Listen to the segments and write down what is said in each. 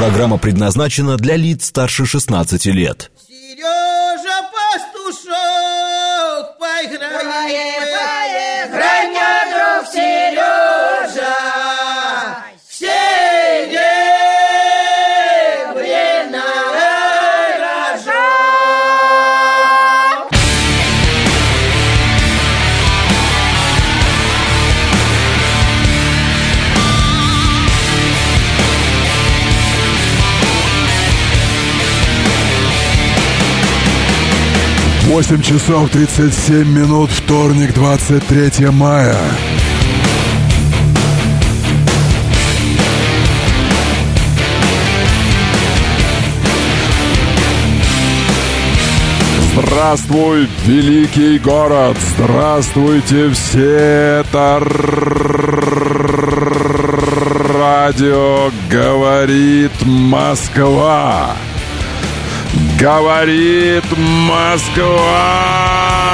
Программа предназначена для лиц старше 16 лет. Сережа Пастушок, поиграй, мне, друг Сережа, серебряный рожок. Восемь часов 37 минут, вторник, 23 мая. Здравствуй, великий город! Здравствуйте все! Это радио «Говорит Москва». Говорит Москва!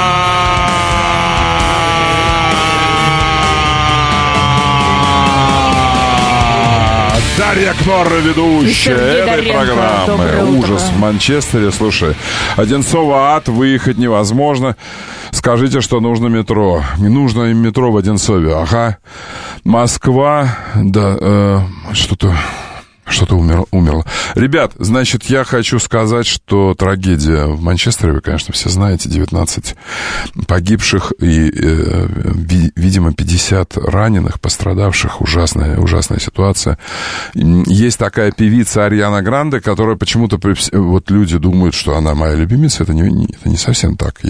Дарья Кнорра, ведущая этой программы. Ужас в Манчестере. Слушай, Одинцово ад, выехать невозможно. Скажите, что нужно метро. Не нужно им метро в Одинцове. Ага. Москва, да, что-то умерло. Ребят, значит, я хочу сказать, что трагедия в Манчестере, вы, конечно, все знаете, 19 погибших и, видимо, 50 раненых, пострадавших. Ужасная ситуация. Есть такая певица Ариана Гранде, которая почему-то... Вот люди думают, что она моя любимица. Это не совсем так.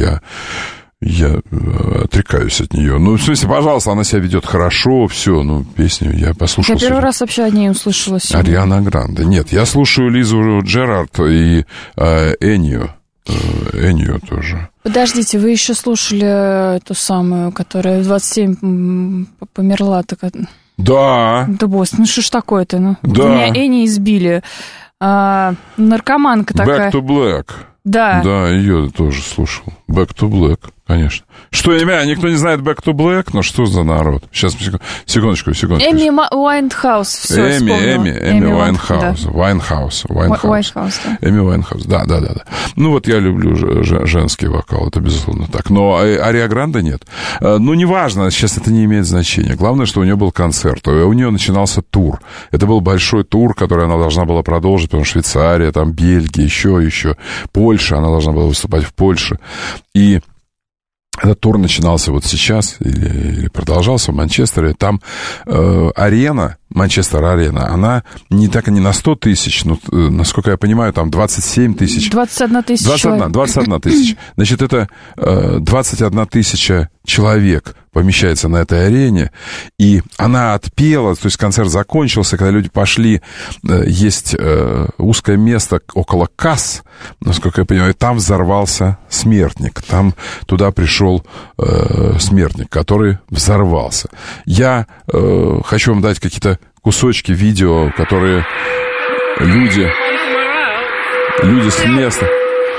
Я отрекаюсь от нее. Ну, в смысле, пожалуйста, она себя ведет хорошо, все, песню я послушал. Я первый раз вообще о ней услышала сегодня. Ариана Гранде. Нет, я слушаю Лизу Джерард и Энью тоже. Подождите, вы еще слушали ту самую, которая в 27 померла? Да. Да, босс, ну что ж такое-то? Ну? Да. Меня Энни избили. Наркоманка такая. Back to Black. Да. Да, ее тоже слушал. Back to Black, конечно. Что, никто не знает Back to Black? Ну, что за народ? Сейчас, секундочку. Эми Уайнхаус, все, Эми Уайнхаус. Да. Уайнхаус, да. Эми Уайнхаус, да. Ну, вот я люблю женский вокал, это безусловно так. Но Ария Гранде нет. Ну, неважно, сейчас это не имеет значения. Главное, что у нее был концерт. У нее начинался тур. Это был большой тур, который она должна была продолжить, потому что Швейцария, там Бельгия, еще Польша, она должна была выступать в Польше. И этот тур начинался вот сейчас или продолжался в Манчестере. Там Манчестер-арена, она не на 100 тысяч, но, насколько я понимаю, там 27 тысяч. 21 тысяча. 21 тысяча. Значит, это 21 тысяча человек помещается на этой арене, и она отпела, то есть концерт закончился, когда люди пошли, есть узкое место около касс, насколько я понимаю, и там взорвался смертник, туда пришел смертник, который взорвался. Я хочу вам дать какие-то кусочки видео, которые люди с места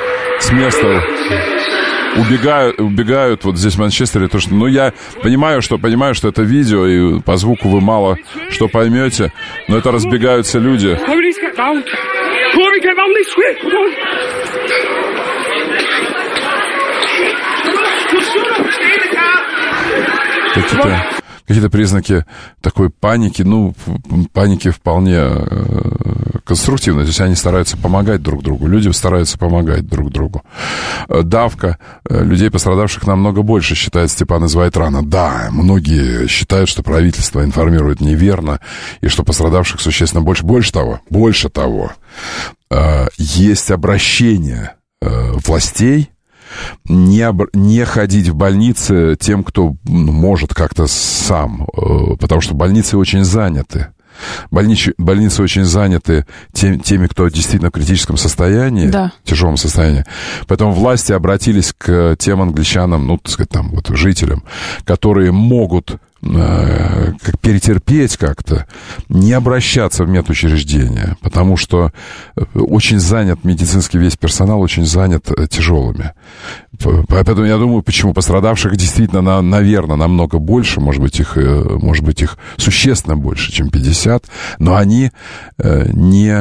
убегают вот здесь в Манчестере. То, что, я понимаю, что это видео, и по звуку вы мало что поймете, но это разбегаются люди. Какие-то признаки такой паники, паники вполне конструктивной, то есть они стараются помогать друг другу, люди стараются помогать друг другу. Давка людей, пострадавших, намного больше, считает Степан из Вайтрана. Да, многие считают, что правительство информирует неверно, и что пострадавших существенно больше. Больше того, есть обращение властей не ходить в больницы тем, кто может как-то сам, потому что больницы очень заняты. Больницы очень заняты теми, кто действительно в критическом состоянии, да. Тяжелом состоянии. Поэтому власти обратились к тем англичанам, жителям, которые могут перетерпеть как-то, не обращаться в медучреждения, потому что очень занят медицинский весь персонал, очень занят тяжелыми. Поэтому я думаю, почему пострадавших действительно, наверное, намного больше, может быть, их существенно больше, чем 50, но они не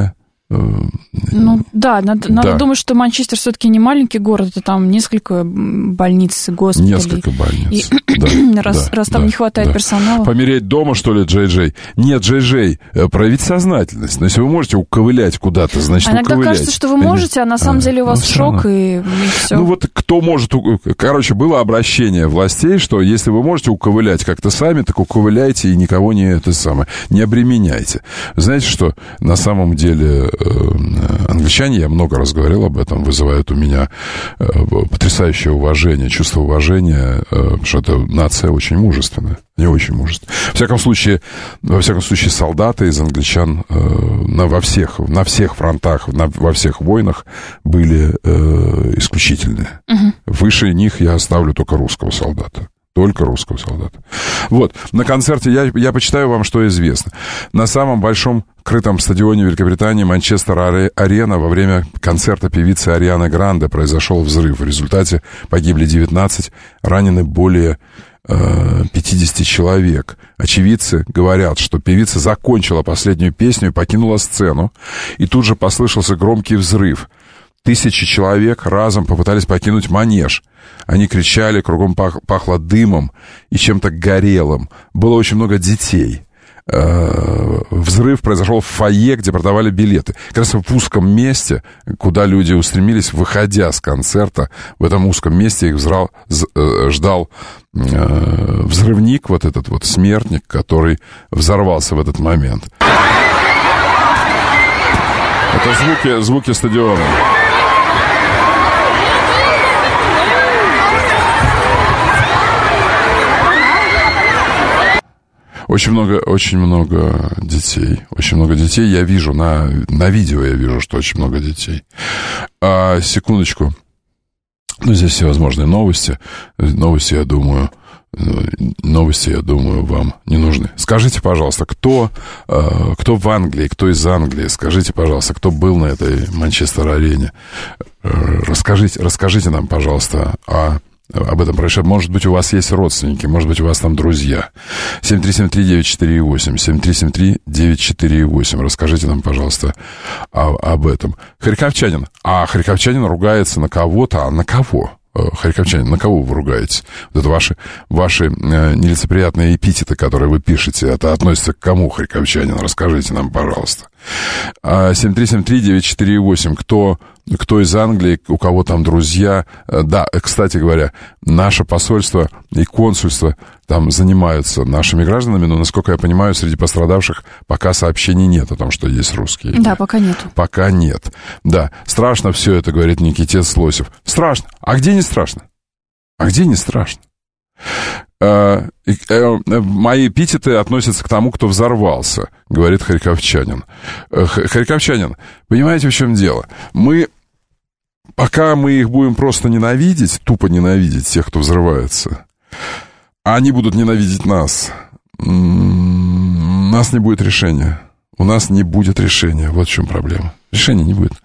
Ну, да, надо думать, что Манчестер все-таки не маленький город, это там несколько больниц, госпиталей. Несколько больниц. Раз там не хватает персонала. Помереть дома, что ли, Джей-Джей? Нет, Джей-Джей, проявить сознательность. Но если вы можете уковылять куда-то, значит, иногда уковылять. Кажется, что вы можете, а на самом деле у вас шок, и все. Ну, вот кто может... Короче, было обращение властей, что если вы можете уковылять как-то сами, так уковыляйте и никого не обременяйте. Знаете, что на самом деле... Англичане, я много раз говорил об этом, вызывают у меня потрясающее уважение, чувство уважения, потому что это нация очень мужественная, не очень мужественная. Во всяком случае, солдаты из англичан на всех фронтах, во всех войнах были исключительные. Выше них я оставлю только русского солдата. Только русского солдата. Вот, на концерте, я почитаю вам, что известно. На самом большом крытом стадионе Великобритании Манчестер-Арена во время концерта певицы Арианы Гранде произошел взрыв. В результате погибли 19, ранены более 50 человек. Очевидцы говорят, что певица закончила последнюю песню и покинула сцену, и тут же послышался громкий взрыв. Тысячи человек разом попытались покинуть манеж. Они кричали, кругом пахло дымом и чем-то горелым. Было очень много детей. Взрыв произошел в фойе, где продавали билеты. Как раз в узком месте, куда люди устремились, выходя с концерта, в этом узком месте их ждал взрывник, вот этот вот смертник, который взорвался в этот момент. Это звуки стадиона. Очень много детей. Очень много детей. Я вижу на видео, я вижу, что очень много детей. Секундочку. Ну, здесь всевозможные новости. Новости, я думаю, вам не нужны. Скажите, пожалуйста, кто в Англии, кто из Англии, скажите, пожалуйста, кто был на этой Манчестер-арене? Расскажите нам, пожалуйста, об этом происшествии. Может быть, у вас есть родственники, может быть, у вас там друзья. 7373948, 7373948. Расскажите нам, пожалуйста, об этом. Харьковчанин ругается на кого-то, а на кого? Харьковчанин, на кого вы ругаетесь? Вот это ваши нелицеприятные эпитеты, которые вы пишете, это относится к кому, харьковчанин? Расскажите нам, пожалуйста. 7373948. Кто из Англии, у кого там друзья? Да, кстати говоря, наше посольство и консульство там занимаются нашими гражданами, но, насколько я понимаю, среди пострадавших пока сообщений нет о том, что есть русские. Да, пока нет. Пока нет. Да, страшно все это, говорит Никитец Лосев. Страшно. А где не страшно? Мои эпитеты относятся к тому, кто взорвался, говорит харьковчанин. Харьковчанин, понимаете, в чем дело? Пока мы их будем просто ненавидеть, тупо ненавидеть тех, кто взрывается, а они будут ненавидеть нас, у нас не будет решения. У нас не будет решения. Вот в чем проблема. Решения не будет.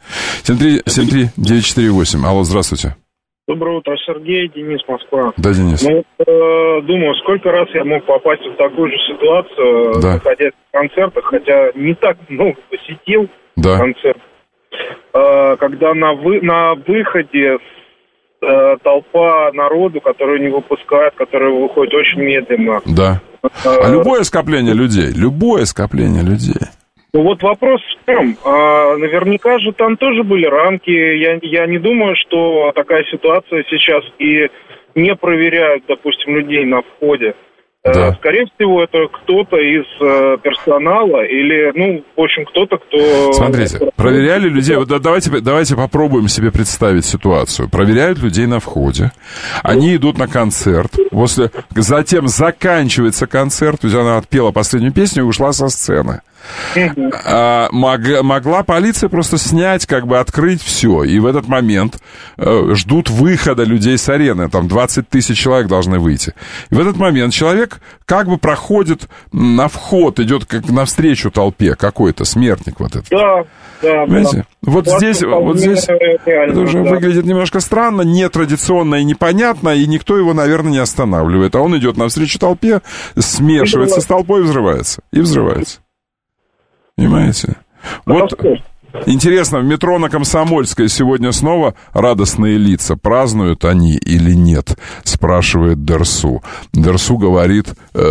73948. Алло, здравствуйте. Доброе утро, Сергей, Денис, Москва. Да, Денис. Думаю, сколько раз я мог попасть в такую же ситуацию, находясь в концертах, хотя не так много посетил концерт. Когда на выходе толпа народу, которую не выпускают, которая выходит очень медленно. Да. А любое скопление людей. Ну вот вопрос в чем? Наверняка же там тоже были рамки. Я не думаю, что такая ситуация сейчас и не проверяют, допустим, людей на входе. Да. Скорее всего, это кто-то из персонала или, в общем, кто-то, кто... Смотрите, проверяли людей... Вот давайте попробуем себе представить ситуацию. Проверяют людей на входе. Они идут на концерт. Затем заканчивается концерт. То есть она отпела последнюю песню и ушла со сцены. Могла полиция просто снять, открыть все. И в этот момент ждут выхода людей с арены. Там 20 тысяч человек должны выйти. И в этот момент человек проходит на вход, идет навстречу толпе какой-то, смертник вот этот. Да. Понимаете? Вот здесь это уже выглядит немножко странно, нетрадиционно и непонятно, и никто его, наверное, не останавливает. А он идет навстречу толпе, смешивается с толпой и взрывается. Понимаете? Вот Интересно, в метро на Комсомольской сегодня снова радостные лица. Празднуют они или нет? Спрашивает Дерсу. Дерсу говорит,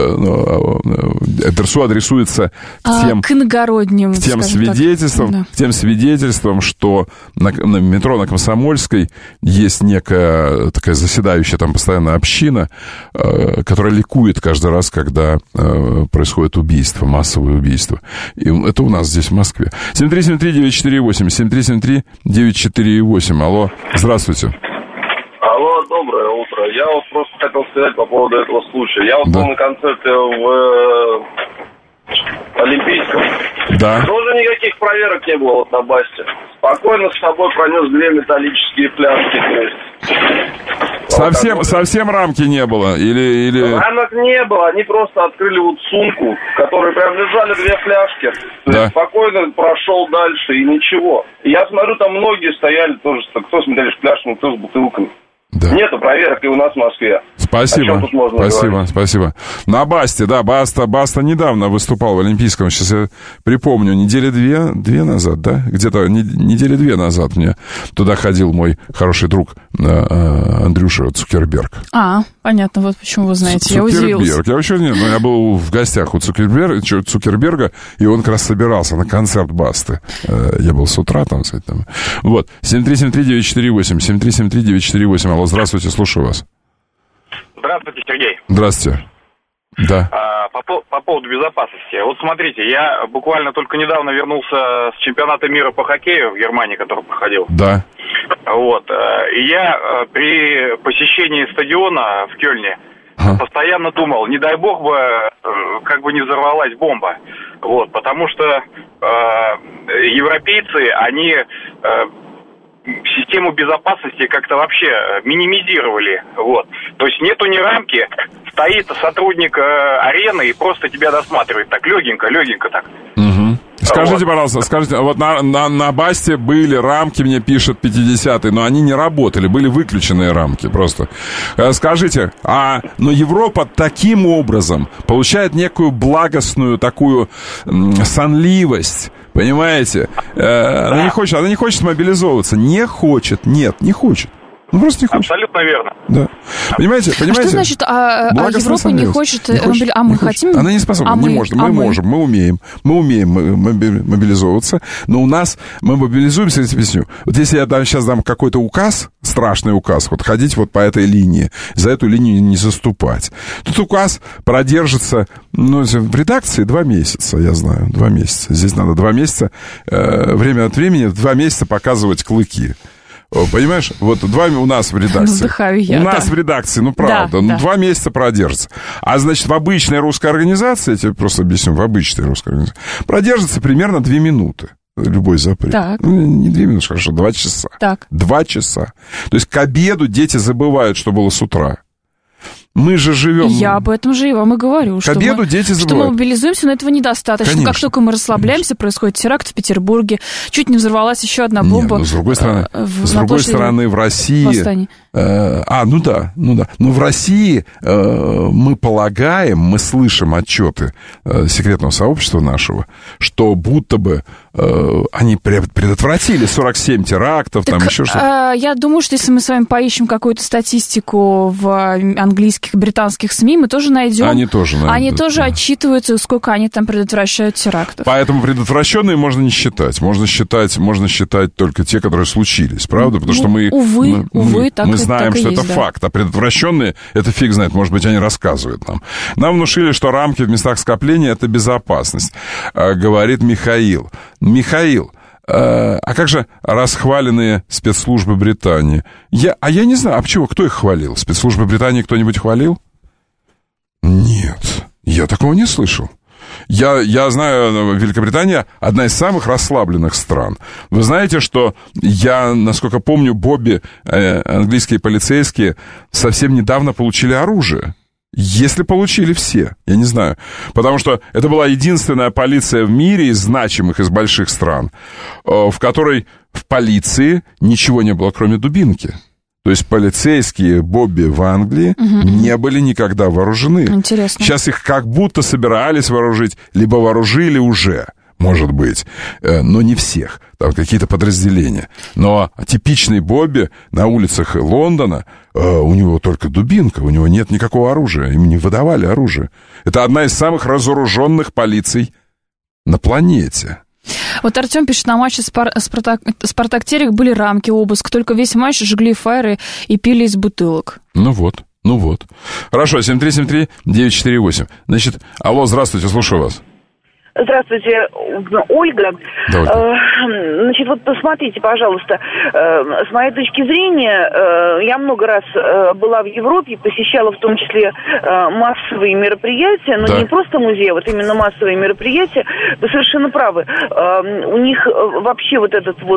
Дерсу адресуется к иногородним, тем свидетельствам, что на метро на Комсомольской есть некая такая заседающая там постоянно община, которая ликует каждый раз, когда происходит убийство, массовое убийство. И это у нас здесь, в Москве. 7373948, 7373948. Алло, здравствуйте. Алло, доброе утро. Я вот просто хотел сказать по поводу этого случая. Я вот был на концерте в Олимпийском. Да. Тоже никаких проверок не было вот на басте. Спокойно с собой пронес 2 металлические пляшки. Совсем рамки не было? Или... Рамок не было, они просто открыли вот сумку, в которой прям лежали 2 фляжки. То есть спокойно прошел дальше и ничего. И я смотрю, там многие стояли тоже, кто с металлическими пляшками, кто с бутылками. Да. Нету проверок и у нас в Москве. Спасибо. На Басте, да, Баста недавно выступал в Олимпийском, сейчас я припомню, недели две назад, да? Где-то недели 2 назад мне туда ходил мой хороший друг Андрюша Цукерберг. Понятно, вот почему вы знаете, я удивилась. Я был в гостях у Цукерберга, и он как раз собирался на концерт Басты. Я был с утра там, кстати, там. Вот, 7373948, 7373948, алло, здравствуйте, слушаю вас. Здравствуйте, Сергей. Здравствуйте. Да. По поводу безопасности. Вот смотрите, я буквально только недавно вернулся с чемпионата мира по хоккею в Германии, который проходил. Да. Вот. И я при посещении стадиона в Кёльне постоянно думал, не дай бог бы как бы не взорвалась бомба. Вот. Потому что европейцы, они систему безопасности как-то вообще минимизировали. Вот. То есть нету ни рамки, стоит сотрудник арены и просто тебя досматривает так, легенько так. Угу. Скажите, пожалуйста, вот на Басте были рамки, мне пишет 50-й, но они не работали, были выключенные рамки просто. Скажите, но Европа таким образом получает некую благостную такую сонливость, понимаете? Она не хочет мобилизовываться, не хочет. Ну, просто не хочет. Абсолютно верно. Да. Понимаете? Что значит, Европа не хочет, мы хотим? Она не способна, не может. Мы можем, мы умеем мобилизовываться, но у нас, мы мобилизуемся, я тебе объясню. Вот если я сейчас дам какой-то указ, страшный указ, вот ходить вот по этой линии, за эту линию не заступать. Тут указ продержится, в редакции 2 месяца, я знаю, 2 месяца. Здесь надо 2 месяца, время от времени, 2 месяца показывать клыки. Понимаешь, вот 2 у нас в редакции. У нас в редакции, правда, 2 месяца продержится. А значит, в обычной русской организации, я тебе просто объясню, в обычной русской организации, продержится примерно 2 минуты. Любой запрет. Так. Не 2 минуты, хорошо, 2 часа. Так. 2 часа. То есть к обеду дети забывают, что было с утра. Мы же живем... Я об этом же и вам и говорю. К обеду дети забывают. Что мы мобилизуемся, но этого недостаточно. Конечно. Как только мы расслабляемся, происходит теракт в Петербурге. Чуть не взорвалась еще одна бомба. С другой стороны, в России... Да. Но в России мы полагаем, мы слышим отчеты секретного сообщества нашего, что будто бы они предотвратили 47 терактов, там еще что-то. Я думаю, что если мы с вами поищем какую-то статистику в английских, британских СМИ, мы тоже найдем. Они тоже отчитываются, сколько они там предотвращают терактов. Поэтому предотвращенные можно не считать. Можно считать только те, которые случились, правда? Потому что мы знаем, что это факт. А предотвращенные, это фиг знает, может быть, они рассказывают нам. Нам внушили, что рамки в местах скопления — это безопасность, говорит Михаил. Михаил, а как же расхваленные спецслужбы Британии? Я не знаю, кто их хвалил? Спецслужбы Британии кто-нибудь хвалил? Нет, я такого не слышал. Я знаю, Великобритания одна из самых расслабленных стран. Вы знаете, что насколько помню, Бобби, английские полицейские, совсем недавно получили оружие. Если получили все, я не знаю. Потому что это была единственная полиция в мире из значимых, из больших стран, в которой в полиции ничего не было, кроме дубинки. То есть полицейские Бобби в Англии не были никогда вооружены. Интересно. Сейчас их как будто собирались вооружить, либо вооружили уже. может быть, но не всех, там какие-то подразделения. Но типичный Бобби на улицах Лондона, у него только дубинка, у него нет никакого оружия, им не выдавали оружие. Это одна из самых разоруженных полиций на планете. Вот Артем пишет, на матче Спартак-Терек были рамки, обыск, только весь матч жгли фаеры и пили из бутылок. Ну вот. Хорошо, 7373948. Значит, алло, здравствуйте, слушаю вас. Здравствуйте, Ольга. Значит, вот посмотрите, пожалуйста, с моей точки зрения, я много раз была в Европе, посещала в том числе массовые мероприятия, но не просто музеи, вот именно массовые мероприятия. Вы совершенно правы. У них вообще вот этот вот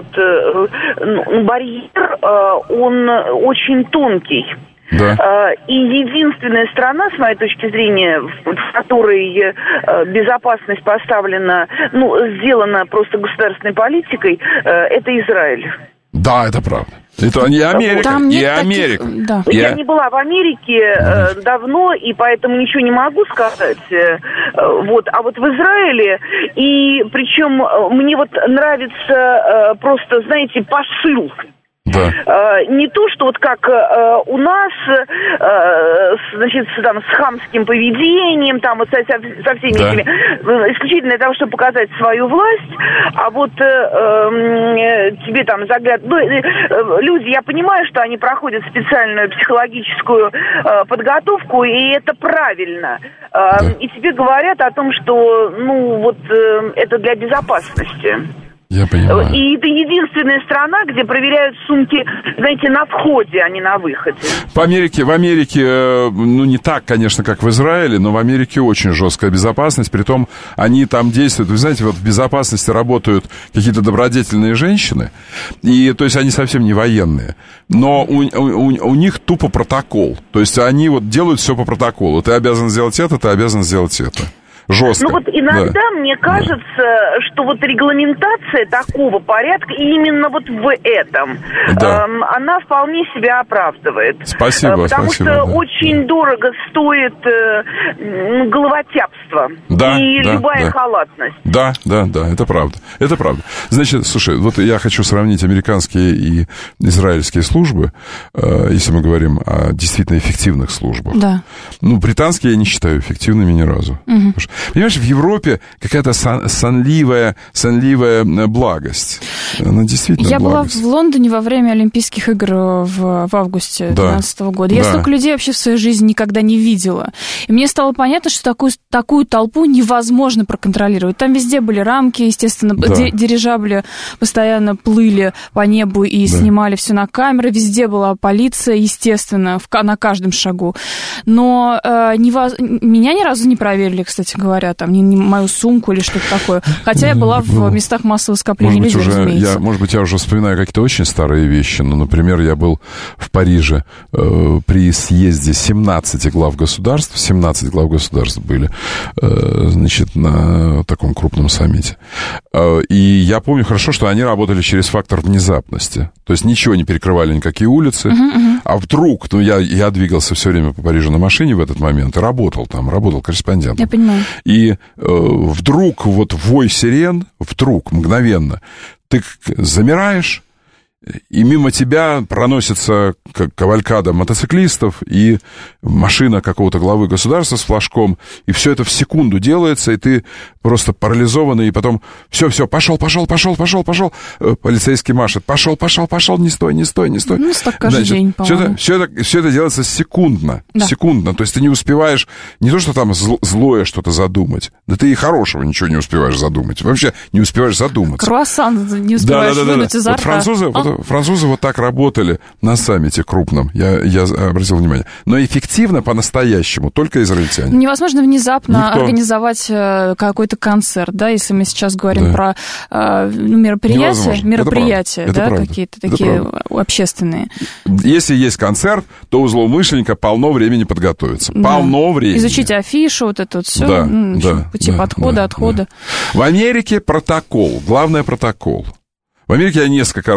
барьер, он очень тонкий. Да. И единственная страна, с моей точки зрения, в которой безопасность поставлена, сделана просто государственной политикой, это Израиль. Да, это правда. Это не Америка, Америка. Таких... Да. Я не была в Америке давно, и поэтому ничего не могу сказать. Вот. А вот в Израиле, и причем мне вот нравится просто, знаете, посыл. Да. Не то, что вот как у нас, значит, там, с хамским поведением, там, вот со всеми этими, исключительно для того, чтобы показать свою власть, а вот тебе там люди, я понимаю, что они проходят специальную психологическую подготовку, и это правильно. И тебе говорят о том, что, это для безопасности. Я понимаю. И это единственная страна, где проверяют сумки, знаете, на входе, а не на выходе. В Америке, не так, конечно, как в Израиле, но в Америке очень жесткая безопасность, притом они там действуют, вы знаете, вот в безопасности работают какие-то добродетельные женщины, и, то есть, они совсем не военные, но у них тупо протокол, то есть, они вот делают все по протоколу, ты обязан сделать это, ты обязан сделать это. Жестко. Вот иногда мне кажется, что вот регламентация такого порядка, именно вот в этом, она вполне себя оправдывает. Спасибо, потому что очень дорого стоит головотяпство и любая халатность. Да, это правда. Это правда. Значит, слушай, вот я хочу сравнить американские и израильские службы, если мы говорим о действительно эффективных службах. Да. Британские я не считаю эффективными ни разу. Угу. Понимаешь, в Европе какая-то сонливая благость. Она действительно Я благость. была в Лондоне во время Олимпийских игр в августе 2012 года. Я столько людей вообще в своей жизни никогда не видела. И мне стало понятно, что такую толпу невозможно проконтролировать. Там везде были рамки, естественно, дирижабли постоянно плыли по небу и снимали все на камеры. Везде была полиция, естественно, на каждом шагу. Но меня ни разу не проверили, кстати говоря, там, не мою сумку или что-то такое. Хотя я была в местах массового скопления людей, разумеется. Может быть, я уже вспоминаю какие-то очень старые вещи. Например, я был в Париже при съезде 17 глав государств. 17 глав государств были, значит, на таком крупном саммите. И я помню хорошо, что они работали через фактор внезапности. То есть ничего не перекрывали, никакие улицы. А вдруг, я двигался все время по Парижу на машине в этот момент и работал корреспондентом. Я понимаю. И вдруг вой сирен, мгновенно, ты замираешь, и мимо тебя проносится кавалькада мотоциклистов и машина какого-то главы государства с флажком, и все это в секунду делается, и ты просто парализованный, и потом все, пошел, полицейский машет, пошел, не стой. Так каждый день, по-моему. Все это делается секундно, то есть ты не успеваешь не то, что там злое что-то задумать, да ты и хорошего ничего не успеваешь задумать, вообще не успеваешь задуматься. Круассан не успеваешь вынуть изо рта. Французы вот так работали на саммите крупном, я обратил внимание. Но эффективно по-настоящему только израильтяне. Невозможно внезапно организовать какой-то концерт, да, если мы сейчас говорим про мероприятия, да, какие-то такие общественные. Если есть концерт, то у злоумышленника полно времени подготовиться. Полно времени. Изучить афишу, вот это вот все, пути подхода, отхода. В Америке протокол, главное протокол. В Америке я несколько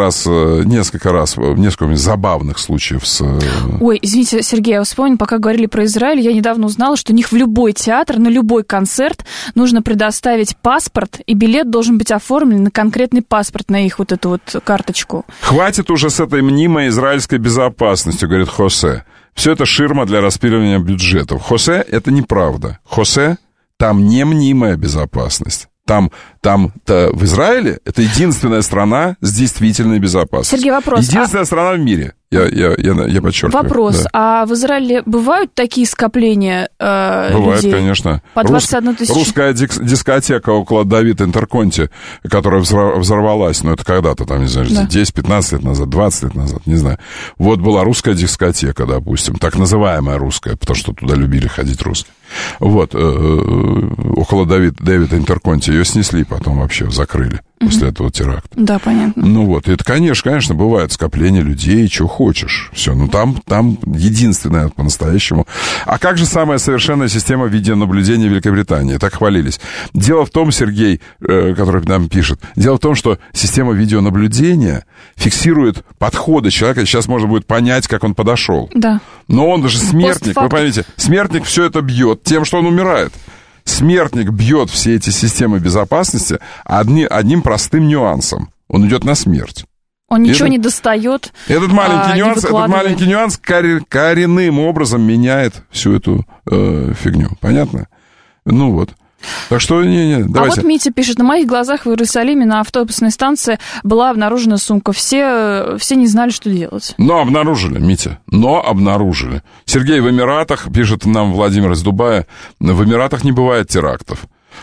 забавных случаев с... Ой, извините, Сергей, я вспомнил, пока говорили про Израиль, я недавно узнала, что у них в любой театр, на любой концерт нужно предоставить паспорт, и билет должен быть оформлен на конкретный паспорт, на их вот эту вот карточку. Хватит уже с этой мнимой израильской безопасностью, говорит Хосе. Все это ширма для распиливания бюджетов. Хосе, это неправда. Хосе, там не мнимая безопасность. Там-то в Израиле это единственная страна с действительной безопасностью. Сергей, вопрос. Единственная страна в мире. Я подчеркиваю. Вопрос. Да. А в Израиле бывают такие скопления Бывает, людей? Конечно. По 21 тысячу? Русская дискотека около Давид Интерконти, которая взорвалась, это когда-то, там, не знаю, 10-15 лет назад, 20 лет назад, не знаю. Вот была русская дискотека, допустим, так называемая русская, потому что туда любили ходить русские. Вот, около Давида Интерконти ее снесли, потом вообще закрыли после этого теракта. Да, понятно. Это, конечно, бывает скопление людей, чего хочешь. Все, там единственное по-настоящему. А как же самая совершенная система видеонаблюдения в Великобритании? Так хвалились. Дело в том, Сергей, который нам пишет, дело в том, что система видеонаблюдения фиксирует подходы человека. Сейчас можно будет понять, как он подошел. Да. Но он же смертник, вы поймите, смертник все это бьет тем, что он умирает. Смертник бьет все эти системы безопасности одним простым нюансом. Он идет на смерть. Он ничего не достает. Этот маленький нюанс коренным образом меняет всю эту фигню. Понятно? Так что, давайте. А вот Митя пишет, на моих глазах в Иерусалиме на автобусной станции была обнаружена сумка. Все не знали, что делать. Но обнаружили, Митя, обнаружили. Сергей, в Эмиратах, пишет нам Владимир из Дубая, в Эмиратах не бывает терактов.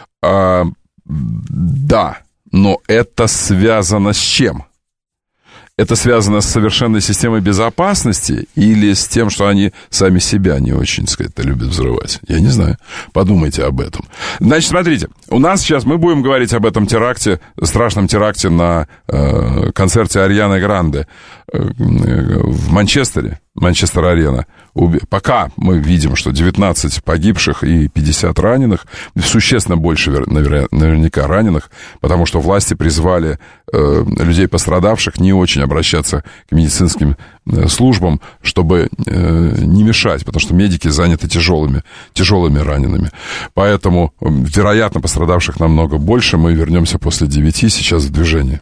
Да, но это связано с чем? Это связано с совершенной системой безопасности или с тем, что они сами себя не очень, так сказать, любят взрывать? Я не знаю. Подумайте об этом. Значит, смотрите, у нас сейчас мы будем говорить об этом теракте, страшном теракте на концерте Арианы Гранде в Манчестере, Манчестер-Арена. Пока мы видим, что 19 погибших и 50 раненых, существенно больше наверняка раненых, потому что власти призвали людей пострадавших не очень обращаться к медицинским службам, чтобы не мешать, потому что медики заняты тяжелыми ранеными. Поэтому, вероятно, пострадавших намного больше. Мы вернемся после 9, сейчас в движении.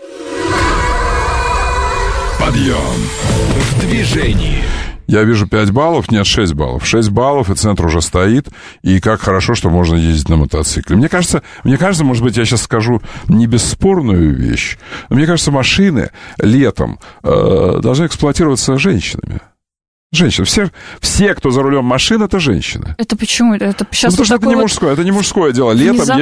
Подъем в движении. Я вижу 5 баллов, нет, 6 баллов. 6 баллов, и центр уже стоит. И как хорошо, что можно ездить на мотоцикле. Мне кажется, может быть, я сейчас скажу не бесспорную вещь, но мне кажется, машины летом должны эксплуатироваться женщинами. Женщины. Все, кто за рулем машин, это женщины. Это почему? Это сейчас потому что это не мужское дело.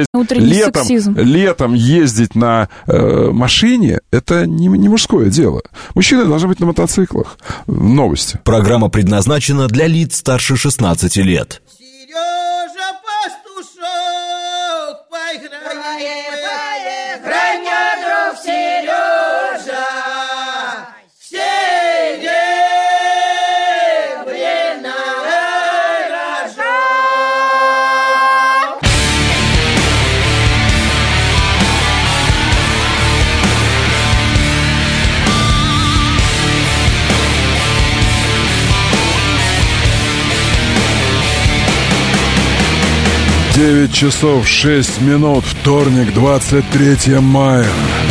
Летом ездить на машине, это не мужское дело. Мужчины должны быть на мотоциклах. Новости. Программа предназначена для лиц старше 16 лет. Сережа Пастушок, поиграй мне, друг Сережа. Девять часов 6 минут, вторник, 23 мая.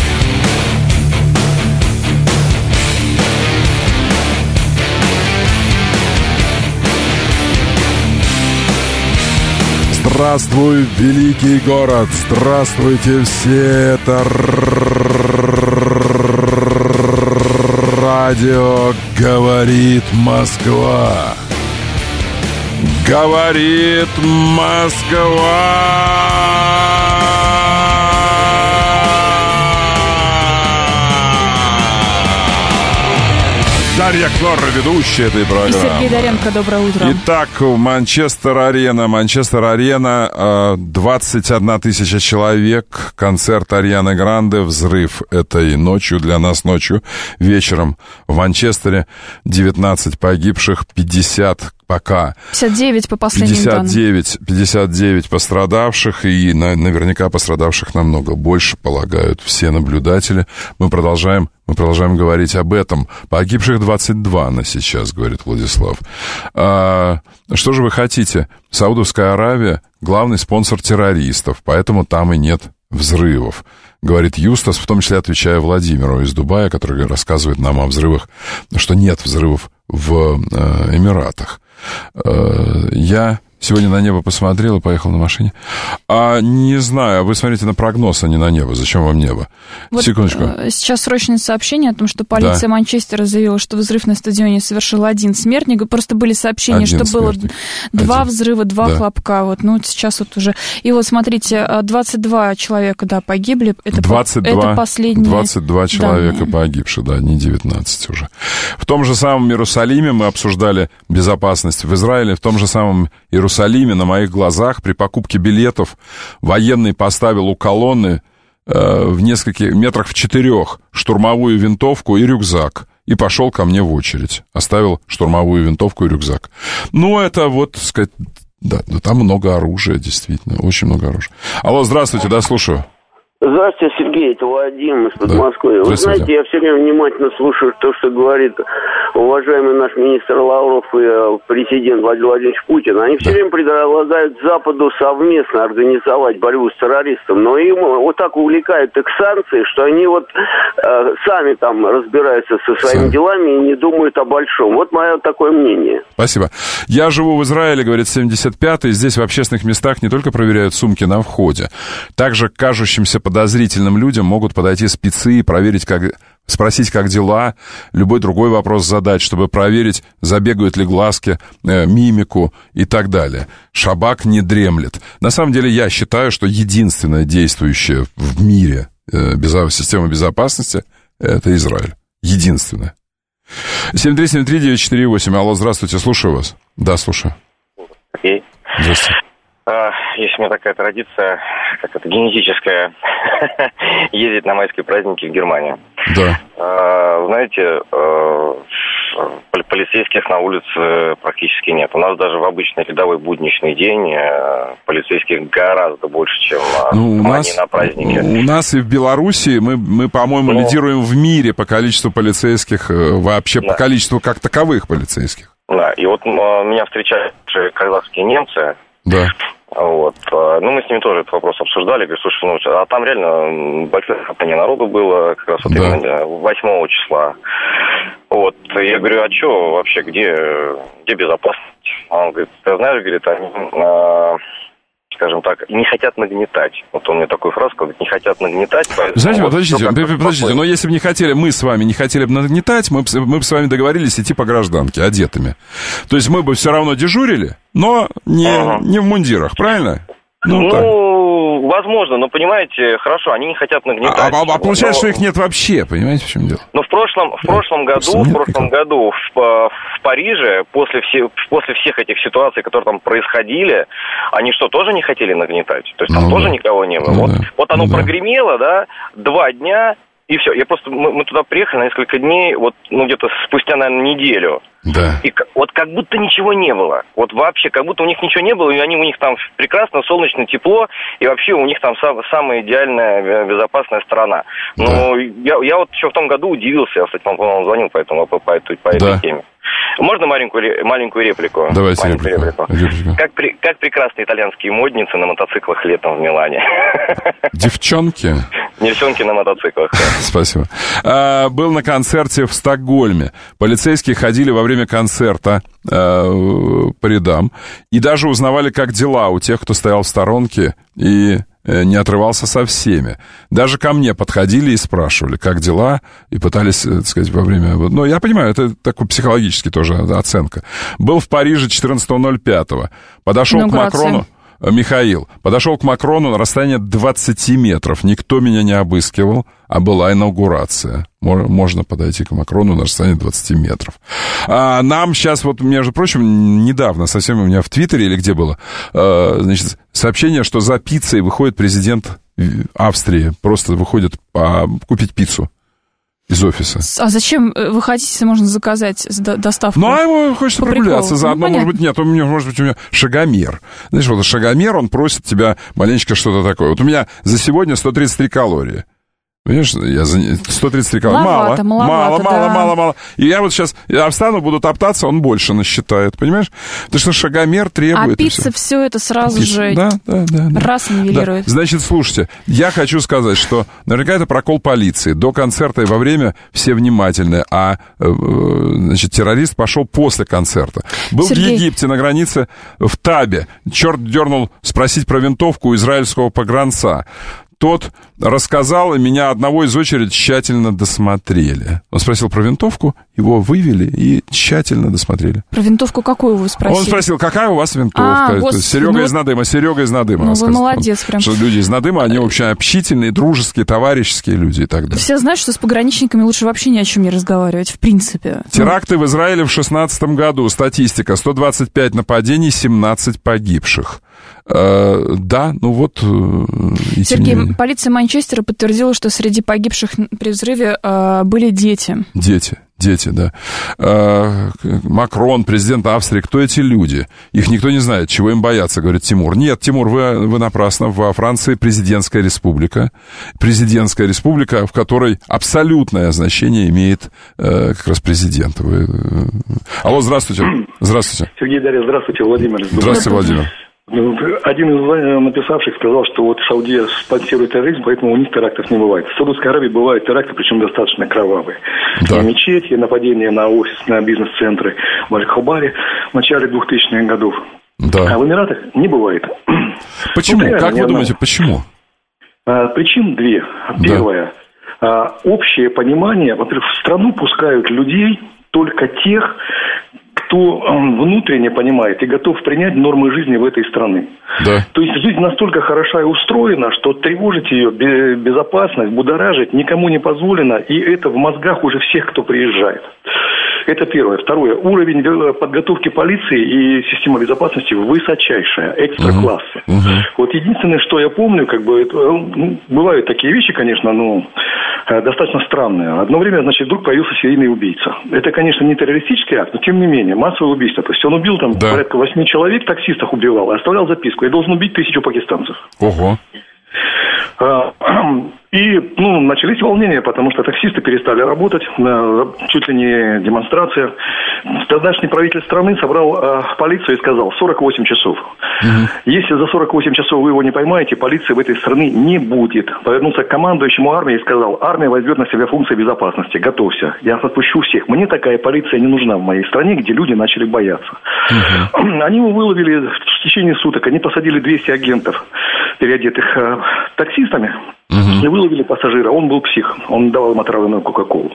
Здравствуй, великий город! Здравствуйте все! Это радио «Говорит Москва». Говорит Москва! Дарья Кнор, ведущая этой программы. И Сергей Доренко, доброе утро. Итак, Манчестер-арена, 21 тысяча человек, концерт Арианы Гранде, взрыв этой ночью, для нас ночью, вечером в Манчестере, 19 погибших, 50 пока. 59 по последним данным. 59 пострадавших, и наверняка пострадавших намного больше, полагают все наблюдатели. Мы продолжаем говорить об этом. Погибших 22 на сейчас, говорит Владислав. Что же вы хотите? Саудовская Аравия — главный спонсор террористов, поэтому там и нет взрывов, говорит Юстас, в том числе отвечая Владимиру из Дубая, который рассказывает нам о взрывах, что нет взрывов в Эмиратах. Я сегодня на небо посмотрел и поехал на машине. Не знаю, вы смотрите на прогноз, а не на небо. Зачем вам небо? Вот секундочку. Сейчас срочное сообщение о том, что полиция Манчестера заявила, что взрыв на стадионе совершил один смертник. Просто были сообщения, что было 2 взрыва, 2 хлопка. Вот, сейчас вот уже. И вот смотрите, 22 человека, погибли. Это 22 человека погибших, не 19 уже. В том же самом Иерусалиме мы обсуждали безопасность в Израиле, в том же самом Иерусалиме на моих глазах при покупке билетов военный поставил у колонны в нескольких метрах в 4 штурмовую винтовку и рюкзак и пошел ко мне в очередь. Оставил штурмовую винтовку и рюкзак. Это вот, так сказать, там много оружия, действительно, очень много оружия. Алло, здравствуйте, слушаю. Здравствуйте, Сергей, это Вадим из Москвы. Вы знаете, я все время внимательно слушаю то, что говорит уважаемый наш министр Лавров и президент Владимир Владимирович Путин. Они все время предлагают Западу совместно организовать борьбу с террористом, но им вот так увлекают их санкции, что они сами там разбираются со своими делами и не думают о большом. Вот мое такое мнение. Спасибо. Я живу в Израиле, говорит 75-й, здесь в общественных местах не только проверяют сумки на входе, также кажущимся подозрительным людям могут подойти спецы и проверить, спросить, как дела, любой другой вопрос задать, чтобы проверить, забегают ли глазки, мимику и так далее. Шабак не дремлет. На самом деле, я считаю, что единственная действующая в мире система безопасности — это Израиль. Единственная. 7373948. Алло, здравствуйте, слушаю вас. Да, слушаю. Окей. Здравствуйте. Есть у меня такая традиция, как это, генетическая, ездить на майские праздники в Германию. Да. Знаете, полицейских на улице практически нет. У нас даже в обычный рядовой будничный день полицейских гораздо больше, чем на празднике. У нас и в Беларуси мы по-моему, лидируем в мире по количеству полицейских, вообще по количеству как таковых полицейских. Да, и вот меня встречают казахские немцы. Да. Вот. Мы с ними тоже этот вопрос обсуждали. Говорю, слушай, а там реально большое скопление народу было, как раз именно 8 числа. Вот. Я говорю, а что вообще, где безопасность? Он говорит, ты знаешь, говорит, они, скажем так, не хотят нагнетать. Вот он мне такую фразу сказал, не хотят нагнетать. Знаете, подождите, но если бы мы с вами не хотели бы нагнетать, мы бы с вами договорились идти по гражданке, одетыми. То есть мы бы все равно дежурили, но не в мундирах, правильно? Возможно, но, понимаете, хорошо, они не хотят нагнетать. А получается, что их нет вообще, понимаете, в чем дело? Но в прошлом году в Париже, после всех этих ситуаций, которые там происходили, они что, тоже не хотели нагнетать? То есть там тоже никого не было? Вот оно прогремело, 2 дня, и все. Мы туда приехали на несколько дней, где-то спустя, наверное, неделю. Да. И вот как будто ничего не было. Вот вообще, как будто у них ничего не было, и у них там прекрасно, солнечно, тепло, и вообще у них там самая идеальная, безопасная страна. Да. Но я вот еще в том году удивился, я, кстати, по-моему, звонил по этой теме. Можно маленькую реплику? Давайте реплику. Как прекрасные итальянские модницы на мотоциклах летом в Милане. Девчонки? Девчонки на мотоциклах. Спасибо. Был на концерте в Стокгольме. Полицейские ходили во время концерта по рядам и даже узнавали, как дела у тех, кто стоял в сторонке и не отрывался со всеми. Даже ко мне подходили и спрашивали, как дела, и пытались, так сказать, во время... Ну, я понимаю, это такой психологический тоже оценка. Был в Париже 14.05. Подошел к Макрону... Михаил подошел к Макрону на расстояние 20 метров. Никто меня не обыскивал, а была инаугурация. Можно подойти к Макрону на расстояние 20 метров. А нам сейчас, между прочим, недавно, совсем у меня в Твиттере или где было, сообщение, что за пиццей выходит президент Австрии. Просто выходит купить пиццу. из офиса. А зачем вы хотите, если можно заказать доставку? Ну, а ему хочется прогуляться заодно. Может быть, нет, у меня шагомер. Знаешь, вот шагомер, он просит тебя маленечко что-то такое. Вот у меня за сегодня 133 калории. Понимаешь, я за 133 калории. Мало. И я вот сейчас, встану, буду топтаться, он больше насчитает, понимаешь? Потому что шагомер требует... А пицца все это сразу же раз нивелирует. Да. Значит, слушайте, я хочу сказать, что наверняка это прокол полиции. До концерта и во время все внимательны, а значит, террорист пошел после концерта. Был Сергей. в Египте на границе в Табе. Черт дернул спросить про винтовку у израильского погранца. Тот рассказал, и меня одного из очереди тщательно досмотрели. Он спросил про винтовку, его вывели и тщательно досмотрели. Про винтовку какую вы спросили? Он спросил, какая у вас винтовка? Серега из Надыма. Ну, вы молодец прям. Что люди из Надыма, они вообще общительные, дружеские, товарищеские люди и так далее. Все знают, что с пограничниками лучше вообще ни о чем не разговаривать, в принципе. Теракты в Израиле в 2016 году. Статистика. 125 нападений, 17 погибших. Да, ну вот... Сергей, полиция Манчестера подтвердила, что среди погибших при взрыве были дети. Дети, да. Макрон, президент Австрии, кто эти люди? Их никто не знает, чего им бояться, говорит Тимур. Нет, Тимур, вы напрасно. Во Франции президентская республика, в которой абсолютное значение имеет как раз президент. Алло, здравствуйте. Сергей, Дарья, здравствуйте, Владимир. Здравствуйте, Владимир. Один из написавших сказал, что вот Саудия спонсирует терроризм, поэтому у них терактов не бывает. В Саудовской Аравии бывают теракты, причем достаточно кровавые. Да. И мечети, и нападения на офис, на бизнес-центры в Аль-Хабаре в начале 2000-х годов. Да. А в Эмиратах не бывает. Почему? Ну, как вы думаете, почему? Причин две. Первое. Общее понимание. Во-первых, в страну пускают людей только тех, кто внутренне понимает и готов принять нормы жизни в этой стране. Да. То есть жизнь настолько хороша и устроена, что тревожить ее, безопасность, будоражить никому не позволено, и это в мозгах уже всех, кто приезжает. Это первое. Второе. Уровень подготовки полиции и системы безопасности высочайшая, экстра-классы. Вот единственное, что я помню, бывают такие вещи, конечно, достаточно странные. Одно время, вдруг появился серийный убийца. Это, конечно, не террористический акт, но тем не менее, массовое убийство. То есть он убил порядка 8 человек, таксистов убивал, и оставлял записку. Я должен убить 1000 пакистанцев. Ого. И, начались волнения, потому что таксисты перестали работать, чуть ли не демонстрация. Тогдашний правитель страны собрал полицию и сказал: 48 часов. Если за 48 часов вы его не поймаете, полиции в этой стране не будет. Повернулся к командующему армии и сказал: армия возьмет на себя функции безопасности, готовься, я отпущу всех. Мне такая полиция не нужна в моей стране, где люди начали бояться. Они его выловили в течение суток, они посадили 200 агентов, переодетых таксистами, и выловили пассажира. Он был псих, он давал им отравленную Кока-Колу.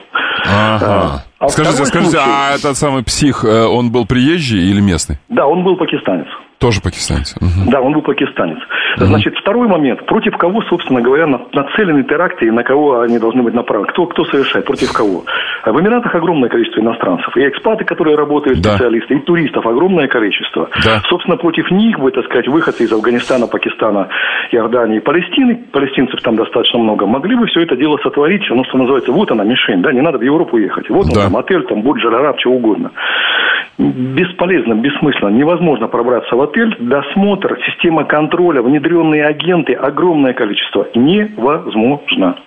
Скажите, а этот самый псих, он был приезжий или местный? Да, он был пакистанец. Тоже пакистанец. Да, он был пакистанец. Значит, второй момент. Против кого, собственно говоря, нацелены теракты и на кого они должны быть направлены? Кто совершает? Против кого? В Эмиратах огромное количество иностранцев. И экспаты, которые работают, специалисты, и туристов огромное количество. Да. Собственно, против них, выходцы из Афганистана, Пакистана, Иордании, Палестины, палестинцев там достаточно много, могли бы все это дело сотворить, что называется, вот она, мишень, не надо в Европу ехать. Вот он там, отель, Бурдж Аль-Араб, чего угодно. Бесполезно, бессмысленно, невозможно пробраться в отель, досмотр, система контроля, внедренные агенты, огромное количество. Невозможно.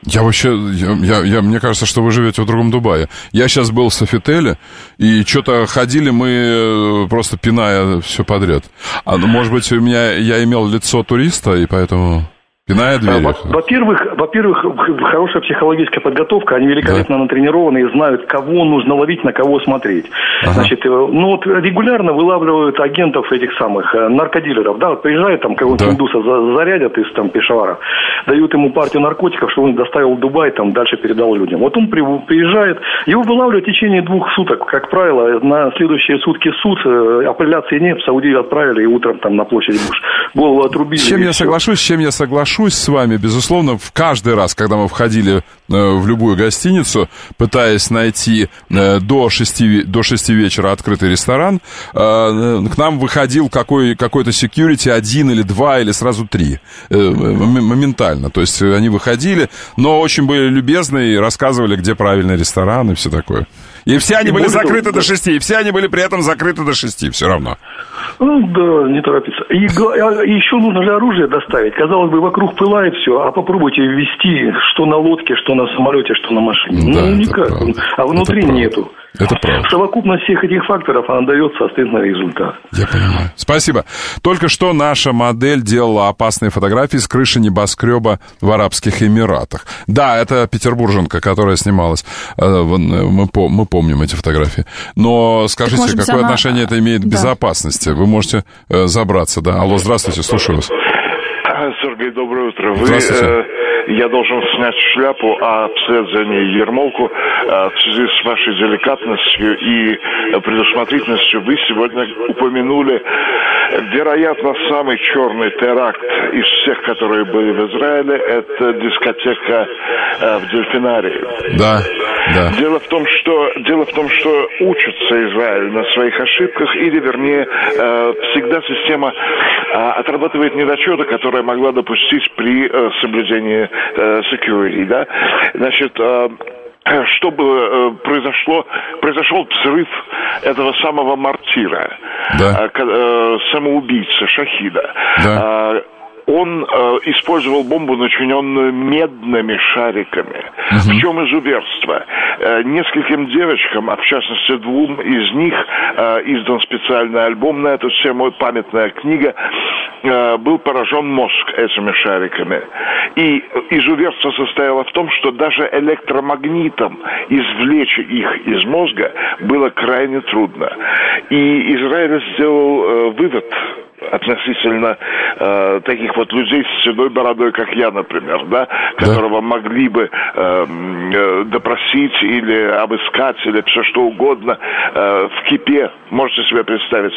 Мне кажется, что вы живете в другом Дубае. Я сейчас был в Софителе, и что-то ходили мы, просто пиная все подряд. Может быть, я имел лицо туриста, и поэтому... Во-первых, хорошая психологическая подготовка, они великолепно натренированы и знают, кого нужно ловить, на кого смотреть. Значит, регулярно вылавливают агентов этих самых наркодилеров, приезжают кого-нибудь индуса зарядят из Пешавара, дают ему партию наркотиков, чтобы он доставил в Дубай, дальше передал людям. Вот он приезжает, его вылавливают в течение 2 суток, как правило, на следующие сутки суд, апелляции нет, в Саудию отправили, и утром на площади голову отрубили. С чем я соглашусь с вами, безусловно, в каждый раз, когда мы входили в любую гостиницу, пытаясь найти до 6 вечера открытый ресторан, к нам выходил какой-то security, 1 или 2 или сразу 3 моментально. То есть они выходили, но очень были любезны и рассказывали, где правильный ресторан и все такое. И все они были закрыты до 6, и все они были при этом закрыты до 6, все равно. Ну, да, не торопиться. И еще нужно же оружие доставить. Казалось бы, вокруг пылает все, а попробуйте ввести, что на лодке, что на самолете, что на машине. Да, никак. А внутри нету. Это правда. Совокупность всех этих факторов, она дает, соответственно, результат. Я понимаю. Спасибо. Только что наша модель делала опасные фотографии с крыши небоскреба в Арабских Эмиратах. Да, это петербурженка, которая снималась. Мы помним эти фотографии. Но скажите, какое отношение это имеет к безопасности? Вы можете забраться, да? Алло, здравствуйте, слушаю вас. Сергей, доброе утро. Я должен снять шляпу, а вслед за ней ермолку. В связи с вашей деликатностью и предусмотрительностью вы сегодня упомянули, вероятно, самый черный теракт из всех, которые были в Израиле, это дискотека в Дельфинарии. Да. Дело в том, что учится Израиль на своих ошибках, или, вернее, всегда система отрабатывает недочеты, которые могла допустить при соблюдении security, да? Значит, что было, произошел взрыв этого самого мортира, самоубийцы, шахида. Да. Он использовал бомбу, начиненную медными шариками. В чем изуверство? Нескольким девочкам, а в частности 2 из них, издан специальный альбом на эту тему, памятная книга, был поражен мозг этими шариками. И изуверство состояло в том, что даже электромагнитом извлечь их из мозга было крайне трудно. И Израиль сделал вывод относительно таких вот людей с седой бородой, как я, например, да, которого могли бы допросить или обыскать, или все что угодно в кипе, можете себе представить,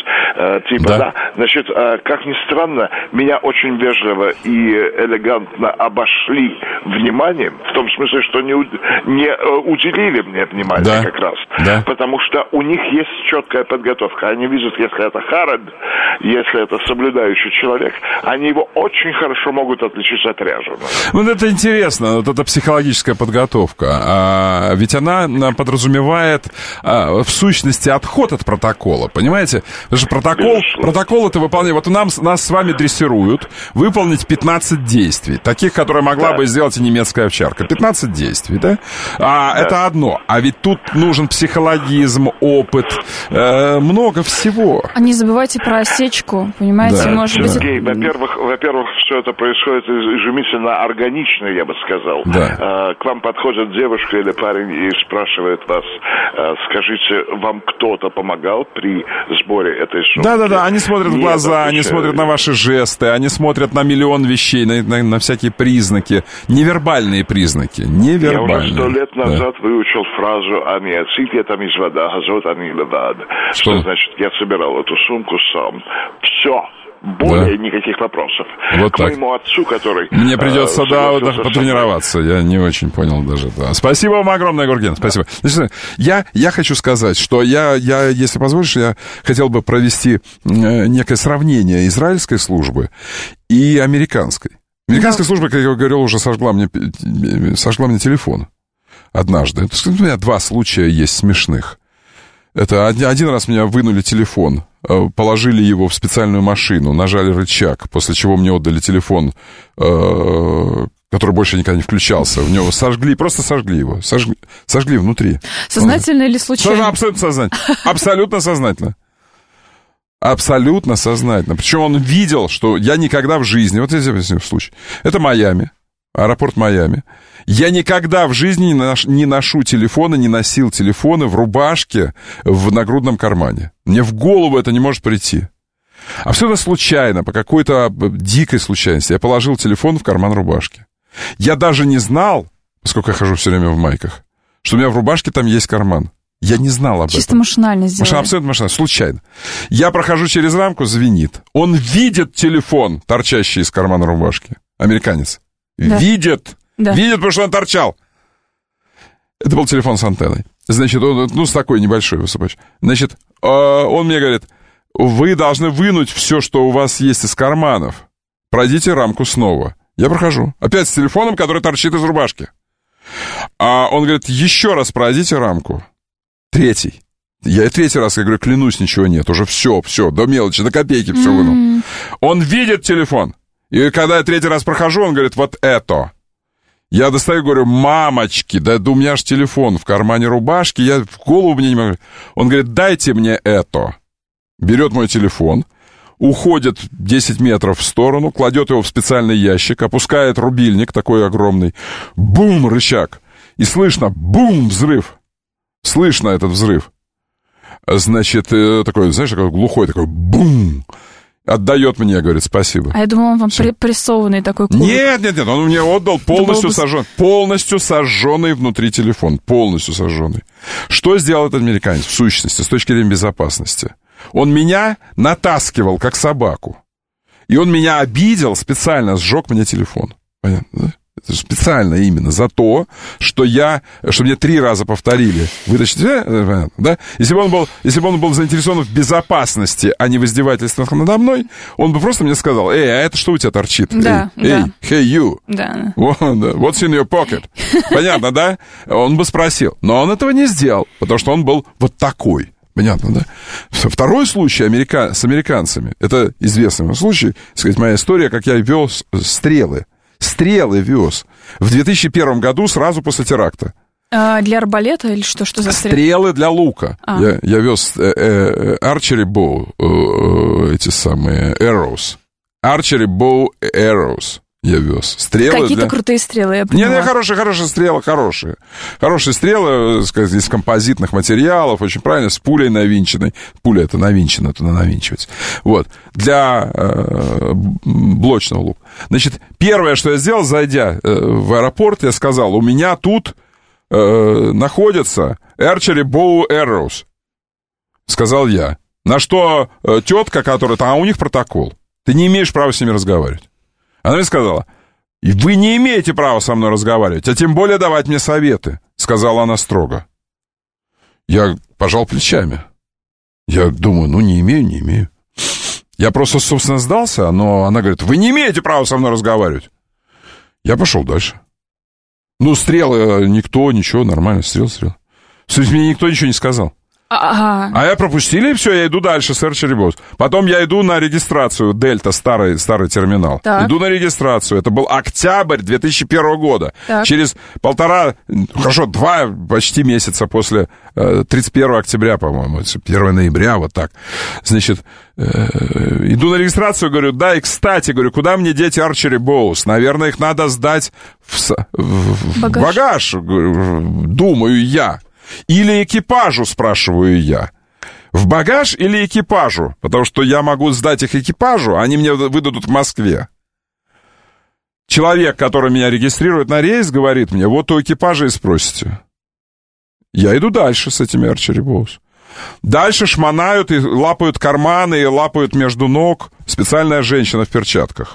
Значит, как ни странно, меня очень вежливо и элегантно обошли вниманием, в том смысле, что не уделили мне внимания как раз, потому что у них есть четкая подготовка. Они видят, если это харад, если это соблюдающий человек, они его очень хорошо могут отличить от ряженого. Вот это интересно, вот эта психологическая подготовка. Ведь она подразумевает в сущности отход от протокола, понимаете? Потому что протокол это выполнение. Вот нас с вами дрессируют выполнить 15 действий, таких, которые могла бы сделать и немецкая овчарка. 15 действий, да? Это одно. А ведь тут нужен психологизм, опыт, много всего. А не забывайте про осечку, понимаете? Может быть... Сергей, во-первых, все это происходит изумительно органично, я бы сказал. К вам подходит девушка или парень и спрашивает вас, скажите, вам кто-то помогал при сборе этой сумки? Да, они смотрят в глаза, они смотрят на ваши жесты, они смотрят на миллион вещей, на всякие признаки, невербальные признаки, невербальные. Я уже 100 лет назад выучил фразу «Ами ацити там из вода, газот ани левад». Что значит, я собирал эту сумку сам. Все. Более никаких вопросов. Вот к так. Моему отцу, который... Мне придется, даже потренироваться. Я не очень понял даже. Да. Спасибо вам огромное, Гурген. Спасибо. Значит, я хочу сказать, что я, если позволишь, я хотел бы провести некое сравнение израильской службы и американской. Американская служба, как я говорил, уже сожгла мне телефон однажды. У меня 2 случая есть смешных. Это один раз меня вынули телефон, положили его в специальную машину, нажали рычаг, после чего мне отдали телефон, который больше никогда не включался. В него просто сожгли его. Сожгли внутри. Сознательно или случайно? Абсолютно сознательно. Абсолютно сознательно. Абсолютно сознательно. Причем он видел, что я никогда в жизни... Вот здесь случай. Это Майами. Аэропорт Майами. Я никогда в жизни не ношу телефоны, не носил телефоны в рубашке в нагрудном кармане. Мне в голову это не может прийти. А все это случайно, по какой-то дикой случайности. Я положил телефон в карман рубашки. Я даже не знал, поскольку я хожу все время в майках, что у меня в рубашке там есть карман. Я не знал об этом. Чисто машинально сделали. Абсолютно машинально, случайно. Я прохожу через рамку, звенит. Он видит телефон, торчащий из кармана рубашки. Американец. Да. Видит, потому что он торчал. Это был телефон с антенной. Значит, он, ну, с такой небольшой высыпач. Значит, он мне говорит, вы должны вынуть все, что у вас есть из карманов. Пройдите рамку снова. Я прохожу. Опять с телефоном, который торчит из рубашки. А он говорит, еще раз пройдите рамку. Третий. Я и третий раз, я говорю, клянусь, ничего нет. Уже все, до мелочи, до копейки все вынул. Он видит телефон. И когда я третий раз прохожу, он говорит, вот это. Я достаю, говорю, мамочки, да у меня же телефон в кармане рубашки, я в голову мне не могу. Он говорит, дайте мне это. Берет мой телефон, уходит 10 метров в сторону, кладет его в специальный ящик, опускает рубильник такой огромный. Бум, рычаг. И слышно, бум, взрыв. Слышно этот взрыв. Значит, такой, знаешь, такой глухой, такой бум. Отдает мне, говорит, спасибо. А я думал, он вам прессованный такой кубик. Нет, он мне отдал полностью сожженный внутри телефон. Полностью сожженный. Что сделал этот американец в сущности, с точки зрения безопасности? Он меня натаскивал, как собаку. И он меня обидел, специально сжег мне телефон. Понятно, да? Это специально именно за то, что мне 3 раза повторили. Вытащить, да? Если бы он был заинтересован в безопасности, а не в издевательствах надо мной, он бы просто мне сказал, а это что у тебя торчит? Да, hey, you. Да. What's in your pocket? Понятно, да? Он бы спросил. Но он этого не сделал, потому что он был вот такой. Понятно, да? Второй случай с американцами, это известный случай, так сказать, моя история, как я вез стрелы. Стрелы вез в 2001 году, сразу после теракта. Для арбалета или что за стрелы? Стрелы для лука. Я вез archery bow, эти самые arrows. Archery bow arrows я вез. Стрелы какие-то крутые стрелы, я поняла. Нет, хорошие стрелы, хорошие. Хорошие стрелы, сказать, из композитных материалов, очень правильно, с пулей навинченной. Пуля это навинчена, это надо навинчивать. Вот. Для блочного лука. Значит, первое, что я сделал, зайдя в аэропорт, я сказал, у меня тут находятся archery bow arrows. Сказал я. На что тетка, которая там, а у них протокол. Ты не имеешь права с ними разговаривать. Она мне сказала, вы не имеете права со мной разговаривать, а тем более давать мне советы, сказала она строго. Я пожал плечами. Я думаю, не имею. Я просто, собственно, сдался, но она говорит, вы не имеете права со мной разговаривать. Я пошел дальше. Стрелы никто, ничего, нормально, стрел. То есть мне никто ничего не сказал. А я пропустили, и все, я иду дальше с archery bows. Потом я иду на регистрацию, Дельта, старый терминал. Так. Иду на регистрацию. Это был октябрь 2001 года. Так. Через 2 почти месяца после 31 октября, по-моему, 1 ноября, вот так. Значит, иду на регистрацию, говорю, да, и, кстати, говорю, куда мне деть archery bows? Наверное, их надо сдать в багаж, думаю я. Или экипажу, спрашиваю я. В багаж или экипажу? Потому что я могу сдать их экипажу, а они мне выдадут в Москве. Человек, который меня регистрирует на рейс, говорит мне, вот у экипажа и спросите. Я иду дальше с этими archery bows. Дальше шмонают и лапают карманы, и лапают между ног специальная женщина в перчатках.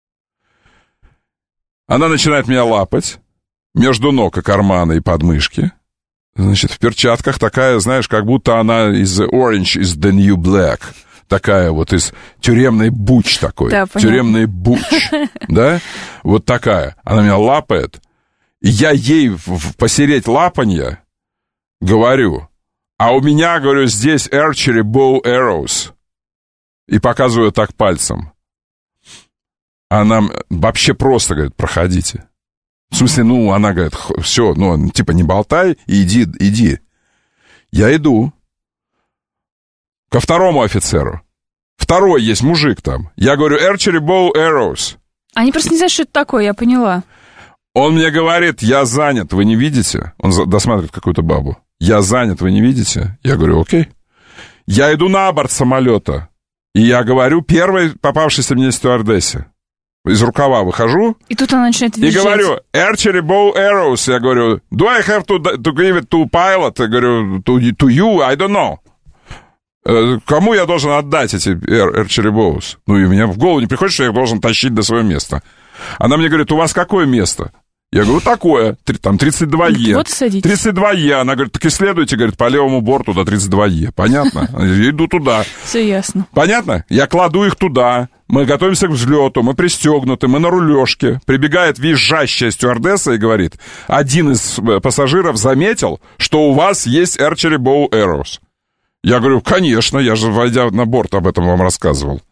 Она начинает меня лапать между ног и карманы, и подмышки. Значит, в перчатках такая, знаешь, как будто она из Orange is the New Black. Такая вот из тюремной буч такой. Да, тюремный буч, да? Вот такая. Она меня лапает. И я ей посереть лапанья говорю, а у меня, говорю, здесь archery bow arrows. И показываю так пальцем. Она вообще просто говорит, проходите. В смысле, она говорит, все, не болтай, иди. Я иду ко второму офицеру. Второй есть мужик там. Я говорю, archery bow arrows. Они просто не знают, что это такое, я поняла. Он мне говорит, я занят, вы не видите? Он досматривает какую-то бабу. Я занят, вы не видите? Я говорю, окей. Я иду на борт самолета. И я говорю первой попавшейся мне стюардессе. Из рукава выхожу. И тут она начинает визжать. И говорю, archery bow arrows. Я говорю, do I have to give it to pilot? Я говорю, to you? I don't know. Кому я должен отдать эти archery bows? И мне в голову не приходит, что я их должен тащить до своего места. Она мне говорит, у вас какое место? Я говорю, такое, там 32Е. Вот садитесь. 32Е. Она говорит, так исследуйте, говорит, по левому борту до 32Е. Понятно? Я иду туда. Все ясно. Понятно? Я кладу их туда. Мы готовимся к взлету, мы пристегнуты, мы на рулежке. Прибегает визжащая стюардесса и говорит, один из пассажиров заметил, что у вас есть Archery Bow Arrows. Я говорю, конечно, я же, войдя на борт, об этом вам рассказывал.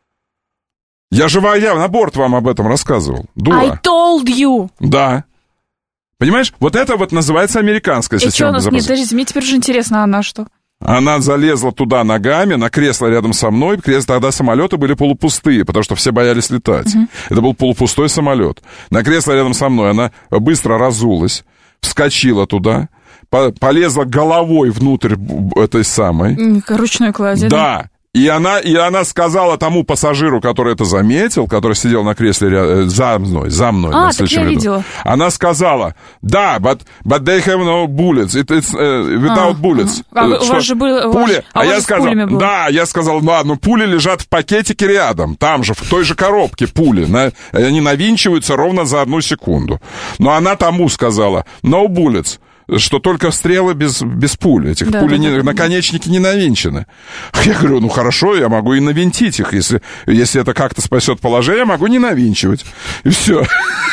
Я же, войдя на борт, вам об этом рассказывал. Дура. I told you. Да. Понимаешь, вот это вот называется американская система безопасности. Нет, подождите, мне теперь уже интересно, она что? Она залезла туда ногами, на кресло рядом со мной. Тогда самолеты были полупустые, потому что все боялись летать. Это был полупустой самолет. На кресло рядом со мной она быстро разулась, вскочила туда, полезла головой внутрь этой самой. Ручной клади. Да. И она сказала тому пассажиру, который это заметил, который сидел на кресле за мной. А, так я видела. Она сказала, да, but they have no bullets, it's without bullets. У вас же были пули. Я сказал, да, я сказал, ладно, пули лежат в пакетике рядом, там же, в той же коробке пули. Они навинчиваются ровно за 1 секунду. Но она тому сказала, no bullets. Что только стрелы без пуль. Этих пуль наконечники не навинчены. Я говорю, ну хорошо, я могу и навинтить их. Если это как-то спасет положение, я могу не навинчивать. И все.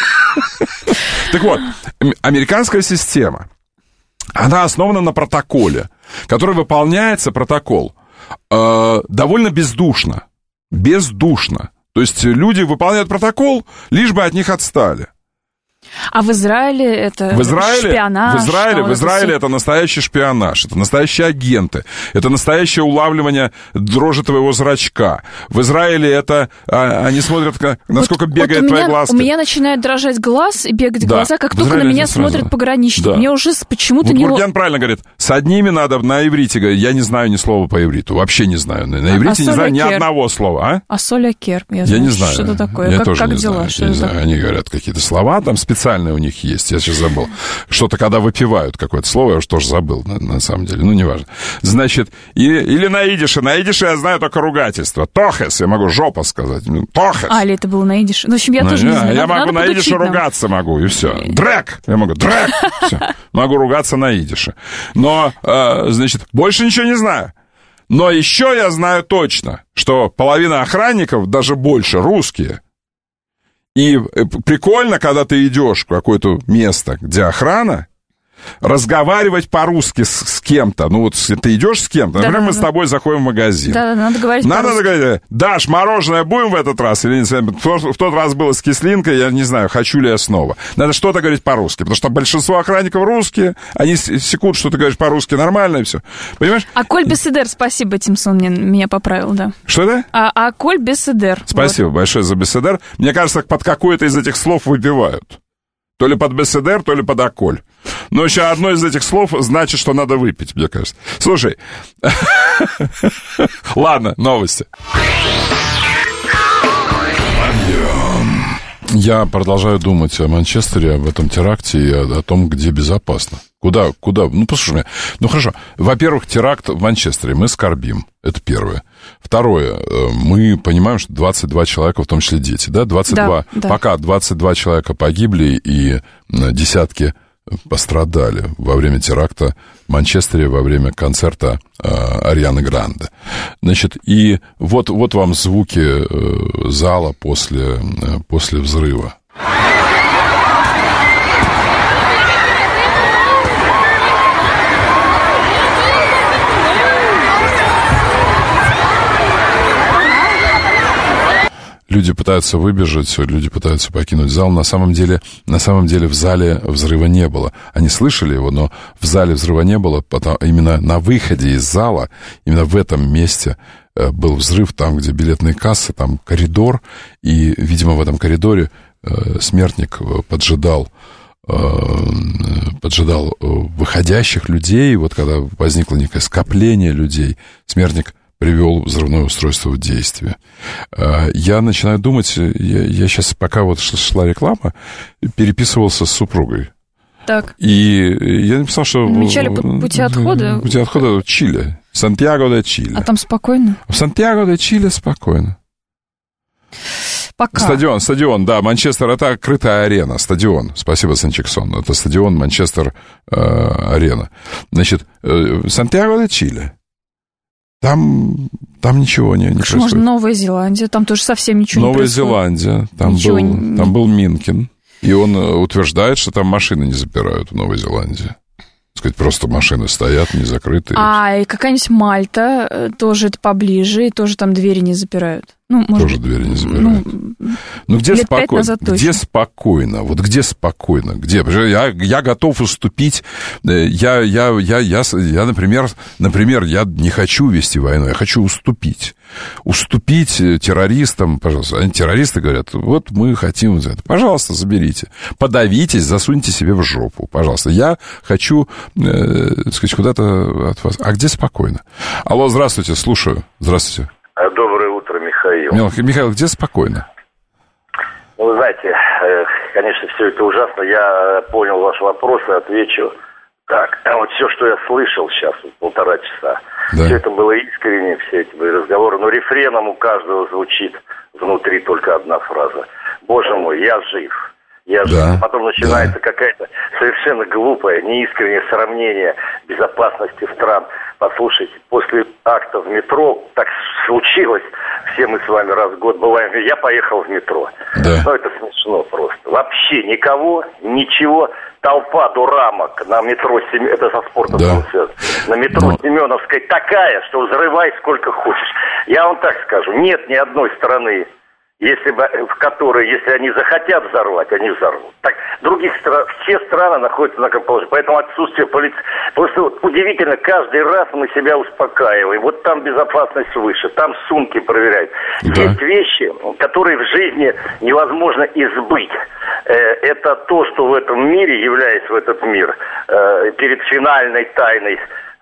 Так вот, американская система, она основана на протоколе, который выполняется, протокол, довольно бездушно. Бездушно. То есть люди выполняют протокол, лишь бы от них отстали. А в Израиле это шпионаж? В Израиле это настоящий шпионаж, это настоящие агенты, это настоящее улавливание дрожи твоего зрачка. В Израиле это... Они смотрят, насколько бегает твоя глазка. У меня начинает дрожать глаз и бегать глаза, как только на меня смотрят пограничники. Да. Мне уже почему-то не... Гурген правильно говорит, с одними надо на иврите говорить. Я не знаю ни слова по ивриту, вообще не знаю. На иврите не знаю ни одного слова. Асолякер. Я не знаю. Что это такое? Как дела? Не знаю. Они говорят какие-то слова, там специальные у них есть, я сейчас забыл. Что-то, когда выпивают какое-то слово, я уж тоже забыл, на самом деле, ну, неважно. Значит, или на идише я знаю только ругательство. Тохес, я могу жопа сказать. Тохес. Или это было на идише? В общем, я тоже не знаю. Я могу на идише ругаться могу, и все. Дрэк! Я могу, дрэк! Все. Могу ругаться на идише. Но, значит, больше ничего не знаю. Но еще я знаю точно, что половина охранников, даже больше, русские. И прикольно, когда ты идешь в какое-то место, где охрана, разговаривать по-русски с кем-то. Ну, вот ты идешь с кем-то, например, мы с тобой заходим в магазин. Да, надо говорить Надо говорить, Даш, мороженое будем в этот раз? Или в тот раз было с кислинкой, я не знаю, хочу ли я снова. Надо что-то говорить по-русски, потому что большинство охранников русские, они секут, что ты говоришь по-русски нормально, и все. Понимаешь? Коль Беседер, спасибо, Тимсон меня поправил, да. Что это? Коль Беседер. Спасибо большое за Беседер. Мне кажется, под какое-то из этих слов выпивают. То ли под Беседер, то ли под Аколь. Но еще одно из этих слов значит, что надо выпить, мне кажется. Слушай, ладно, новости. Я продолжаю думать о Манчестере, об этом теракте и о том, где безопасно. Куда? Ну, послушай меня. Ну, хорошо. Во-первых, теракт в Манчестере. Мы скорбим. Это первое. Второе. Мы понимаем, что 22 человека, в том числе дети, да? 22. Да. Пока 22 человека погибли и десятки пострадали во время теракта в Манчестере, во время концерта Арианы Гранде. Значит, и вот вам звуки зала после взрыва. Люди пытаются выбежать, люди пытаются покинуть зал. На самом деле в зале взрыва не было. Они слышали его, но в зале взрыва не было. Именно на выходе из зала, именно в этом месте был взрыв, там, где билетные кассы, там коридор. И, видимо, в этом коридоре смертник поджидал выходящих людей. Вот когда возникло некое скопление людей, смертник привел взрывное устройство в действие. Я начинаю думать, я сейчас, пока вот шла реклама, переписывался с супругой. Так. И я написал, что... Намечали пути отхода? Пути отхода в Чили. Сантьяго де Чили. А там спокойно? В Сантьяго де Чили спокойно. Пока. Стадион, да, Манчестер, это открытая арена, стадион, спасибо, Санчиксон, это стадион Манчестер-арена. Значит, Сантьяго-де-Чили, там ничего не происходит. Можно Новая Зеландия, там тоже совсем ничего не происходит. Новая Зеландия, там был Минкин, и он утверждает, что там машины не запирают в Новой Зеландии. Сказать, просто машины стоят, не закрытые. И какая-нибудь Мальта, тоже это поближе, и тоже там двери не запирают. Тоже двери не запирают. Где спокойно? Где спокойно? Вот где спокойно? Где? Я готов уступить. Я, например, я не хочу вести войну, я хочу уступить. Уступить террористам, пожалуйста. Они террористы говорят, вот мы хотим это. Пожалуйста, заберите. Подавитесь, засуньте себе в жопу. Пожалуйста. Я хочу, сказать, куда-то от вас. А где спокойно? Алло, здравствуйте, слушаю. Здравствуйте. Доброе утро, Михаил. Михаил, где спокойно? Вы знаете, конечно, все это ужасно. Я понял ваш вопрос и отвечу так. Вот все, что я слышал сейчас, 1,5 часа, все это было искренне, все эти были разговоры, но рефреном у каждого звучит внутри только одна фраза. Боже мой, я жив. Потом начинается какая-то совершенно глупая, неискреннее сравнение безопасности стран. Послушайте, после акта в метро так случилось, все мы с вами раз в год бываем, я поехал в метро. Это смешно просто. Вообще никого, ничего, толпа дурамок на метро, это со спортом связано, на метро Семеновской такая, что взрывай сколько хочешь. Я вам так скажу, нет ни одной страны, в которой, если они захотят взорвать, они взорвут. Так, все страны находятся на каком положении. Поэтому отсутствие полиции... Просто удивительно, каждый раз мы себя успокаиваем. Вот там безопасность выше, там сумки проверяют. Есть вещи, которые в жизни невозможно избыть. Это то, что в этом мире, являясь в этот мир, перед финальной тайной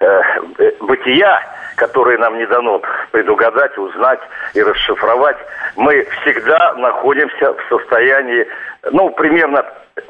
бытия, которые нам не дано предугадать, узнать и расшифровать, мы всегда находимся в состоянии, примерно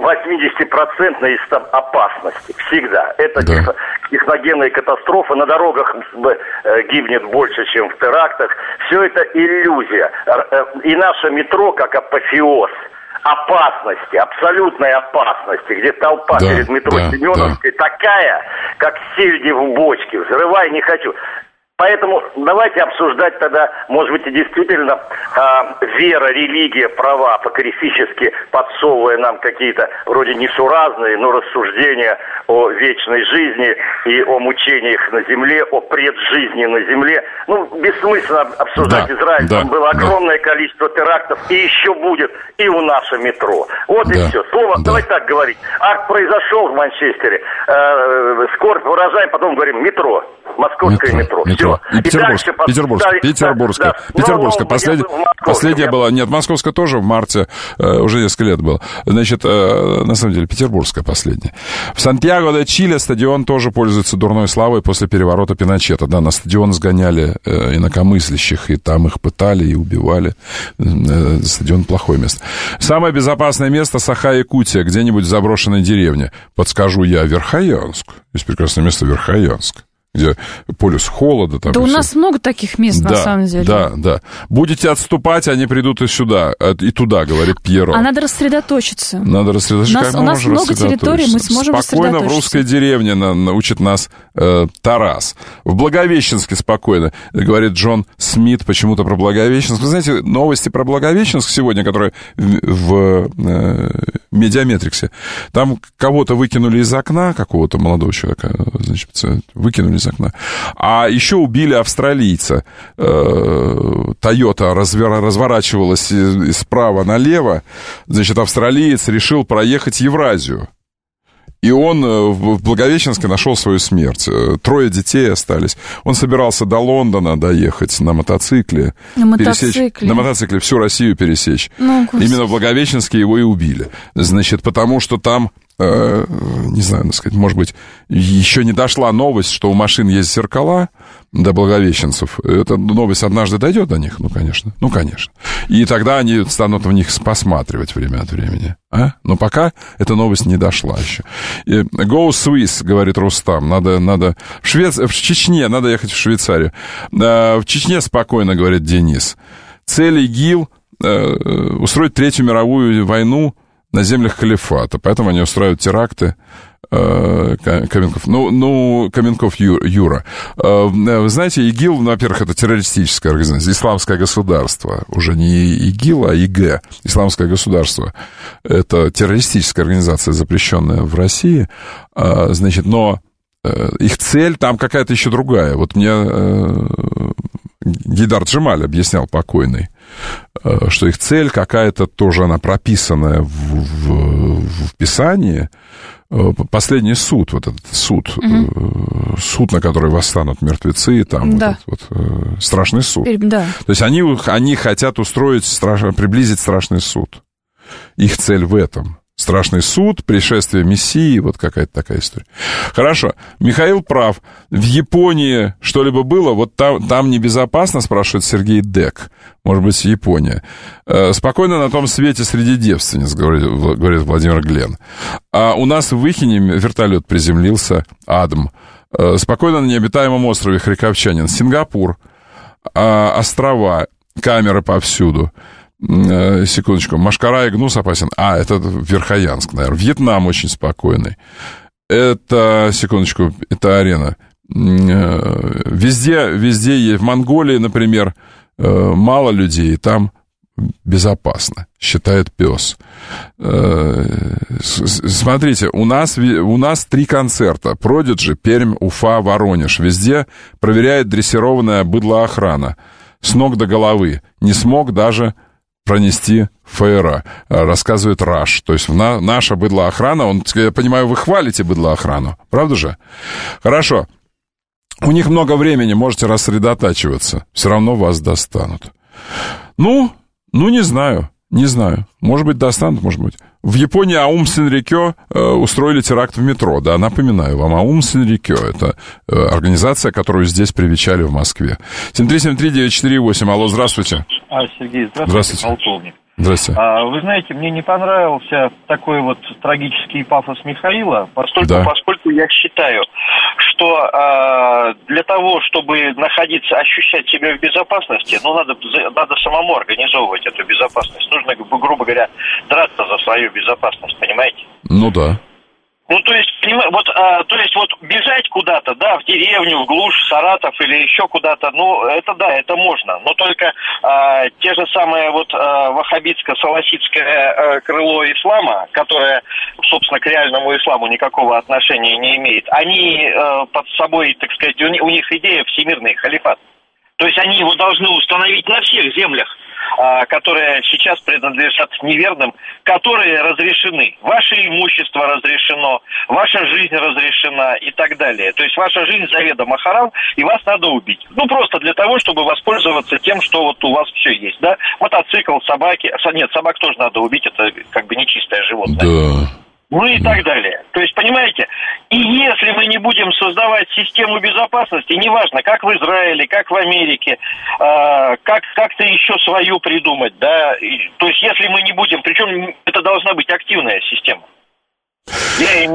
80% опасности. Всегда. Это техногенные катастрофы. На дорогах гибнет больше, чем в терактах. Все это иллюзия. И наше метро, как апофеоз опасности, абсолютной опасности, где толпа перед метро Семеновской такая, как сельди в бочке. Взрывай не хочу. Поэтому давайте обсуждать тогда, может быть, и действительно вера, религия, права, апокрифически подсовывая нам какие-то вроде несуразные, но рассуждения о вечной жизни и о мучениях на земле, о преджизни на земле. Бессмысленно обсуждать Израиль. Там было огромное количество терактов, и еще будет и у нашего метро. Вот и все. Давайте так говорить. Акт произошел в Манчестере. Скорбь выражаем, потом говорим метро. Московское метро. Все. И Петербургская. Последняя была. Нет, Московская тоже в марте, уже несколько лет было. Значит, на самом деле, Петербургская последняя. В Сантьяго-де-Чили стадион тоже пользуется дурной славой после переворота Пиночета. Да, на стадион сгоняли инакомыслящих, и там их пытали и убивали. Стадион плохое место. Самое безопасное место — Саха-Якутия, где-нибудь в заброшенной деревне. Подскажу я, Верхоянск. Есть прекрасное место Верхоянск, где полюс холода. Там у нас много таких мест, на самом деле. Да. Будете отступать, они придут и сюда, и туда, говорит Пьеро. А надо рассредоточиться. У нас много территорий, мы сможем рассредоточиться. Спокойно в русской деревне учит нас Тарас. В Благовещенске спокойно, говорит Джон Смит почему-то про Благовещенск. Вы знаете, новости про Благовещенск сегодня, которые в Медиаметриксе, там кого-то выкинули из окна, какого-то молодого человека, значит, выкинули из окна. А еще убили австралийца. Тойота разворачивалась справа налево. Значит, австралиец решил проехать Евразию. И он в Благовещенске нашел свою смерть. 3 детей остались. Он собирался до Лондона доехать на мотоцикле. На мотоцикле всю Россию пересечь. Именно в Благовещенске его и убили. Значит, потому что там, не знаю, так сказать, может быть, еще не дошла новость, что у машин есть зеркала до благовещенцев. Эта новость однажды дойдет до них? Конечно. И тогда они станут в них посматривать время от времени. Но пока эта новость не дошла еще. Go Swiss, говорит Рустам. Надо в Чечне, надо ехать в Швейцарию. В Чечне спокойно, говорит Денис. Цель ИГИЛ устроить Третью мировую войну на землях халифата. Поэтому они устраивают теракты. Каменков. Каменков Юра. Вы знаете, ИГИЛ, во-первых, это террористическая организация, исламское государство. Уже не ИГИЛ, а ИГ. Исламское государство. Это террористическая организация, запрещенная в России. Значит, но их цель там какая-то еще другая. Вот мне Гейдар Джемаль объяснял, покойный, что их цель какая-то тоже, она прописанная в Писании. Последний суд, вот этот суд, суд, на который восстанут мертвецы, там да. вот страшный суд. Да. То есть они хотят устроить, приблизить страшный суд. Их цель в этом. Страшный суд, пришествие Мессии, вот какая-то такая история. Хорошо, Михаил прав. В Японии что-либо было? Вот там небезопасно, спрашивает Сергей Дек. Может быть, Япония. Спокойно на том свете среди девственниц, говорит Владимир Глен. А у нас в Ихине вертолет приземлился, Адам. Спокойно на необитаемом острове Харьковчанин. Сингапур, острова, камеры повсюду. Секундочку. Машкара и Гнус опасен. это Верхоянск, наверное. Вьетнам очень спокойный. Это, секундочку, это арена. Везде есть. В Монголии, например, мало людей, там безопасно, считает пес. Смотрите, у нас 3 концерта. Продиджи, Пермь, Уфа, Воронеж. Везде проверяет дрессированная быдлоохрана. С ног до головы. Не смог даже пронести ФРА, рассказывает Раш. То есть наша быдлоохрана, я понимаю, вы хвалите быдлоохрану, правда же? Хорошо. У них много времени, можете рассредотачиваться. Все равно вас достанут. Не знаю. Может быть, достанут, может быть. В Японии Аум Синрикё устроили теракт в метро. Да, напоминаю вам, Аум Синрикё — это организация, которую здесь привечали в Москве. 7373948. Алло, здравствуйте. Сергей, здравствуйте, полковник. Здравствуйте. Вы знаете, мне не понравился такой вот трагический пафос Михаила, поскольку я считаю, что для того, чтобы ощущать себя в безопасности, надо самому организовывать эту безопасность. Нужно, грубо говоря, драться за свою безопасность, понимаете? Да. То есть бежать куда-то, в деревню, в глушь, в Саратов или еще куда-то, это можно. Но только те же самые ваххабитско-салафитское крыло ислама, которое, собственно, к реальному исламу никакого отношения не имеет, они под собой, так сказать, у них идея всемирный халифат. То есть они его должны установить на всех землях, которые сейчас принадлежат неверным, которые разрешены. Ваше имущество разрешено, ваша жизнь разрешена и так далее. То есть ваша жизнь заведомо харам, и вас надо убить. Просто для того, чтобы воспользоваться тем, что у вас все есть, да? Мотоцикл, собаки. Нет, собак тоже надо убить, это как бы нечистое животное. Да. И так далее. То есть, понимаете, и если мы не будем создавать систему безопасности, неважно, как в Израиле, как в Америке, как-то еще свою придумать, да, то есть, если мы не будем, причем это должна быть активная система. Я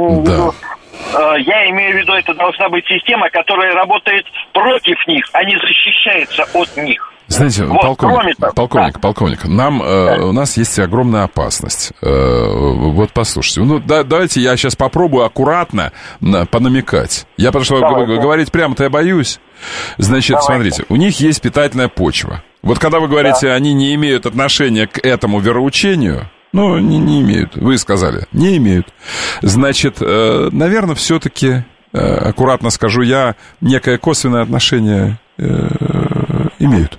имею в виду, это должна быть система, которая работает против них, а не защищается от них. Знаете, полковник, у нас есть огромная опасность. Послушайте, давайте я сейчас попробую аккуратно понамекать. Потому что говорить прямо-то я боюсь. Значит, смотрите, у них есть питательная почва. Вот когда вы говорите, они не имеют отношения к этому вероучению, не имеют, вы сказали, не имеют. Значит, наверное, все-таки, аккуратно скажу я, некое косвенное отношение имеют.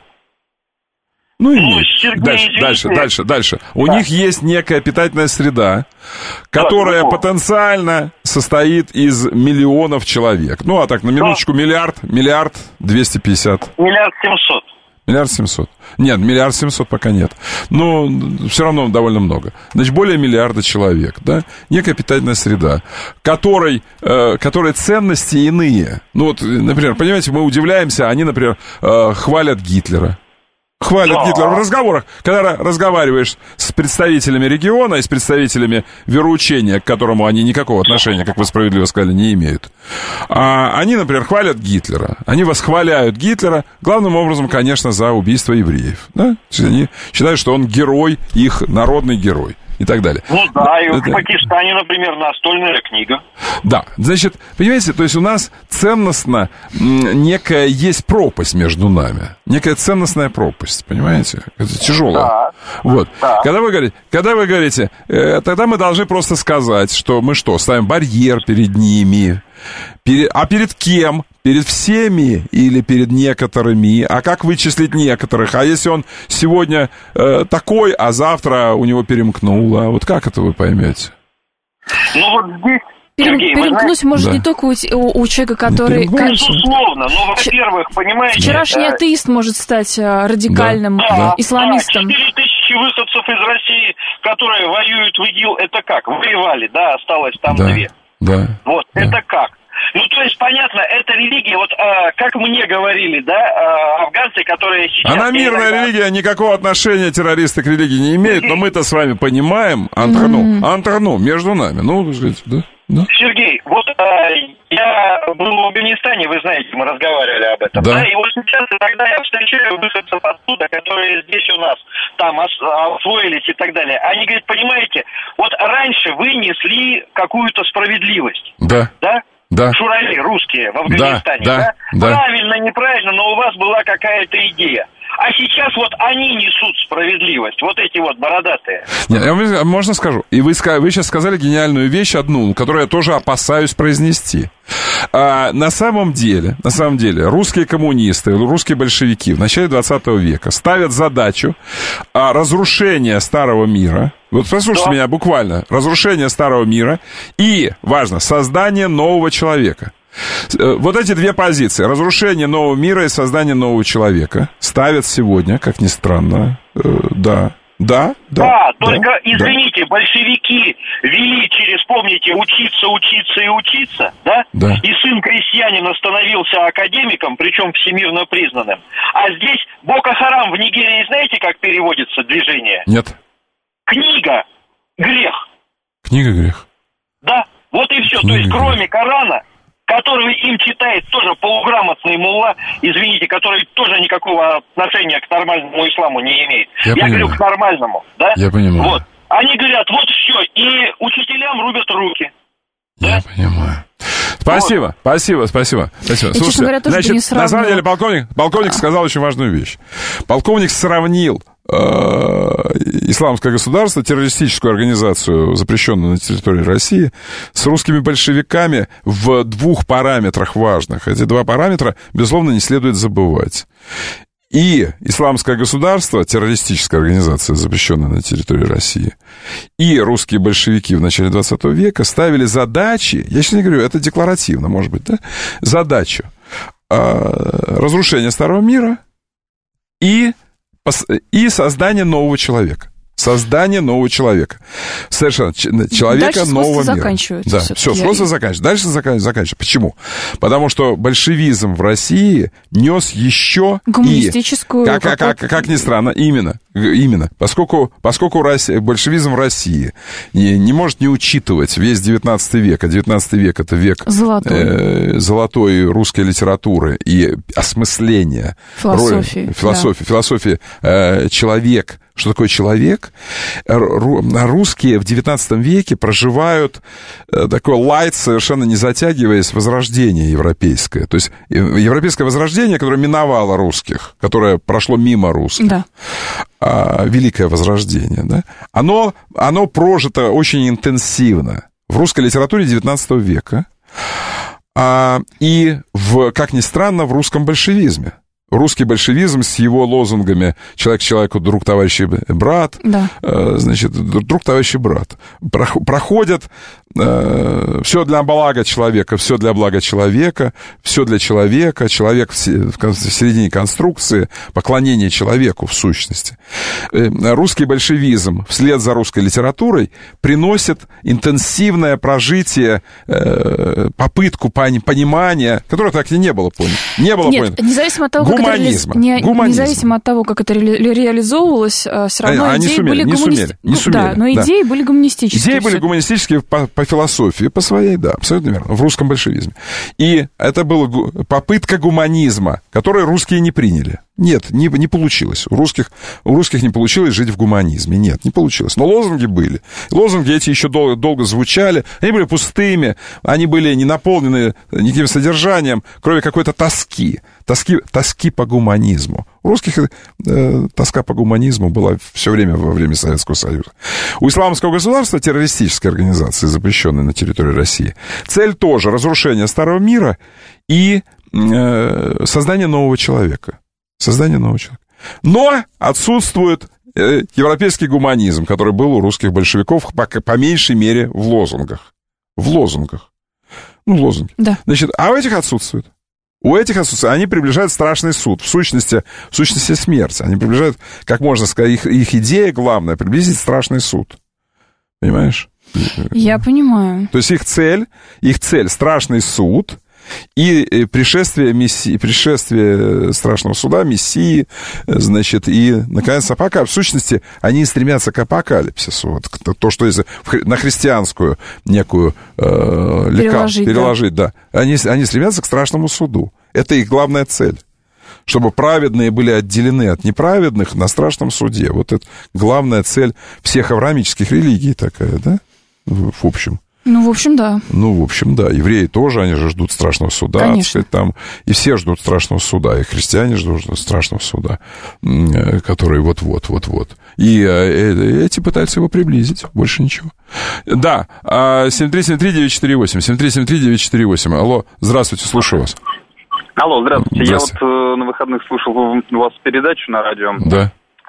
Дальше. У них есть некая питательная среда, которая потенциально состоит из миллионов человек. На минуточку, миллиард 250. Миллиард 700. Нет, 1 700 000 пока нет. Но все равно довольно много. Значит, более миллиарда человек, да? Некая питательная среда, которой ценности иные. Например, понимаете, мы удивляемся, они, например, хвалят Гитлера. Хвалят Гитлера в разговорах. Когда разговариваешь с представителями региона и с представителями вероучения, к которому они никакого отношения, как вы справедливо сказали, не имеют. Они, например, хвалят Гитлера. Они восхваляют Гитлера, главным образом, конечно, за убийство евреев. Да? Они считают, что он герой, их народный герой. И так далее. Ну да, и в Пакистане, например, настольная книга. Да, значит, понимаете, то есть у нас ценностно некая есть пропасть между нами. Некая ценностная пропасть, понимаете? Это тяжелая. Да. Вот. Да. Когда вы говорите, тогда мы должны просто сказать, что мы что, ставим барьер перед ними. А перед кем? Перед всеми или перед некоторыми? А как вычислить некоторых? А если он сегодня такой, а завтра у него перемкнуло? Вот как это вы поймете? Ну вот здесь... Перемкнуть может не только у человека, который... Безусловно, но, во-первых, понимаете... Вчерашний атеист может стать радикальным исламистом. 4 тысячи выходцев из России, которые воюют в ИГИЛ, это как? Воевали, да, осталось там 2. Да. Вот, это как? Ну, то есть, понятно, это религия, вот как мне говорили, да, афганцы, которые сейчас... Она мирная религия, никакого отношения террористы к религии не имеют, но мы-то с вами понимаем, Антарну, между нами, ну, скажите, да? Сергей, вот я был в Афганистане, вы знаете, мы разговаривали об этом, да, и вот сейчас иногда я встречаю выходцев оттуда, которые здесь у нас там освоились и так далее. Они говорят, понимаете, вот раньше вы несли какую-то справедливость, да? Шурави, русские в Афганистане, да? Правильно, неправильно, но у вас была какая-то идея. А сейчас вот они несут справедливость, вот эти вот бородатые. Нет, я можно скажу? И вы сейчас сказали гениальную вещь одну, которую я тоже опасаюсь произнести. На самом деле, русские коммунисты, русские большевики в начале 20 века ставят задачу разрушения старого мира. Вот послушайте меня буквально. Разрушение старого мира и, важно, создание нового человека. Вот эти две позиции, разрушение нового мира и создание нового человека, ставят сегодня, как ни странно, только, извините, большевики вели через, помните, учиться и учиться, да? И сын крестьянина становился академиком, причем всемирно признанным. А здесь Боко-Харам в Нигерии, знаете, как переводится движение? Нет. Книга грех. Книга грех. Да, вот и все. То есть, кроме Корана, который им читает тоже полуграмотный мулла, извините, который тоже никакого отношения к нормальному исламу не имеет. Я говорю к нормальному, да? Я понимаю. Вот. Они говорят, вот все, и учителям рубят руки. Я понимаю. Спасибо. Слушайте, говоря, значит, на самом деле полковник сказал очень важную вещь. Полковник сравнил исламское государство, террористическую организацию, запрещенную на территории России, с русскими большевиками в 2 параметрах важных. Эти 2 параметра, безусловно, не следует забывать. И исламское государство, террористическая организация, запрещенная на территории России, и русские большевики в начале 20 века ставили задачи, я сейчас не говорю, это декларативно, может быть, да, задачу разрушения старого мира и создание нового человека. Создание нового человека. Совершенно. Человека дальше нового мира. Заканчивается. Да, все, просто заканчивается. Дальше заканчивается. Почему? Потому что большевизм в России нес еще гуманистическую... Как ни странно, именно. Поскольку большевизм в России не может не учитывать весь 19 век, а 19 век — это век золотой русской литературы и осмысления философии человек. Что такое человек? Русские в 19 веке проживают такой лайт, совершенно не затягиваясь, возрождение европейское. То есть европейское возрождение, которое миновало русских, которое прошло мимо русских. Да. Великое возрождение, да? Оно прожито очень интенсивно в русской литературе 19 века и, как ни странно, в русском большевизме. Русский большевизм с его лозунгами «человек человеку, друг, товарищ и брат», значит, друг, товарищ и брат, проходят все для блага человека, все для блага человека, все для человека, человек в середине конструкции, поклонение человеку в сущности. Русский большевизм вслед за русской литературой приносит интенсивное прожитие, попытку понимания, которое так и не было понято. Нет, независимо от того, независимо от того, как это реализовывалось, все равно идеи были гуманистические. Да, но идеи были гуманистические. Идеи были гуманистические по философии, по своей, да, абсолютно верно, в русском большевизме. И это была попытка гуманизма, которую русские не приняли. Нет, не получилось. У русских не получилось жить в гуманизме. Нет, не получилось. Но лозунги были. Лозунги эти еще долго звучали. Они были пустыми, они были не наполнены никаким содержанием, кроме какой-то тоски по гуманизму. У русских тоска по гуманизму была все время во время Советского Союза. У исламского государства, террористической организации, запрещенной на территории России, цель тоже разрушение старого мира и создание нового человека. Но отсутствует европейский гуманизм, который был у русских большевиков, по меньшей мере, в лозунгах. Лозунги. Да. Значит, а у этих отсутствует. Они приближают страшный суд, в сущности смерть. Они приближают, как можно сказать, их идея главная, приблизить страшный суд. Понимаешь? Я понимаю. То есть их цель страшный суд и пришествие страшного суда, Мессии, значит, и, наконец, апокалипсис. В сущности, они стремятся к апокалипсису. Вот, то, что если на христианскую некую переложить, да. Они стремятся к страшному суду. Это их главная цель. Чтобы праведные были отделены от неправедных на страшном суде. Вот это главная цель всех авраамических религий такая, да? В общем. В общем, да. Евреи тоже, они же ждут страшного суда. Конечно. Там, и все ждут страшного суда. И христиане ждут страшного суда, который вот-вот. И эти пытаются его приблизить. Больше ничего. Да, 7373948. 7373948. Алло, здравствуйте, слушаю вас. Алло, здравствуйте. Я вот на выходных слушал у вас передачу на радио. Да.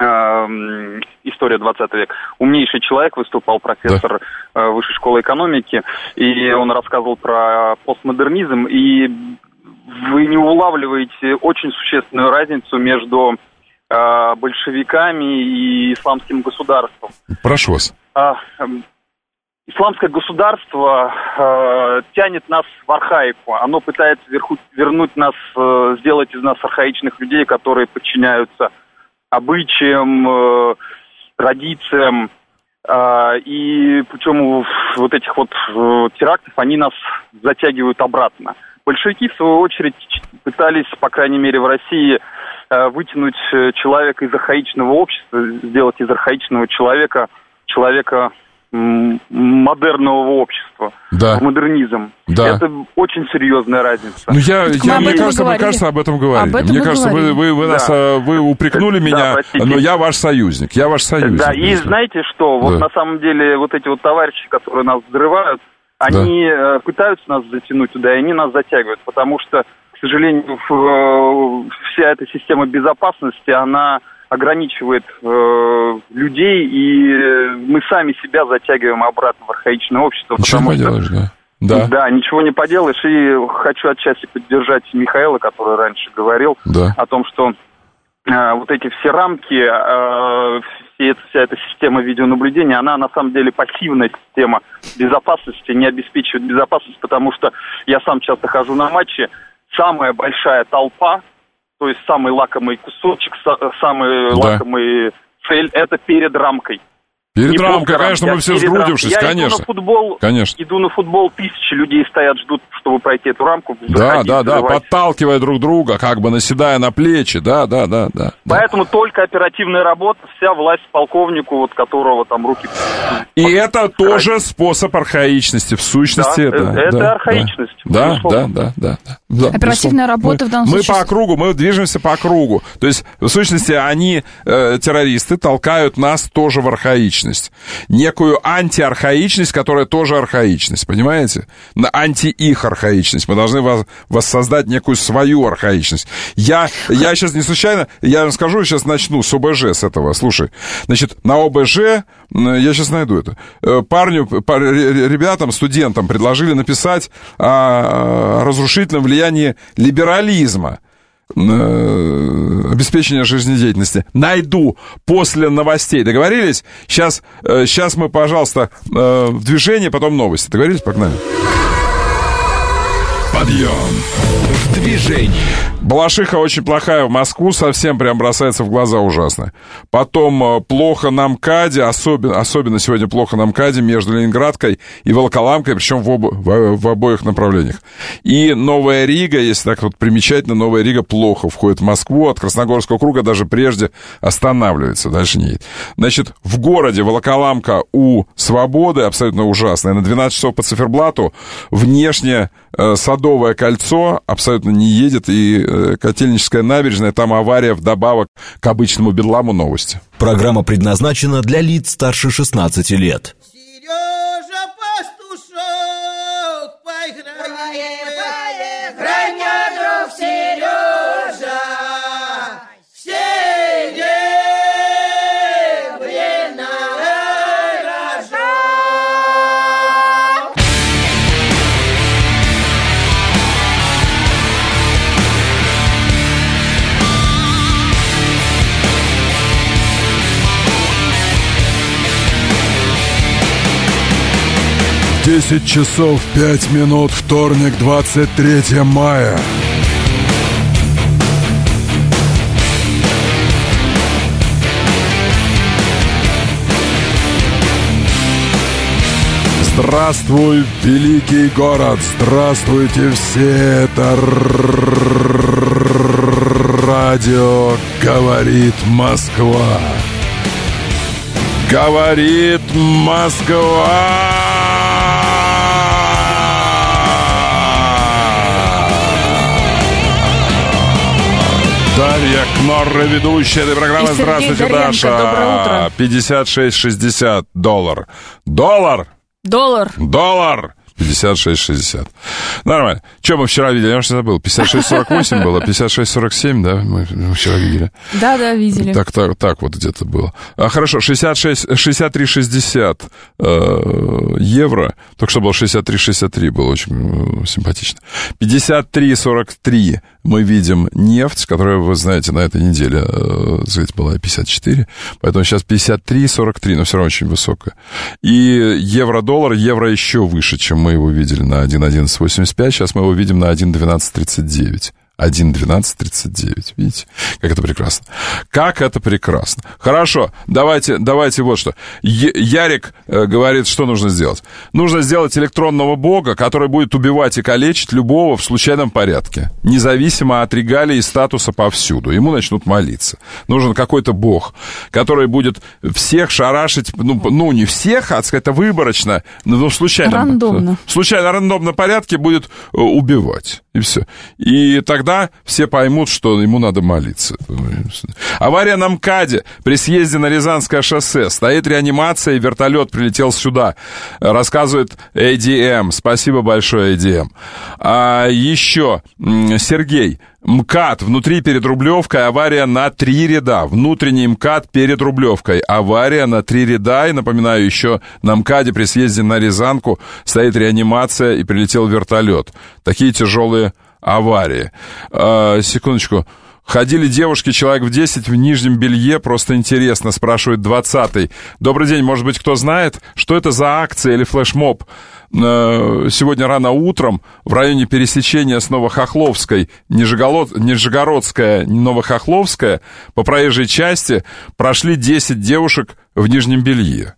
История 20 века. Умнейший человек выступал, профессор Высшей школы экономики, и он рассказывал про постмодернизм, и вы не улавливаете очень существенную разницу между большевиками и исламским государством. Прошу вас. Исламское государство тянет нас в архаику. Оно пытается вернуть нас, сделать из нас архаичных людей, которые подчиняются обычаям, традициям, и путем вот этих вот терактов они нас затягивают обратно. Большевики, в свою очередь, пытались, по крайней мере, в России вытянуть человека из архаичного общества, сделать из архаичного человека модерного общества, да. Модернизм. Да. Это очень серьезная разница. Мне кажется, об этом говорили. Мне кажется, вы упрекнули меня, но я ваш союзник. Да, и знаете что, вот на самом деле вот эти вот товарищи, которые нас взрывают, они пытаются нас затянуть туда, и они нас затягивают, потому что, к сожалению, вся эта система безопасности, она ограничивает людей, и мы сами себя затягиваем обратно в архаичное общество. Ничего не поделаешь, да. Да, ничего не поделаешь, и хочу отчасти поддержать Михаила, который раньше говорил о том, что вот эти все рамки, вся эта система видеонаблюдения, она на самом деле пассивная система безопасности, не обеспечивает безопасность, потому что я сам часто хожу на матчи, самая большая толпа, то есть самый лакомый кусочек, самый лакомый цель, это перед рамкой. Перед рамкой, конечно, мы все сгрудившись, конечно. Иду на футбол, тысячи людей стоят, ждут, чтобы пройти эту рамку. Да, подталкивая друг друга, как бы наседая на плечи, да. Поэтому только оперативная работа, вся власть полковнику, вот которого там руки... И это тоже способ архаичности, в сущности. Это архаичность. Да. Оперативная работа в данном случае. Мы движемся по кругу. То есть, в сущности, они, террористы, толкают нас тоже в архаичность. архаичность. Некую антиархаичность, которая тоже архаичность, понимаете? На анти-их архаичность. Мы должны воссоздать некую свою архаичность. Я сейчас не случайно, я вам скажу, сейчас начну с ОБЖ, с этого. Слушай, значит, на ОБЖ, я сейчас найду это, ребятам, студентам предложили написать о разрушительном влиянии либерализма, обеспечения жизнедеятельности. Найду после новостей. Договорились? Сейчас мы, пожалуйста, в движении, потом новости. Договорились? Погнали. Подъем в движении. Балашиха очень плохая в Москву, совсем прям бросается в глаза ужасно. Потом плохо на МКАДе, особенно сегодня плохо на МКАДе между Ленинградкой и Волоколамкой, причем в обоих направлениях. И Новая Рига, если так вот примечательно, Новая Рига плохо входит в Москву, от Красногорского круга даже прежде останавливается, дальше не едет. Значит, в городе Волоколамка у Свободы абсолютно ужасная. На 12 часов по циферблату внешне Садовое кольцо абсолютно не едет, и Котельническая набережная, там авария вдобавок к обычному бедламу. Новости. Программа предназначена для лиц старше 16 лет. Сережа Пастушок, поиграй, граня, друг Сережа, Десять часов 5 минут, вторник, 23 мая. Здравствуй, великий город! Здравствуйте все! Это радио «Говорит Москва». Говорит Москва! Дарья Кнорра, ведущая этой программы. Здравствуйте, Даша. Доброе утро. 56,60 $. Доллар. 56,60. Нормально. Что мы вчера видели? Я уже забыл. 56,48 было, 56,47, да? Мы вчера видели. Да, видели. Так вот где-то было. Хорошо, 63,60 евро. Только что было 63,63, было очень симпатично. 53,43 мы видим нефть, которая, вы знаете, на этой неделе, была 54. Поэтому сейчас 53,43, но все равно очень высокая. И евро-доллар, евро еще выше, чем мы его видели на 1.1185, сейчас мы его видим на 1.1239. 1.1239, видите? Как это прекрасно. Как это прекрасно. Хорошо, давайте вот что. Ярик говорит, что нужно сделать. Нужно сделать электронного бога, который будет убивать и калечить любого в случайном порядке, независимо от регалий и статуса повсюду. Ему начнут молиться. Нужен какой-то бог, который будет всех шарашить, ну не всех, а, так сказать, выборочно, но в случайном порядке будет убивать. И все. И тогда все поймут, что ему надо молиться. Авария на МКАДе при съезде на Рязанское шоссе. Стоит реанимация, и вертолет прилетел сюда. Рассказывает ADM. Спасибо большое, ADM. А еще Сергей. МКАД внутри перед Рублевкой, авария на 3 ряда. Внутренний МКАД перед Рублевкой, авария на 3 ряда. И напоминаю, еще на МКАДе при съезде на Рязанку стоит реанимация и прилетел вертолет. Такие тяжелые аварии. Секундочку. Ходили девушки, человек в 10 в нижнем белье, просто интересно, спрашивает 20-й. Добрый день, может быть, кто знает, что это за акция или флешмоб? Сегодня рано утром в районе пересечения с Новохохловской, Нижегородская, Новохохловская, по проезжей части прошли 10 девушек в нижнем белье.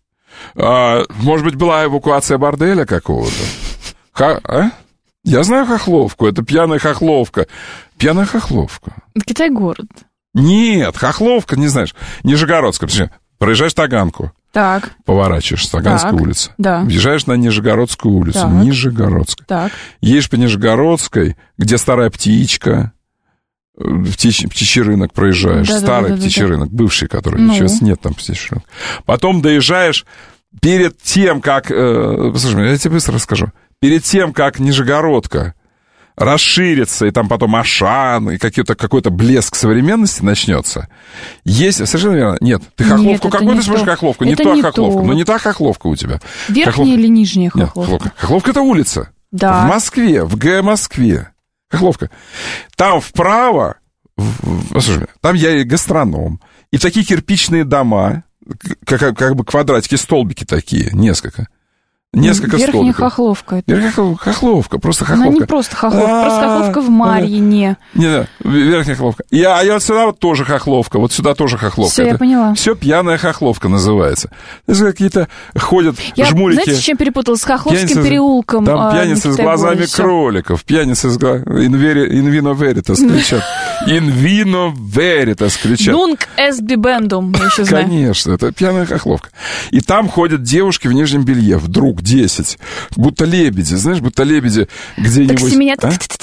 Может быть, была эвакуация борделя какого-то? Я знаю Хохловку, это пьяная Хохловка. Пьяная Хохловка. Китай-город. Нет, Хохловка, не знаешь. Нижегородская. Проезжаешь Таганку. Так. Поворачиваешь с Таганской улицы. Да. Въезжаешь на Нижегородскую улицу. Так. Нижегородская. Так. Едешь по Нижегородской, где старая птичка. в птичий рынок проезжаешь, старый птичий рынок, бывший, который сейчас нет там птичий рынок. Потом доезжаешь перед тем, как... Послушай, я тебе быстро расскажу. Перед тем, как Нижегородка расширится, и там потом Ашан, и какой-то блеск современности начнется. Есть, совершенно верно. Нет, ты хохловку, какой ты смотришь хохловку? Не та хохловка, но не та хохловка у тебя. Верхняя или нижняя хохловка? Нет, хохловка — это улица. Да. В Москве, в Москве. Хохловка. Там вправо, послушай, там я и гастроном, и такие кирпичные дома, как бы квадратики, столбики такие, несколько Верхняя столбиков. Хохловка. Верхняя хохловка, просто хохловка. Она не просто хохловка, просто хохловка в Марьине. Не, верхняя хохловка. А я вот сюда вот тоже хохловка, вот сюда тоже хохловка. Все, я поняла. Все пьяная хохловка называется. Это какие-то ходят жмурики. Знаете, с чем перепутала? С Хохловским переулком. Там пьяницы с глазами кроликов, пьяницы с глазами... In vino veritas кричат. In vino veritas кричат. Nunc est bibendum, я еще знаю. Конечно, это пьяная хохловка. И там ходят девушки в нижнем белье, вдруг 10, будто лебеди, знаешь, будто лебеди где-нибудь... Так семенят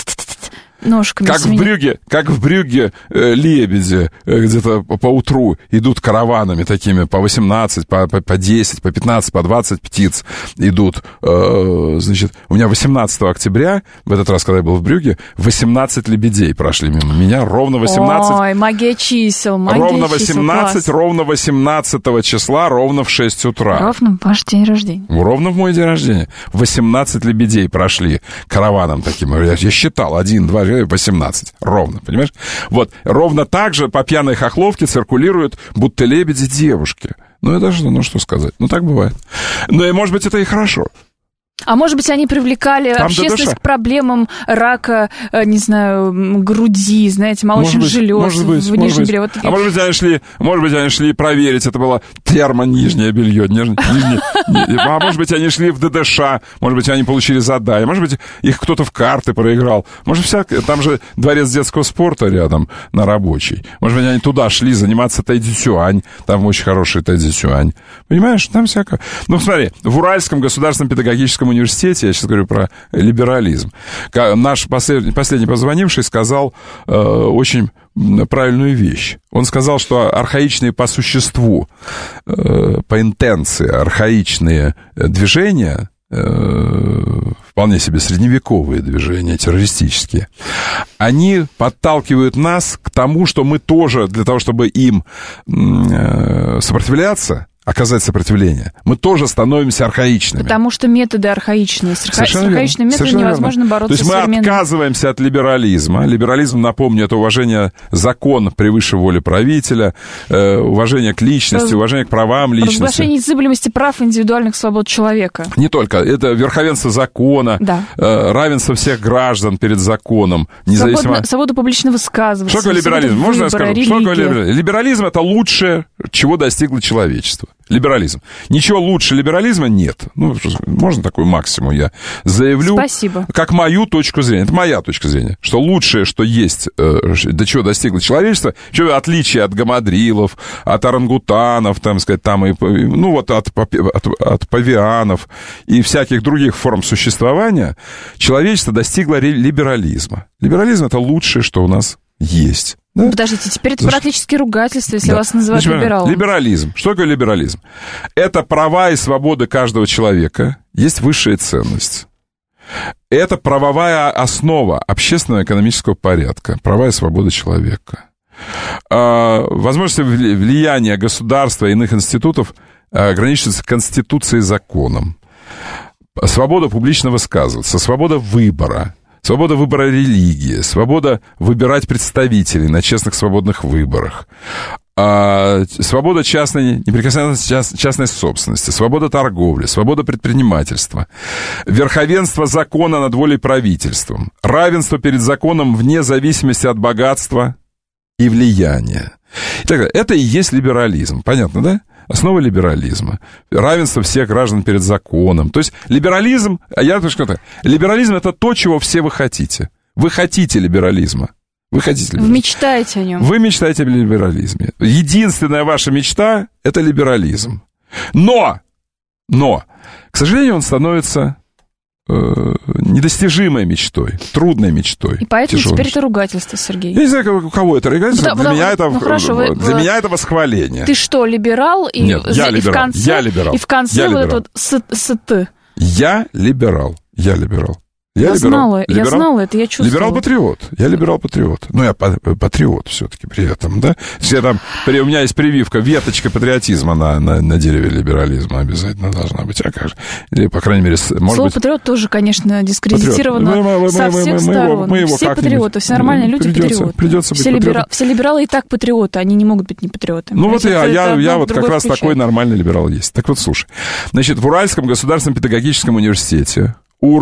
ножками. Как в Брюгге лебеди где-то по утру идут караванами такими по 18, по 10, по 15, по 20 птиц идут. Значит, у меня 18 октября, в этот раз, когда я был в Брюгге, 18 лебедей прошли мимо меня, ровно 18. Ой, магия чисел, ровно 18, ровно 18 числа, ровно в 6 утра. Ровно в ваш день рождения. Ровно в мой день рождения. 18 лебедей прошли караваном таким. Я считал, 1, 2, 18. Ровно, понимаешь? Вот, ровно так же по пьяной хохловке циркулируют будто лебеди девушки. Ну, это что, что сказать? Ну, так бывает. Ну, и, может быть, это и хорошо. А может быть, они привлекали общественность к проблемам рака, не знаю, груди, знаете, молочных желез в нижнем белье. А может быть, они шли проверить, это было термо-нижнее белье. А может быть, они шли в ДДШ, может быть, они получили задание, может быть, их кто-то в карты проиграл. Может, там же дворец детского спорта рядом, на Рабочей. Может быть, они туда шли заниматься тайцзи-цюань, там очень хороший тайцзи-цюань. Понимаешь, там всякое. Ну, смотри, в Уральском государственном педагогическом университете, я сейчас говорю про либерализм, наш последний позвонивший сказал очень правильную вещь. Он сказал, что архаичные по существу, по интенции, архаичные движения, вполне себе средневековые движения, террористические, они подталкивают нас к тому, что мы тоже, для того, чтобы им сопротивляться, оказать сопротивление, мы тоже становимся архаичными. Потому что методы архаичные. С архаичными методами невозможно бороться. То есть мы отказываемся от либерализма. Либерализм, напомню, это уважение закона превыше воли правителя, уважение к личности, уважение к правам личности. Разглашение незыблемости прав и индивидуальных свобод человека. Не только. Это верховенство закона, равенство всех граждан перед законом. Свобода публично высказываться. Что такое либерализм? Можно я скажу? Что такое либерализм? Либерализм — это лучшее, чего достигло человечество. Либерализм. Ничего лучше либерализма нет. Ну, можно такой максимум я заявлю. Спасибо. Как мою точку зрения. Это моя точка зрения. Что лучшее, что есть, до чего достигло человечество, что отличие от гамадрилов, от орангутанов, там сказать, там и, ну, вот от павианов и всяких других форм существования, человечество достигло либерализма. Либерализм — это лучшее, что у нас есть. Да? Подождите, теперь это практически ругательство, если вас называют либералом. Либерализм. Что такое либерализм? Это права и свободы каждого человека, есть высшая ценность. Это правовая основа общественного экономического порядка, права и свободы человека. Возможности влияния государства и иных институтов ограничиваются Конституцией и законом. Свобода публично высказываться, свобода выбора. Свобода выбора религии, свобода выбирать представителей на честных свободных выборах, свобода неприкосновенности частной собственности, свобода торговли, свобода предпринимательства, верховенство закона над волей правительством, равенство перед законом вне зависимости от богатства и влияния. Это и есть либерализм, понятно, да? Основа либерализма. Равенство всех граждан перед законом. То есть либерализм, либерализм — это то, чего все вы хотите. Вы хотите либерализма. Вы мечтаете о нем. Вы мечтаете о либерализме. Единственная ваша мечта — это либерализм. Но, к сожалению, он становится недостижимой мечтой, трудной мечтой. И поэтому теперь это ругательство, Сергей. Я не знаю, у кого это ругательство, для меня это восхваление. Ты что, либерал? Нет, я либерал. И в конце вот это вот «ст». Я либерал. Я знала это, я чувствовала. Либерал-патриот. Я либерал-патриот. Ну, я патриот все-таки при этом, да? У меня есть прививка, веточка патриотизма на дереве либерализма обязательно должна быть. А как же? Или, по крайней мере, может слово «патриот» тоже, конечно, дискредитировано со всех сторон. Все патриоты, все нормальные люди патриоты. Придется быть патриотом. Все либералы и так патриоты, они не могут быть не патриотами. Ну, вот я вот как раз такой нормальный либерал есть. Так вот, слушай. Значит, в Уральском государственном педагогическом университете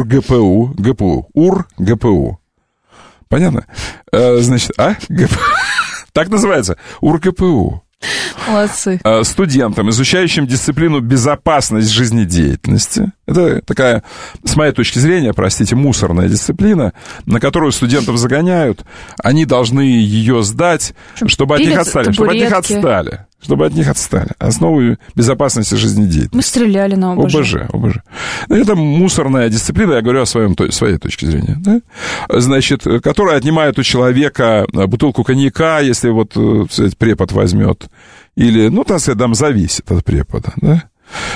УрГПУ. Понятно? Значит, ГПУ. Так называется. УрГПУ. Молодцы. Студентам, изучающим дисциплину безопасность жизнедеятельности. Это такая, с моей точки зрения, простите, мусорная дисциплина, на которую студентов загоняют. Они должны ее сдать, чтобы от них отстали. Основу безопасности жизнедеятельности. Мы стреляли на ОБЖ. Это мусорная дисциплина, я говорю о своей точке зрения. Да? Значит, которая отнимает у человека бутылку коньяка, если вот препод возьмет. Или, там зависит от препода, да?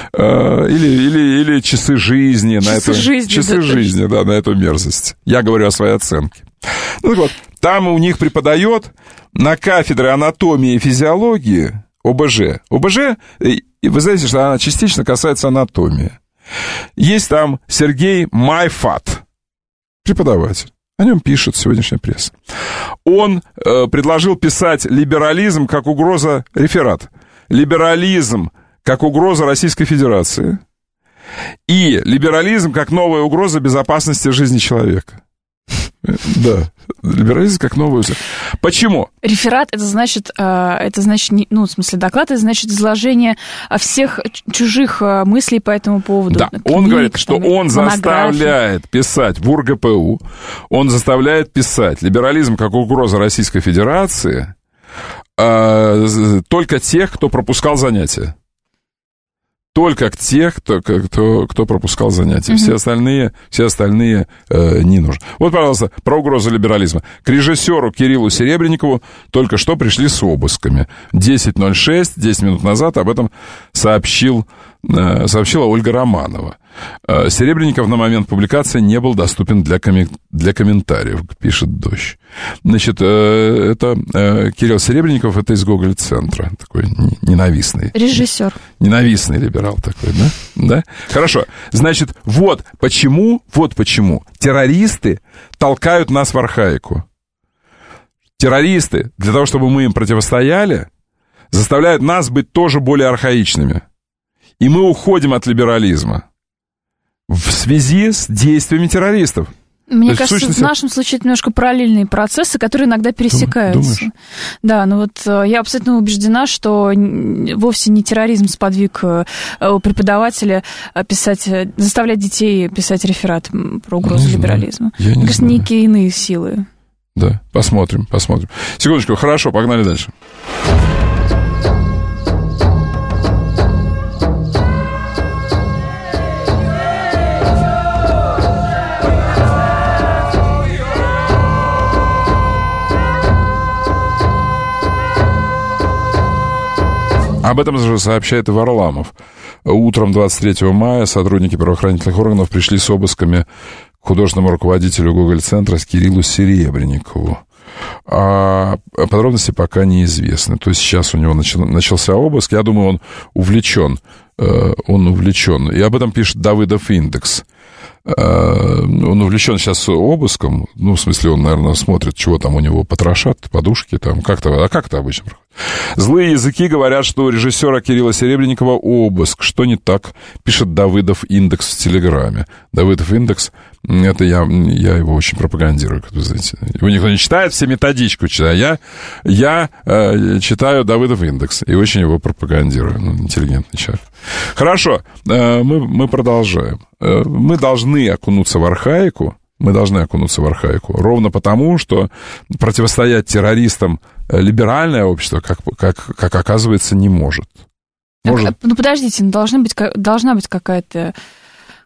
Или часы жизни на эту мерзость. Я говорю о своей оценке. Ну так вот, там у них преподает на кафедре анатомии и физиологии ОБЖ. ОБЖ, вы знаете, что она частично касается анатомии. Есть там Сергей Майфат, преподаватель. О нем пишет сегодняшняя пресса. Он предложил писать либерализм как угроза, реферат, либерализм как угроза Российской Федерации и либерализм как новая угроза безопасности жизни человека. Да, либерализм как новая угроза. Почему? Реферат, это значит, доклад, это значит изложение всех чужих мыслей по этому поводу. Да, он говорит, что он заставляет писать в УрГПУ, он заставляет писать либерализм как угроза Российской Федерации только тех, кто пропускал занятия. Только тех, кто пропускал занятия. Все остальные не нужны. Вот, пожалуйста, про угрозу либерализма. К режиссеру Кириллу Серебренникову только что пришли с обысками. 10:06, 10 минут назад об этом сообщила Ольга Романова. Серебренников на момент публикации не был доступен для комментариев, пишет «Дождь». Значит, это Кирилл Серебренников, это из Гоголь-центра, такой ненавистный. Режиссер. Ненавистный либерал такой, да? Хорошо. Значит, вот почему террористы толкают нас в архаику. Террористы, для того, чтобы мы им противостояли, заставляют нас быть тоже более архаичными. И мы уходим от либерализма в связи с действиями террористов. Мне кажется, в нашем случае это немножко параллельные процессы, которые иногда пересекаются. Думаешь? Да, я абсолютно убеждена, что вовсе не терроризм сподвиг преподавателя заставлять детей писать реферат про угрозу либерализма. Мне кажется, некие иные силы. Да, посмотрим. Секундочку, хорошо, погнали дальше. Об этом же сообщает и Варламов. Утром 23 мая сотрудники правоохранительных органов пришли с обысками к художественному руководителю Гоголь-центра Кириллу Серебренникову. А подробности пока неизвестны. То есть сейчас у него начался обыск. Я думаю, он увлечен. И об этом пишет Давыдов Индекс. Он увлечен сейчас обыском. В смысле, он, наверное, смотрит, чего там у него потрошат, подушки там. Как это обычно проходит? Злые языки говорят, что у режиссера Кирилла Серебренникова обыск. Что не так, пишет Давыдов Индекс в Телеграме. Давыдов Индекс, это я его очень пропагандирую, как вы знаете. Его никто не читает, все методичку читают. Я читаю Давыдов Индекс и очень его пропагандирую. Интеллигентный человек. Хорошо, мы продолжаем. Мы должны окунуться в архаику. Ровно потому, что противостоять террористам либеральное общество, как оказывается, не может. Подождите, должна быть какая-то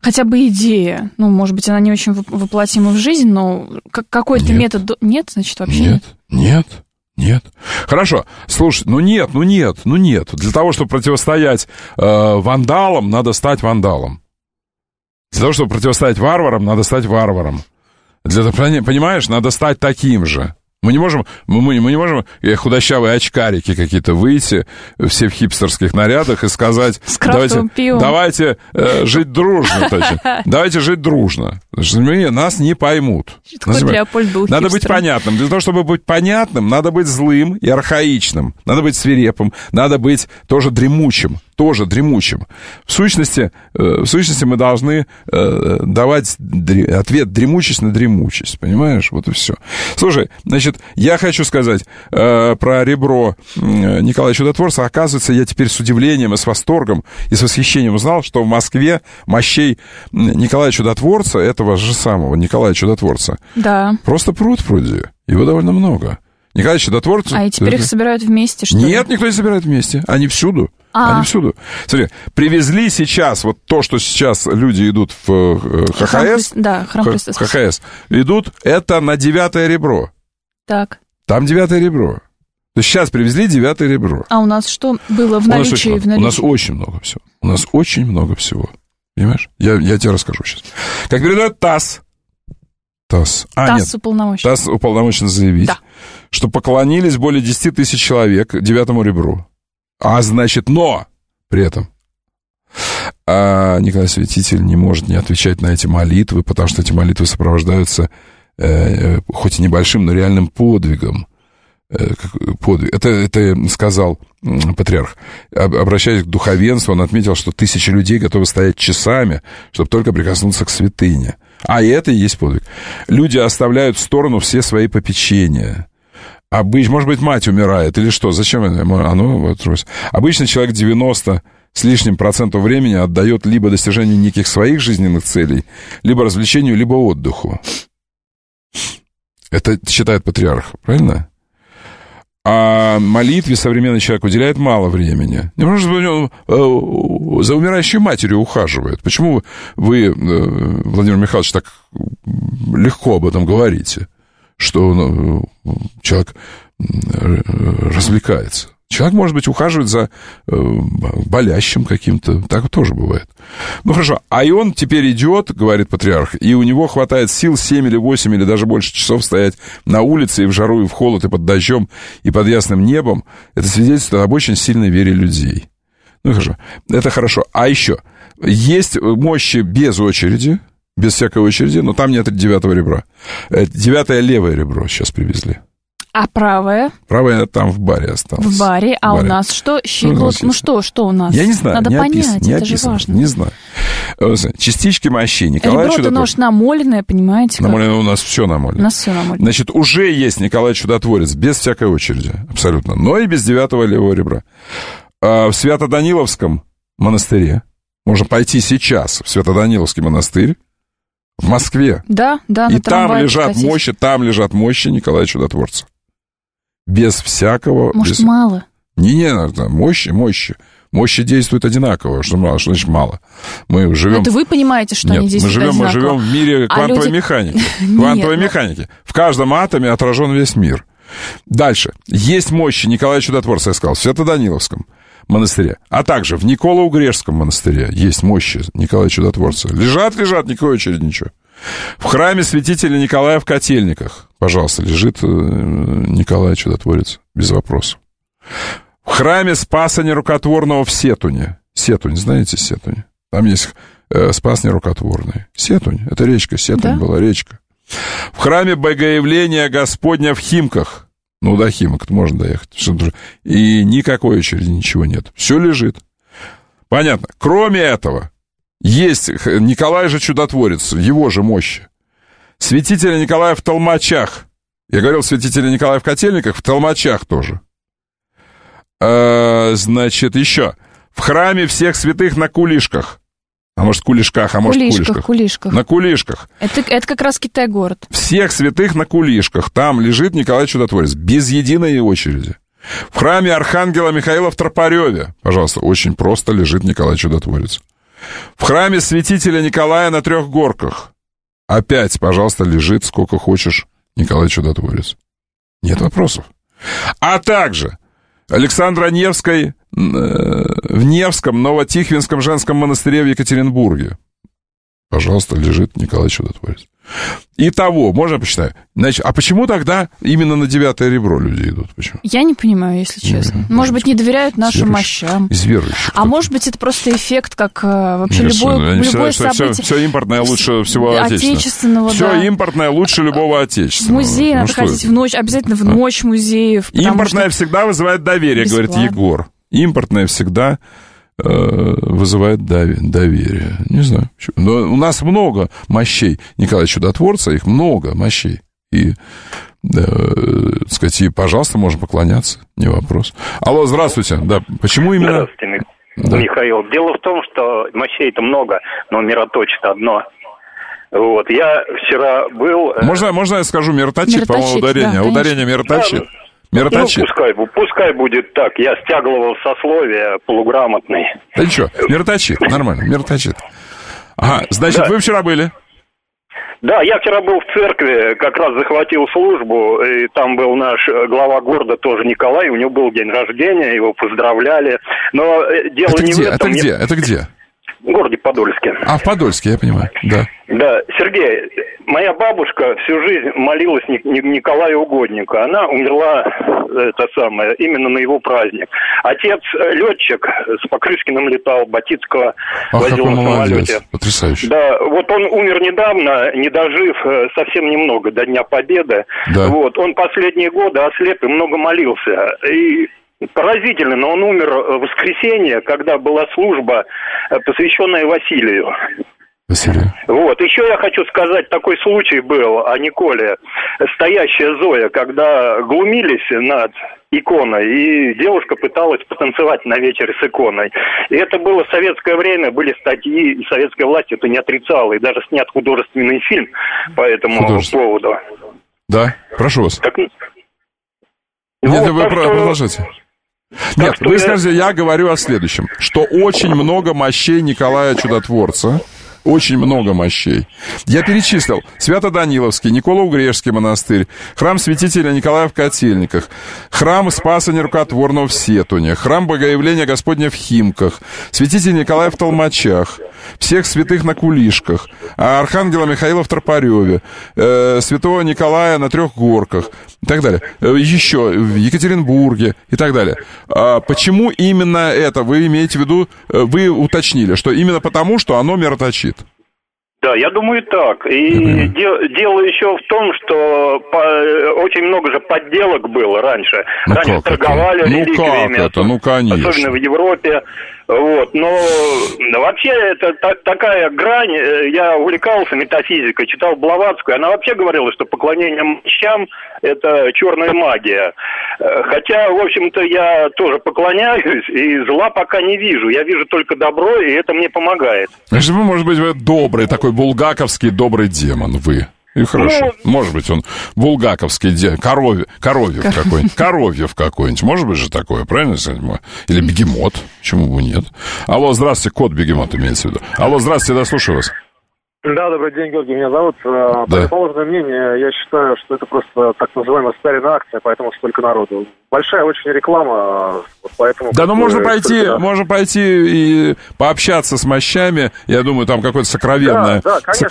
хотя бы идея. Ну, может быть, она не очень воплотима в жизнь, но какой-то метод... Нет, значит, вообще нет. Хорошо, слушай, нет. Для того, чтобы противостоять вандалам, надо стать вандалом. Для того, чтобы противостоять варварам, надо стать варваром. Понимаешь, надо стать таким же. Мы не можем худощавые очкарики какие-то выйти, все в хипстерских нарядах и сказать, давайте жить дружно. Давайте жить дружно. Нас не поймут. Надо быть понятным. Для того, чтобы быть понятным, надо быть злым и архаичным. Надо быть свирепым. Надо быть тоже дремучим. В сущности, мы должны давать ответ дремучесть на дремучесть. Понимаешь? Вот и все. Слушай, значит, я хочу сказать про ребро Николая Чудотворца. Оказывается, я теперь с удивлением и с восторгом и с восхищением узнал, что в Москве мощей Николая Чудотворца, этого же самого Николая Чудотворца, просто пруд-пруди. Его довольно много. Николай Чудотворец... А и теперь их собирают вместе, что ли? Нет, никто не собирает вместе. Они всюду. Они всюду. Смотри, привезли сейчас, вот то, что сейчас люди идут в ХХС. Храм Христа Спасителя. ХХС. Идут, это на 9-е ребро. Так. Там 9-е ребро. То есть сейчас привезли 9-е ребро. А у нас что было в наличии? У нас очень много всего. Понимаешь? Я тебе расскажу сейчас. Как передает ТАСС. ТАСС уполномочен заявить, что поклонились более 10 тысяч человек 9-му ребру. А значит, но при этом Николай Святитель не может не отвечать на эти молитвы, потому что эти молитвы сопровождаются хоть и небольшим, но реальным подвигом. Это сказал патриарх. Обращаясь к духовенству, он отметил, что тысячи людей готовы стоять часами, чтобы только прикоснуться к святыне. И это и есть подвиг. Люди оставляют в сторону все свои попечения. Может быть, мать умирает или что? Зачем оно? Обычно человек 90 с лишним процентов времени отдает либо достижению неких своих жизненных целей, либо развлечению, либо отдыху. Это считает патриарх, правильно? А молитве современный человек уделяет мало времени. Может быть, он за умирающей матерью ухаживает. Почему вы, Владимир Михайлович, так легко об этом говорите? Что человек развлекается. Человек, может быть, ухаживает за болящим каким-то. Так тоже бывает. Ну, хорошо. И он теперь идет, говорит патриарх, и у него хватает сил 7 или 8 или даже больше часов стоять на улице и в жару, и в холод, и под дождем, и под ясным небом. Это свидетельствует об очень сильной вере людей. Ну, хорошо. Это хорошо. А еще есть мощи без очереди, без всякой очереди, но там нет 9-го ребра. 9-е левое ребро сейчас привезли. А правое? Правое там в баре осталось. В баре. А у нас что? Щиколотка. Что у нас? Я не знаю. Надо понять, это же важно. Не знаю. Частички мощей. Николай Чудотворец. Ребро-то нож намоленное, понимаете? Намоленное у нас все намолено. У нас все намолено. Значит, уже есть Николай Чудотворец без всякой очереди. Абсолютно. Но и без 9-го левого ребра. В Свято-Даниловском монастыре. Можно пойти сейчас в Свято-Даниловский монастырь. В Москве. Да, и там лежат мощи Николая Чудотворца. Без всякого... Может, мало? Не, мощи. Мощи действуют одинаково. Что мало, что значит мало? Мы живем... Это вы понимаете, что они действуют одинаково? Мы живем в мире квантовой механики. Квантовой механики. В каждом атоме отражен весь мир. Дальше. Есть мощи Николая Чудотворца, я сказал, в Свято-Даниловском монастыре, а также в Николо-Угрешском монастыре есть мощи Николая Чудотворца. Лежат, никакой очереди, ничего. В храме святителя Николая в Котельниках, пожалуйста, лежит Николай Чудотворец, без вопросов. В храме Спаса Нерукотворного в Сетуне. Сетунь, знаете Сетунь? Там есть Спас Нерукотворный. Сетунь, это речка, Сетунь была речка. В храме Богоявления Господня в Химках. Ну, до Химок можно доехать. И никакой очереди, ничего нет. Все лежит. Понятно. Кроме этого, есть Николай же Чудотворец, его же мощи. Святителя Николая в Толмачах. Я говорил, святителя Николая в Котельниках, в Толмачах тоже. Значит, еще. В храме всех святых на Кулишках. А может, Кулишках, а может, Кулишках. На Кулишках. Это как раз Китай-город. Всех святых на Кулишках. Там лежит Николай Чудотворец. Без единой очереди. В храме Архангела Михаила в Тропареве. Пожалуйста, очень просто лежит Николай Чудотворец. В храме святителя Николая на 3 горках. Опять, пожалуйста, лежит сколько хочешь Николай Чудотворец. Нет вопросов. А также Александра Невской в Невском Новотихвинском женском монастыре в Екатеринбурге. Пожалуйста, лежит Николай Чудотворец. Итого, можно посчитать. Значит, а почему тогда именно на 9 ребро люди идут? Почему? Я не понимаю, если честно. Может быть, не доверяют нашим мощам. Из верующих. А может быть, это просто эффект, как вообще любое событие. Все импортное лучше всего отечественного. Все импортное лучше любого отечественного. В музей надо ходить в ночь, обязательно в ночь музеев. Импортное всегда вызывает доверие, говорит Егор. Импортное всегда вызывает доверие. Не знаю. Но у нас много мощей Николая Чудотворца, их много мощей. И, так сказать, и, пожалуйста, можно поклоняться, не вопрос. Алло, здравствуйте. Да, почему именно... Здравствуйте, Михаил. Дело в том, что мощей-то много, но мироточит одно. Вот, я вчера был... Можно я скажу мироточит, по-моему, ударение? Да, ударение мироточит. Мироточит. Ну, пускай будет так. Я стягловал сословие, полуграмотный. Да ничего, мироточит, нормально, мироточит. Ага, значит, вы вчера были? Да, я вчера был в церкви, как раз захватил службу, и там был наш глава города, тоже Николай, у него был день рождения, его поздравляли. Но дело не в этом. Это где? В городе Подольске. А, в Подольске, я понимаю, да. Да, Сергей, моя бабушка всю жизнь молилась Николаю Угоднику. Она умерла, именно на его праздник. Отец летчик с Покрышкиным летал, Батицкого возил на самолете. Потрясающе. Да, вот он умер недавно, не дожив совсем немного до Дня Победы. Да. Вот, он последние годы ослеп и много молился. И поразительно, но он умер в воскресенье, когда была служба, посвященная Василию. Вот, еще я хочу сказать, такой случай был о Николе. Стоящая Зоя, когда глумились над иконой, и девушка пыталась потанцевать на вечере с иконой. И это было в советское время, были статьи, и советская власть это не отрицала, и даже снят художественный фильм по этому поводу. Да, прошу вас. Нет, вы продолжайте. Нет, вы скажите, я говорю о следующем, что очень много мощей Николая Чудотворца, очень много мощей. Я перечислил: Свято-Даниловский, Николо-Угрешский монастырь, храм святителя Николая в Котельниках, храм Спаса Нерукотворного в Сетуне, храм Богоявления Господня в Химках, святитель Николая в Толмачах, всех святых на Кулишках, архангела Михаила в Тропареве, святого Николая на 3 горках и так далее. Еще в Екатеринбурге и так далее. Почему именно это? Вы имеете в виду, вы уточнили, что именно потому, что оно мироточит? Да, я думаю так. И дело еще в том, что очень много же подделок было раньше. Раньше торговали реликвиями, конечно. Особенно в Европе. Вот. Но вообще это такая грань. Я увлекался метафизикой, читал Блаватскую. Она вообще говорила, что поклонение мощам – это черная магия. Хотя, в общем-то, я тоже поклоняюсь, и зла пока не вижу. Я вижу только добро, и это мне помогает. Значит, вы, может быть, вы добрый, такой булгаковский добрый демон, вы. И хорошо. Может быть, он булгаковский Коровьев какой-нибудь. Коровьев какой-нибудь. Может быть же такое, правильно? Или бегемот. Почему бы нет? Алло, здравствуйте, кот бегемот имеется в виду. Алло, здравствуйте, да, слушаю вас. Да, добрый день, Георгий, меня зовут. Противоположное мнение, я считаю, что это просто так называемая старинная акция, поэтому столько народу. Большая очень реклама, поэтому... Да, ну можно пойти и пообщаться с мощами, я думаю, там какое-то сокровенное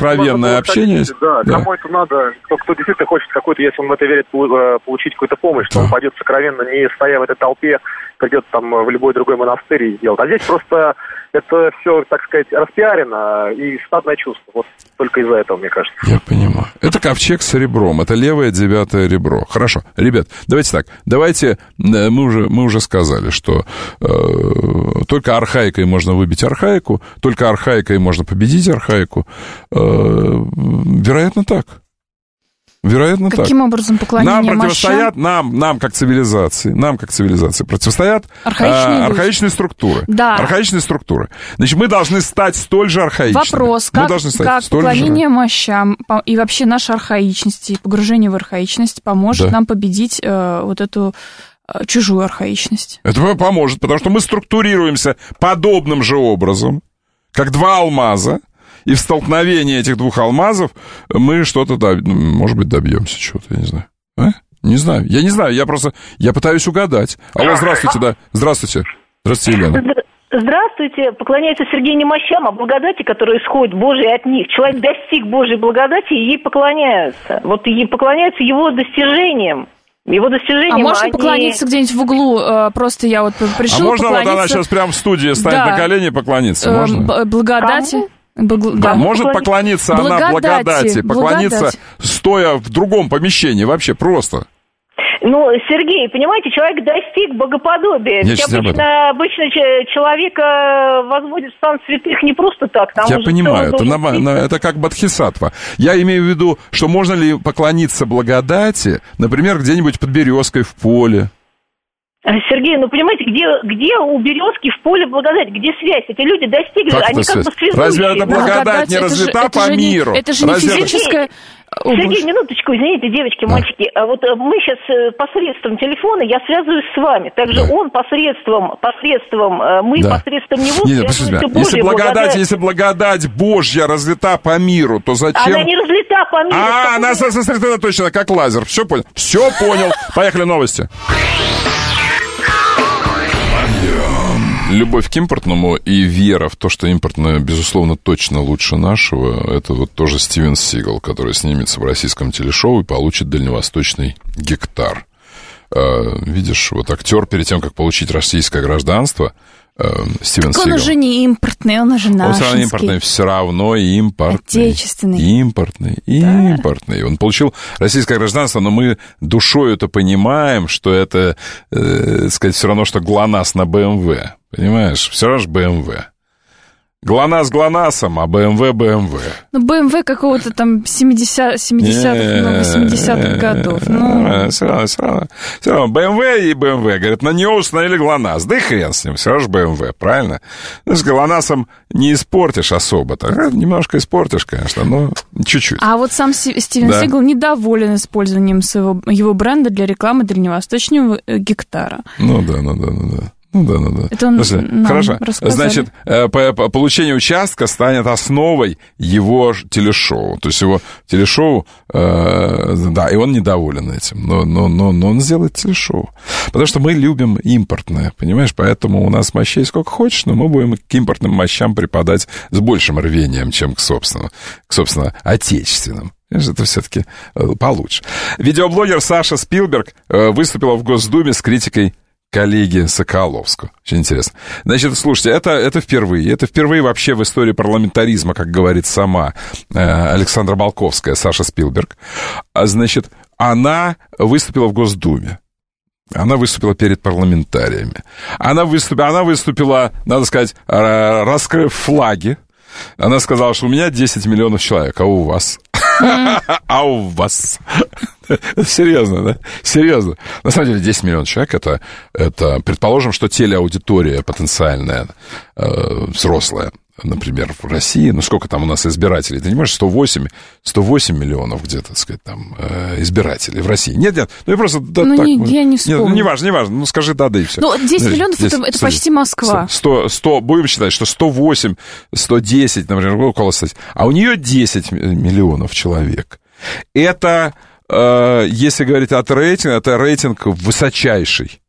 общение. Да, кому это надо, кто действительно хочет какой-то, если он в это верит, получить какую-то помощь, то он пойдет сокровенно, не стоя в этой толпе, придет там в любой другой монастырь и сделает. А здесь просто это все, так сказать, распиарено и стадное чувство. Вот только из-за этого, мне кажется. Я понимаю. Это ковчег с ребром, это левое 9 ребро. Хорошо, ребят, давайте так. Мы уже сказали, что только архаикой можно выбить архаику, только архаикой можно победить архаику. Вероятно, так. Вероятно, так. Каким образом поклонение противостоят, нам как цивилизации противостоят архаичные структуры. Да. Архаичные структуры. Значит, мы должны стать столь же архаичными. Вопрос, как поклонение мощам и вообще наша архаичность и погружение в архаичность поможет нам победить вот эту чужую архаичность? Это поможет, потому что мы структурируемся подобным же образом, Как два алмаза, и в столкновении этих двух алмазов мы что-то, может быть, добьемся чего-то, я не знаю. Не знаю, я пытаюсь угадать. Алло, здравствуйте, да, здравствуйте. Здравствуйте, Елена. Здравствуйте, поклоняется Сергей не мощам, а благодати, которая исходит Божией от них. Человек достиг Божьей благодати, и ей поклоняются. Вот ей поклоняются его достижениям. А можно поклониться где-нибудь в углу? Просто я вот решила можно вот она сейчас прямо в студии стоит на колени и поклониться? Можно? Благодати. Да, может поклониться она благодати. Поклониться, стоя в другом помещении, вообще просто. Ну, Сергей, понимаете, человек достиг богоподобия. Обычно человека возводят в сан святых не просто так. Я понимаю, это как бодхисаттва. Я имею в виду, что можно ли поклониться благодати, например, где-нибудь под березкой в поле. Сергей, ну понимаете, где у березки в поле благодать? Где связь? Эти люди достигли, как они как бы связующие. Разве эта благодать не разлита по миру? Это же не физическая... Сергей, минуточку, извините, девочки, мальчики. А вот мы сейчас посредством телефона, я связываюсь с вами. Также он посредством мы посредством него связываемся. Если благодать Божья разлита по миру, то зачем... Она не разлита по миру. Она сосредоточена, как лазер. Все понял. Поехали, новости. Любовь к импортному и вера в то, что импортное, безусловно, точно лучше нашего, это вот тоже Стивен Сигал, который снимется в российском телешоу и получит дальневосточный гектар. Видишь, вот актер перед тем, как получить российское гражданство, Стивен Сигал. Он уже не импортный, он уже нашинский. Он все равно импортный, все равно импортный. Отечественный. Импортный. Он получил российское гражданство, но мы душой это понимаем, что это, сказать, все равно, что ГЛОНАСС на БМВ. Понимаешь? Все равно же БМВ. ГЛОНАСС ГЛОНАССом, а БМВ БМВ. Ну, БМВ какого-то там 70-х, 80-х годов. Все равно БМВ и БМВ. Говорят, на него установили ГЛОНАСС. Да и хрен с ним, все равно же БМВ, правильно? Ну, с ГЛОНАССом не испортишь особо. Немножко испортишь, конечно, но чуть-чуть. А вот сам Стивен Сигал недоволен использованием его бренда для рекламы дальневосточного гектара. Ну да. Ну да. Это он хорошо. Значит, получение участка станет основой его телешоу. То есть его телешоу, и он недоволен этим. Но он сделает телешоу. Потому что мы любим импортное, понимаешь? Поэтому у нас мощей сколько хочешь, но мы будем к импортным мощам припадать с большим рвением, чем к собственно, отечественным. Это все-таки получше. Видеоблогер Саша Спилберг выступила в Госдуме с критикой коллеги Соколовского. Очень интересно. Значит, слушайте, это впервые. Это впервые вообще в истории парламентаризма, как говорит сама Александра Балковская, Саша Спилберг. Значит, она выступила в Госдуме. Она выступила перед парламентариями. Она выступила, надо сказать, раскрыв флаги. Она сказала, что у меня 10 миллионов человек, а у вас? А у вас? Серьезно, да? Серьезно. На самом деле 10 миллионов человек это предположим, что телеаудитория потенциальная, взрослая, например, в России, ну сколько там у нас избирателей? Ты не можешь 108 миллионов где-то, так сказать, там избирателей в России. Нет, ну я просто... я не вспомню. Нет, неважно, ну скажи да и все. Ну 10 миллионов это почти Москва. 100, будем считать, что 108, 110, например, около 100. А у нее 10 миллионов человек. Это, если говорить от рейтинга, это рейтинг высочайший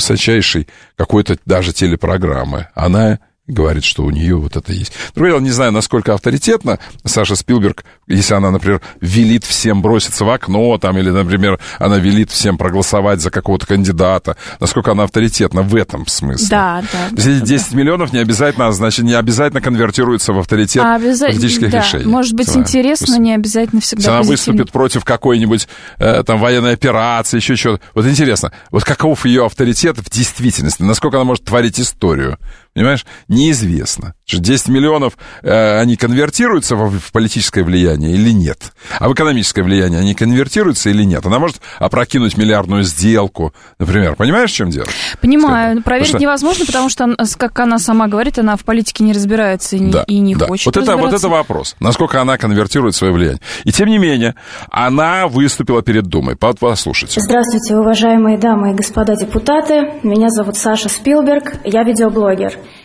какой-то даже телепрограммы. Она говорит, что у нее вот это есть. Другое дело, не знаю, насколько авторитетно Саша Спилберг, если она, например, велит всем броситься в окно, там, или, например, она велит всем проголосовать за какого-то кандидата, насколько она авторитетна в этом смысле. Да. То есть эти 10 миллионов не обязательно конвертируются в авторитет политических решений. Может быть, интересно, но не обязательно всегда позитивно. Она выступит против какой-нибудь там военной операции, еще чего-то. Вот интересно, вот каков ее авторитет в действительности, насколько она может творить историю, понимаешь? Неизвестно. 10 миллионов, они конвертируются в политическое влияние или нет? А в экономическое влияние они конвертируются или нет? Она может опрокинуть миллиардную сделку, например. Понимаешь, в чем дело? Понимаю. Проверить невозможно, потому что, как она сама говорит, она в политике не разбирается и не хочет разбираться. Вот это вопрос. Насколько она конвертирует свое влияние. И тем не менее, она выступила перед Думой. Послушайте. Здравствуйте, уважаемые дамы и господа депутаты. Меня зовут Саша Спилберг. Я видеоблогер.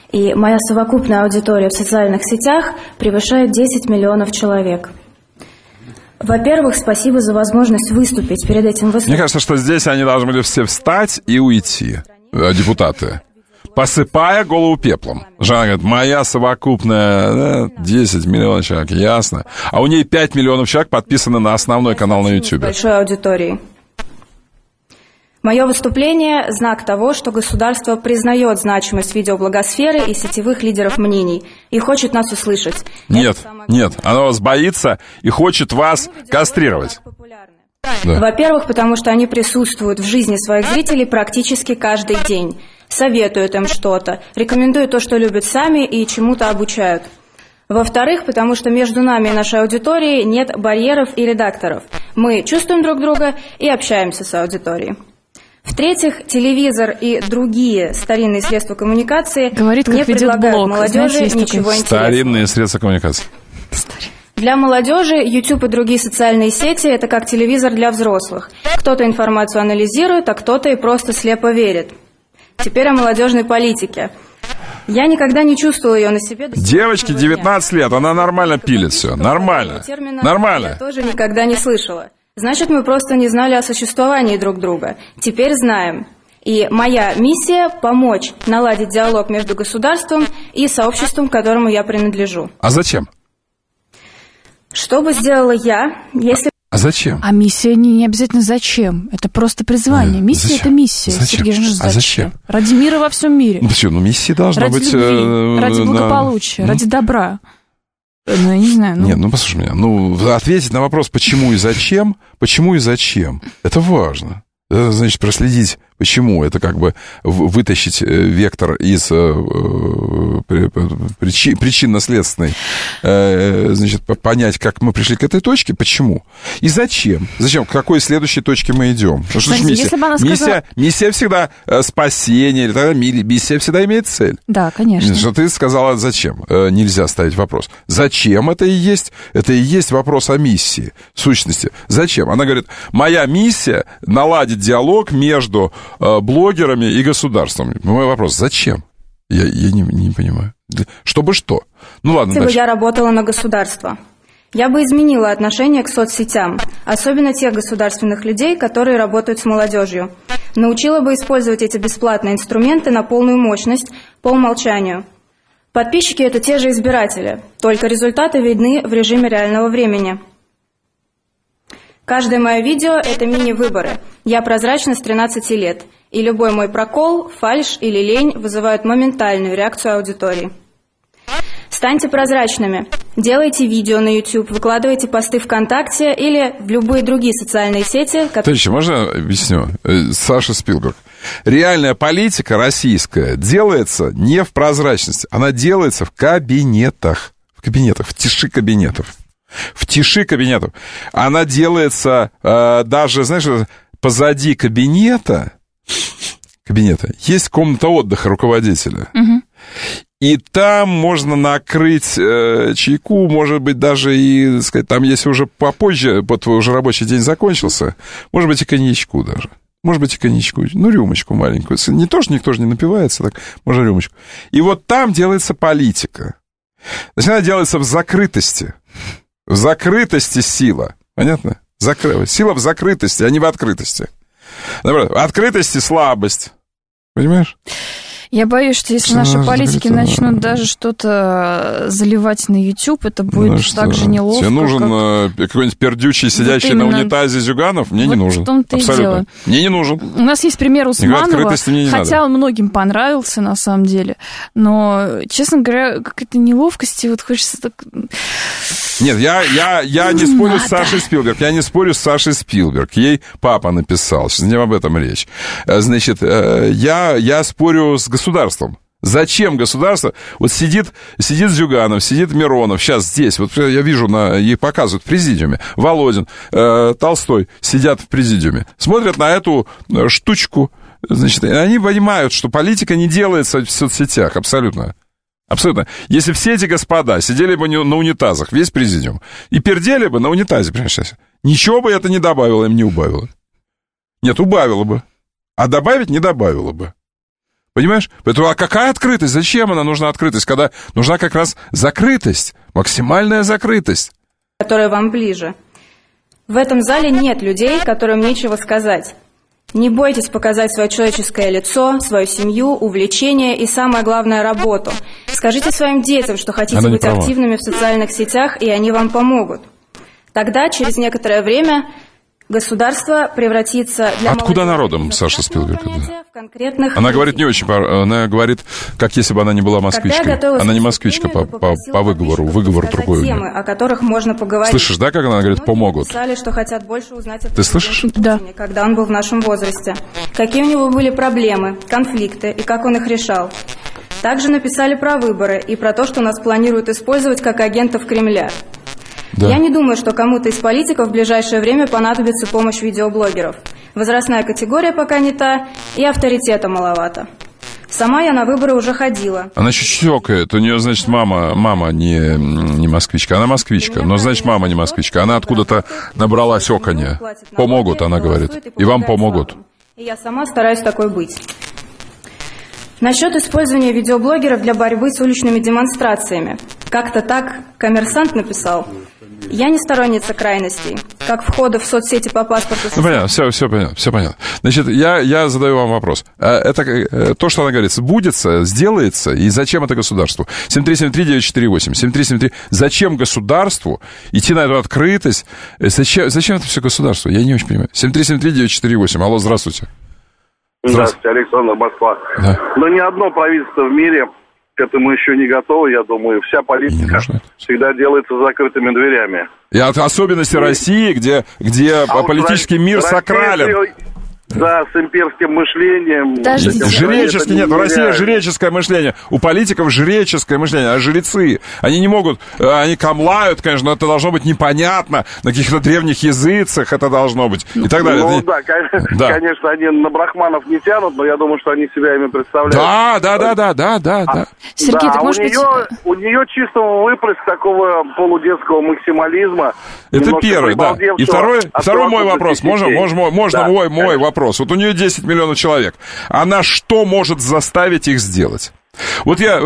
И моя совокупная аудитория в социальных сетях превышает 10 миллионов человек. Во-первых, спасибо за возможность выступить перед этим выступлением. Мне кажется, что здесь они должны были все встать и уйти, депутаты, посыпая голову пеплом. Жанна говорит, моя совокупная 10 миллионов человек, ясно. А у нее 5 миллионов человек подписаны на основной канал на YouTube. Большой аудитории. Мое выступление – знак того, что государство признает значимость видеоблогосферы и сетевых лидеров мнений и хочет нас услышать. Нет, оно вас боится и хочет вас кастрировать. Да. Во-первых, потому что они присутствуют в жизни своих зрителей практически каждый день, советуют им что-то, рекомендуют то, что любят сами и чему-то обучают. Во-вторых, потому что между нами и нашей аудиторией нет барьеров и редакторов. Мы чувствуем друг друга и общаемся с аудиторией. В-третьих, телевизор и другие старинные средства коммуникации не предлагают молодежи ничего интересного. Старинные средства коммуникации. Для молодежи YouTube и другие социальные сети – это как телевизор для взрослых. Кто-то информацию анализирует, а кто-то и просто слепо верит. Теперь о молодежной политике. Я никогда не чувствовала ее на себе. Девочке 19 лет, она нормально пилит все. Нормально. Нормально. Я тоже никогда не слышала. Значит, мы просто не знали о существовании друг друга. Теперь знаем. И моя миссия – помочь наладить диалог между государством и сообществом, к которому я принадлежу. А зачем? Что бы сделала я, если... А зачем? А миссия не обязательно зачем. Это просто призвание. Миссия – это миссия. Зачем? Сергей Жанович, зачем? А зачем? Ради мира во всем мире. Ну почему? Ну миссия должна быть... Ради любви, ради благополучия, ради добра. Ну, я не знаю. Нет, послушай меня. Ответить на вопрос, почему и зачем, это важно. Это значит проследить, почему. Это как бы вытащить вектор из причинно-следственной, значит, понять, как мы пришли к этой точке, почему. И зачем. Зачем, к какой следующей точке мы идем. Потому что миссия всегда спасение, или тогда миссия всегда имеет цель. Да, конечно. Что ты сказала, зачем. Нельзя ставить вопрос. Зачем это и есть? Это и есть вопрос о миссии, сущности. Зачем? Она говорит, моя миссия наладить диалог между блогерами и государством. Мой вопрос, зачем? Я не понимаю. Чтобы что? Ну ладно, если бы я работала на государство, я бы изменила отношение к соцсетям, особенно тех государственных людей, которые работают с молодежью. Научила бы использовать эти бесплатные инструменты на полную мощность, по умолчанию. Подписчики – это те же избиратели, только результаты видны в режиме реального времени. Каждое мое видео – это мини-выборы. Я прозрачна с 13 лет. И любой мой прокол, фальшь или лень вызывают моментальную реакцию аудитории. Станьте прозрачными. Делайте видео на YouTube, выкладывайте посты ВКонтакте или в любые другие социальные сети. Товарищи, можно объясню? Саша Спилберг. Реальная политика российская делается не в прозрачности. Она делается в кабинетах. В тиши кабинетов. В тиши кабинетов. Она делается даже, знаешь, позади кабинета есть комната отдыха руководителя. Угу. И там можно накрыть чайку, может быть, даже и, сказать, там, если уже попозже, вот твой уже рабочий день закончился, может быть, и коньячку даже. Может быть, и коньячку. Ну, рюмочку маленькую. Никто же не напивается, так можно рюмочку. И вот там делается политика. Значит, она делается в закрытости. В закрытости сила. Понятно? Сила в закрытости, а не в открытости. Наоборот, в открытости слабость. Понимаешь? Я боюсь, что если наши политики начнут даже что-то заливать на YouTube, это будет так же неловко. Тебе нужен какой-нибудь пердючий, сидящий на унитазе Зюганов? Мне не нужен. Абсолютно. Мне не нужен. У нас есть пример Усманова, хотя он многим понравился, на самом деле. Но, честно говоря, какая-то неловкость, и вот хочется так... Нет, я не спорю с Сашей Спилберг. Я не спорю с Сашей Спилберг. Ей папа написал. Сейчас не об этом речь. Значит, я спорю с государством. Зачем государство? Вот сидит Зюганов, сидит Миронов, сейчас здесь, вот я вижу, их показывают в президиуме, Володин, Толстой сидят в президиуме, смотрят на эту штучку, значит, они понимают, что политика не делается в соцсетях, абсолютно. Абсолютно. Если все эти господа сидели бы на унитазах, весь президиум, и пердели бы на унитазе, понимаешь, ничего бы это не добавило, им не убавило. Нет, убавило бы. А добавить не добавило бы. Понимаешь? Поэтому, а какая открытость? Зачем она нужна открытость, когда нужна как раз закрытость, максимальная закрытость? Которая вам ближе. В этом зале нет людей, которым нечего сказать. Не бойтесь показать свое человеческое лицо, свою семью, увлечения и, самое главное, работу. Скажите своим детям, что хотите быть активными в социальных сетях, и они вам помогут. Тогда, через некоторое время, государство превратится для Откуда она родом, Саша Спилберг? Она говорит не очень, она говорит, как если бы она не была москвичкой. Она не москвичка по выговору, выговор другой. Темы, о которых можно поговорить. Слышишь, да, как она говорит, помогут? Писали, что хотят больше узнать о Ты слышишь? Да. Когда он был в нашем возрасте. Какие у него были проблемы, конфликты и как он их решал. Также написали про выборы и про то, что нас планируют использовать как агентов Кремля. Да. Я не думаю, что кому-то из политиков в ближайшее время понадобится помощь видеоблогеров. Возрастная категория пока не та, и авторитета маловато. Сама я на выборы уже ходила. Она чуть щекает. У нее, значит, мама не москвичка. Она москвичка, но, значит, мама не москвичка. Она откуда-то набралась оконя. Помогут, она говорит. И вам помогут. И я сама стараюсь такой быть. Насчет использования видеоблогеров для борьбы с уличными демонстрациями. Как-то так «Коммерсант» написал. Я не сторонница крайностей, как входа в соцсети по паспорту. Ну, понятно, все понятно. Значит, я задаю вам вопрос. Это то, что она говорит, сбудется, сделается, и зачем это государству? 7373948, 73739. Зачем государству идти на эту открытость? Зачем это все государству? Я не очень понимаю. 7373948, алло, здравствуйте. Здравствуйте, Александр, Москва. Да. Но ни одно правительство в мире к этому еще не готово, я думаю. Вся политика всегда делается закрытыми дверями. И от особенности России, где политический мир сакрален. Да, с имперским мышлением. Жреческий, нет, в России жреческое мышление. У политиков жреческое мышление, а жрецы, они не могут, они камлают, конечно, но это должно быть непонятно, на каких-то древних языцах это должно быть, и так далее. Ну да, конечно, они на брахманов не тянут, но я думаю, что они себя ими представляют. Да. Сергей, так может быть... У нее чисто выплеск такого полудетского максимализма. Это первый, да. И второй мой вопрос, можно мой вопрос. Вот у нее 10 миллионов человек. Она что может заставить их сделать? Вот я...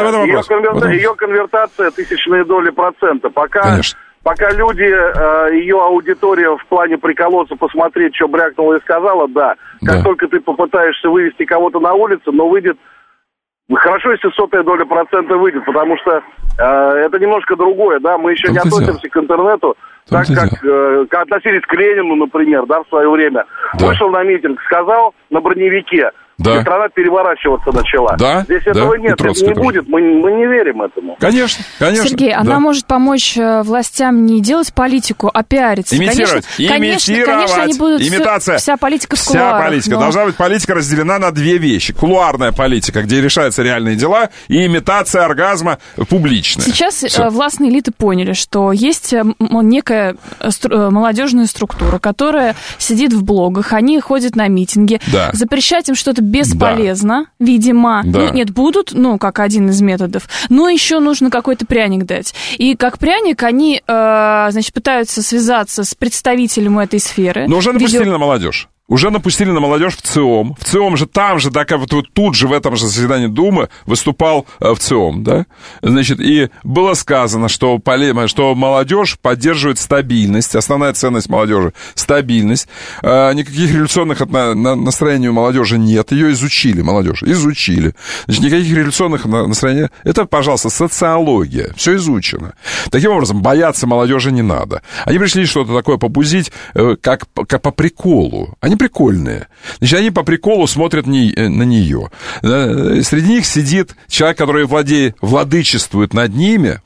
Ее конвертация тысячные доли процента. Пока люди, ее аудитория в плане приколоться, посмотреть, что брякнула и сказала, да. Как только ты попытаешься вывести кого-то на улицу, но выйдет... Хорошо, если 100 доля процента выйдет, потому что это немножко другое, да. Мы еще не относимся к интернету так, как относились к Ленину, например, да, в свое время. Вышел на митинг, сказал на броневике, и страна переворачиваться начала. Здесь этого нет, это не будет, мы не верим этому. Конечно. Сергей, она может помочь властям не делать политику, а пиариться. Имитировать. Конечно, они будут имитация. Вся политика в кулуарах. Вся политика. Должна быть политика разделена на две вещи. Кулуарная политика, где решаются реальные дела, и имитация оргазма публичная. Сейчас властные элиты поняли, что есть некая молодежная структура, которая сидит в блогах, они ходят на митинги. Запрещать им что-то бесполезно, видимо. Нет, будут, как один из методов, но еще нужно какой-то пряник дать. И как пряник они, пытаются связаться с представителем этой сферы. Но уже напустили на молодежь. Уже напустили на молодежь в ЦИОМ. В ЦИОМ же там же, тут же в этом же заседании Думы выступал в ЦИОМ, да? Значит, и было сказано, что молодежь поддерживает стабильность. Основная ценность молодежи – стабильность. Никаких революционных настроений у молодежи нет. Ее изучили, молодежь. Изучили. Значит, никаких революционных настроений. Это, пожалуйста, социология. Все изучено. Таким образом, бояться молодежи не надо. Они пришли что-то такое побузить, как по приколу. Они прикольные. Значит, они по приколу смотрят на нее. Среди них сидит человек, который владычествует над ними,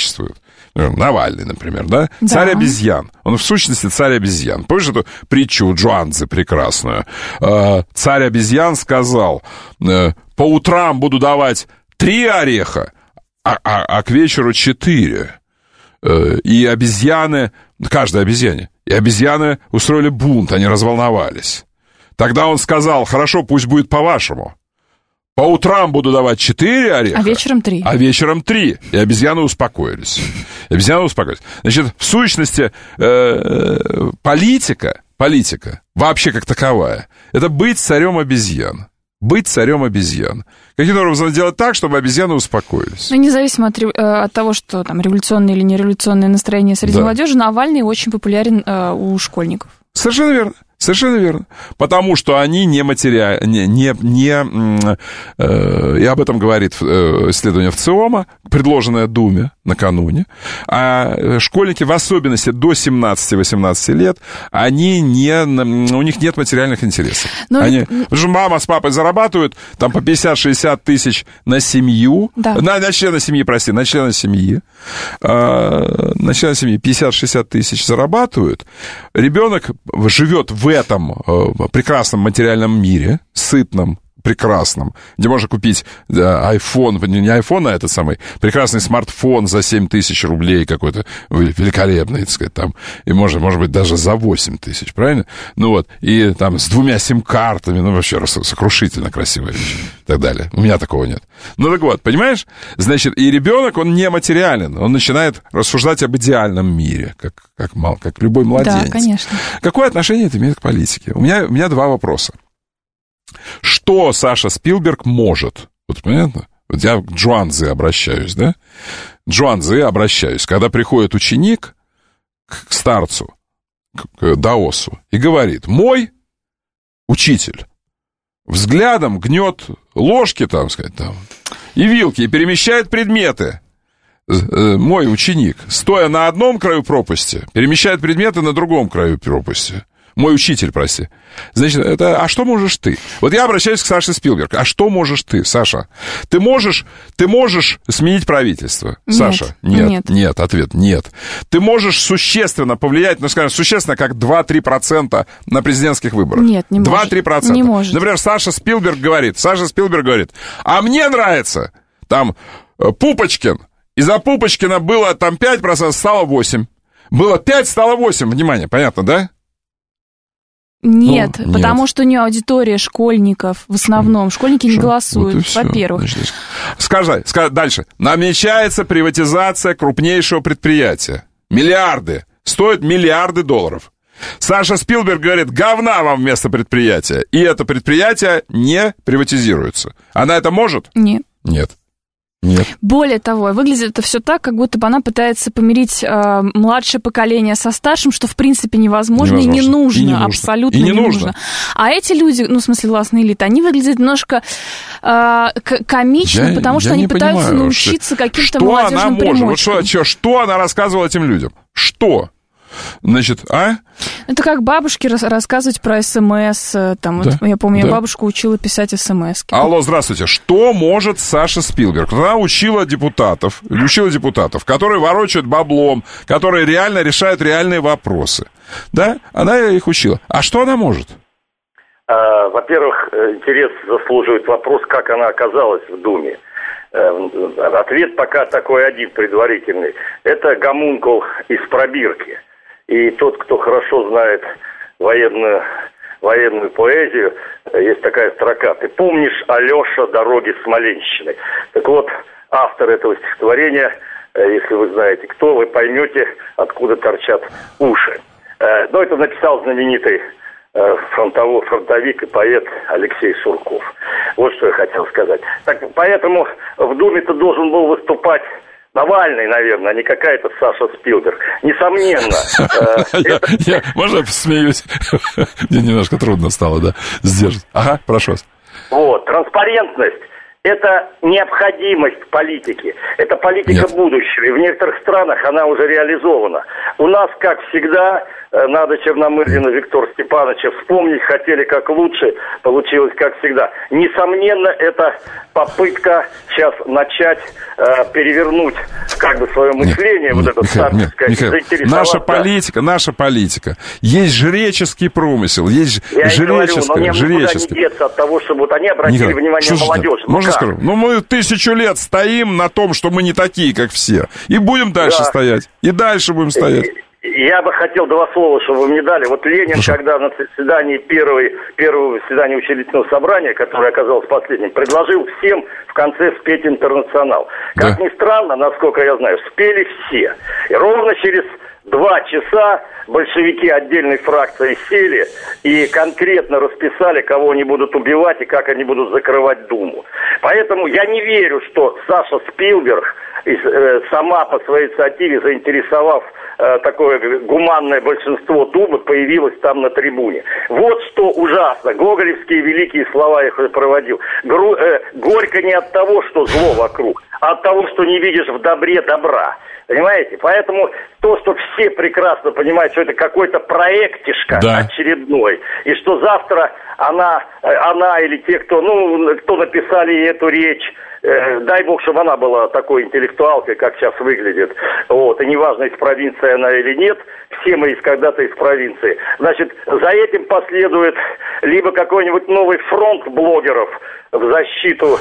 Навальный, например, да? Царь обезьян. Он в сущности царь обезьян. Помнишь эту притчу Джуанцзы прекрасную? Царь обезьян сказал: по утрам буду давать 3 ореха, а к вечеру 4. И обезьяны, каждой обезьяне, и обезьяны устроили бунт, они разволновались. Тогда он сказал: хорошо, пусть будет по-вашему. По утрам буду давать 4 ореха. А вечером 3. И обезьяны успокоились. Значит, в сущности, политика, вообще как таковая, это быть царем обезьян. быть царем обезьян. Каким образом сделать так, чтобы обезьяны успокоились? Ну, независимо от того, что там революционное или нереволюционное настроение среди молодежи, Навальный очень популярен у школьников. Совершенно верно. Совершенно верно. Потому что они и об этом говорит исследование ВЦИОМа, предложенное Думе накануне, а школьники, в особенности до 17-18 лет, у них нет материальных интересов. Потому что мама с папой зарабатывают там по 50-60 тысяч на семью, на члена семьи, на члена семьи 50-60 тысяч зарабатывают, ребенок живет в этом прекрасном материальном мире, сытном, прекрасном, где можно купить iPhone, не iPhone, а этот самый прекрасный смартфон за 7 тысяч рублей какой-то великолепный, так сказать, там, и может быть даже за 8 тысяч, правильно? Ну вот, и там с 2 сим-картами, ну вообще сокрушительно красивая вещь и так далее. У меня такого нет. Ну так вот, понимаешь? Значит, и ребенок, он не материален, он начинает рассуждать об идеальном мире, как любой младенец. Да, конечно. Какое отношение это имеет к политике? У меня 2 вопроса. Что Саша Спилберг может? Вот понятно? Вот я к Джуанзе обращаюсь, да? Джуанзе обращаюсь, когда приходит ученик к старцу, к даосу, и говорит: мой учитель взглядом гнет ложки, там, сказать, там, и вилки, и перемещает предметы. Мой ученик, стоя на одном краю пропасти, перемещает предметы на другом краю пропасти. Мой учитель, прости. Значит, а что можешь ты? Вот я обращаюсь к Саше Спилберг. А что можешь ты, Саша? Ты можешь сменить правительство? Нет, Саша? Нет. Ответ нет. Ты можешь существенно повлиять, ну, скажем, существенно, как 2-3% на президентских выборах? Нет, не может. 2-3%. Не может. Например, Саша Спилберг говорит, а мне нравится, там, Пупочкин. И за Пупочкина было там 5%, стало 8%. Было 5, стало 8%. Внимание, понятно, да? Нет, потому что у нее аудитория школьников в основном. Школьники не голосуют, вот во-первых. Скажи дальше. Намечается приватизация крупнейшего предприятия. Миллиарды. Стоит миллиарды долларов. Саша Спилберг говорит: говна вам вместо предприятия. И это предприятие не приватизируется. Она это может? Нет. Нет. Более того, выглядит это все так, как будто бы она пытается помирить младшее поколение со старшим, что в принципе невозможно. И не нужно. Абсолютно не нужно. А эти люди, ну, в смысле, властная элита, они выглядят немножко комично, потому что они пытаются научиться каким-то молодежным примочкам. Что она рассказывала этим людям? Что? Значит, Это как бабушке рассказывать про СМС. Там, да, вот, я помню, я бабушку учила писать СМС. Алло, здравствуйте. Что может Саша Спилберг? Она учила депутатов, которые ворочают баблом, которые реально решают реальные вопросы. Да? Она их учила. А что она может? Во-первых, интерес заслуживает вопрос, как она оказалась в Думе. Ответ пока такой один предварительный. Это гомункул из пробирки. И тот, кто хорошо знает военную поэзию, есть такая строка: «Ты помнишь, Алеша, дороги Смоленщины?» Так вот, автор этого стихотворения, если вы знаете кто, вы поймете, откуда торчат уши. Но это написал знаменитый фронтовик и поэт Алексей Сурков. Вот что я хотел сказать. Так, поэтому в Думе-то должен был выступать Навальный, наверное, а не какая-то Саша Спилберг. Несомненно. Можно я посмеюсь? Мне немножко трудно стало, да, сдержать. Ага, прошу вас. Вот, транспарентность. Это необходимость политики. Это политика будущего. И в некоторых странах она уже реализована. У нас, как всегда, надо Черномырдина Виктора Степановича вспомнить. Хотели как лучше, получилось как всегда. Несомненно, это попытка сейчас начать перевернуть как бы свое мышление. Михаил, наша политика. Есть жреческий промысел, есть жреческое. Не деться от того, чтобы вот они обратили внимание на молодежь. Можно скажу? Мы 1000 лет стоим на том, что мы не такие, как все. И будем дальше стоять. И дальше будем стоять. Я бы хотел 2 слова, чтобы вы мне дали. Вот Ленин, когда на заседании первого заседания учредительного собрания, которое оказалось последним, предложил всем в конце спеть «Интернационал». Как ни странно, насколько я знаю, спели все. И ровно через 2 часа большевики отдельной фракции сели и конкретно расписали, кого они будут убивать и как они будут закрывать Думу. Поэтому я не верю, что Саша Спилберг сама по своей инициативе, заинтересовав такое гуманное большинство Думы, появилась там на трибуне. Вот что ужасно. Гоголевские великие слова я их проводил. Горько не от того, что зло вокруг, а от того, что не видишь в добре добра. Понимаете? Поэтому то, что все прекрасно понимают, что это какой-то проектишка очередной, и что завтра она или те, кто написали эту речь, дай бог, чтобы она была такой интеллектуалкой, как сейчас выглядит. Вот. И неважно, из провинции она или нет, все мы когда-то из провинции. Значит, за этим последует либо какой-нибудь новый фронт блогеров в защиту...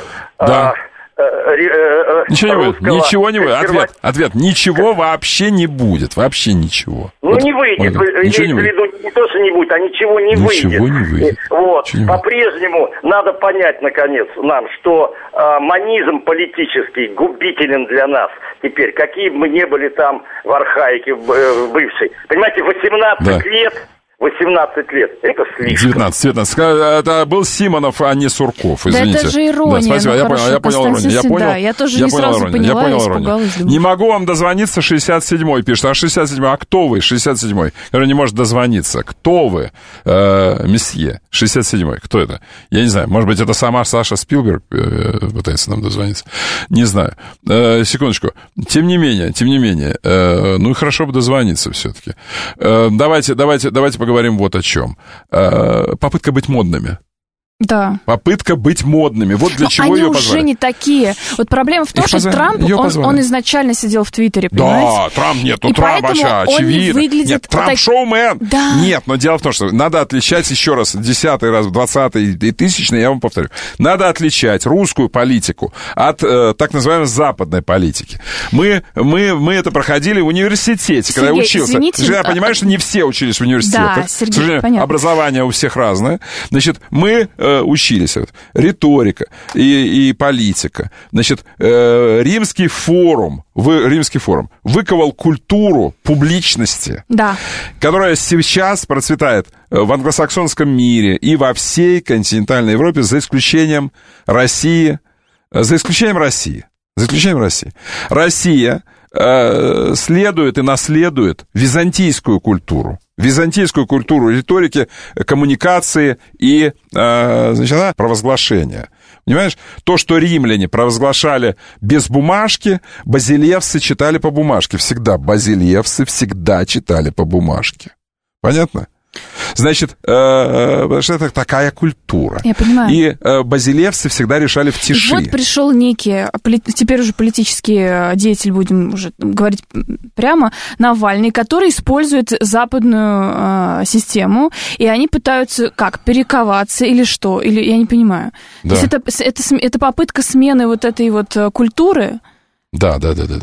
Ничего не будет. Ответ. Ничего вообще не будет. Вообще ничего. Не выйдет. Ничего не выйдет. Не то, что не будет, а ничего не выйдет. Ничего не выйдет. Вот. По-прежнему надо понять, наконец, нам, что манизм политический губителен для нас теперь. Какие бы мы не были там в архаике, в бывшей. Понимаете, 18 лет... 18 лет, это слишком. 19. Это был Симонов, а не Сурков, извините. Да это же ирония. Да, спасибо, я понял иронию. Да, я тоже не сразу поняла и испугалась. Не могу вам дозвониться, 67-й пишет. А 67-й, а кто вы, 67-й, который не может дозвониться? Кто вы, месье? 67-й, кто это? Я не знаю, может быть, это сама Саша Спилберг пытается нам дозвониться. Не знаю. Секундочку. Тем не менее, ну и хорошо бы дозвониться все-таки. Давайте поговорим вот о чем. Попытка быть модными. Да. Попытка быть модными. Вот для чего ее позвали. Они уже не такие. Вот проблема в том, что Трамп, он изначально сидел в Твиттере, понимаете? Да, Трамп нет, Трамп вообще очевидно. Нет, Трамп шоумен. Да. Нет, но дело в том, что надо отличать еще раз, 10-й раз, 20-й и 1000-й, я вам повторю. Надо отличать русскую политику от так называемой западной политики. Мы это проходили в университете, когда я учился. Извините, я понимаю, что не все учились в университетах. Да, Сергей, понятно. Образование у всех разное. Значит, мы учились. Риторика и политика. Значит, Римский форум выковал культуру публичности, которая сейчас процветает в англосаксонском мире и во всей континентальной Европе, за исключением России. Россия следует и наследует византийскую культуру риторики, коммуникации и, провозглашения. Понимаешь? То, что римляне провозглашали без бумажки, базилевсы читали по бумажке. Базилевсы всегда читали по бумажке. Понятно? Значит, потому что это такая культура. Я понимаю. И базилевсы всегда решали в тиши. И вот пришел некий, теперь уже политический деятель, будем уже говорить прямо, Навальный, который использует западную систему, и они пытаются перековаться или что? Или я не понимаю. Да. То есть это попытка смены вот этой вот культуры? Да.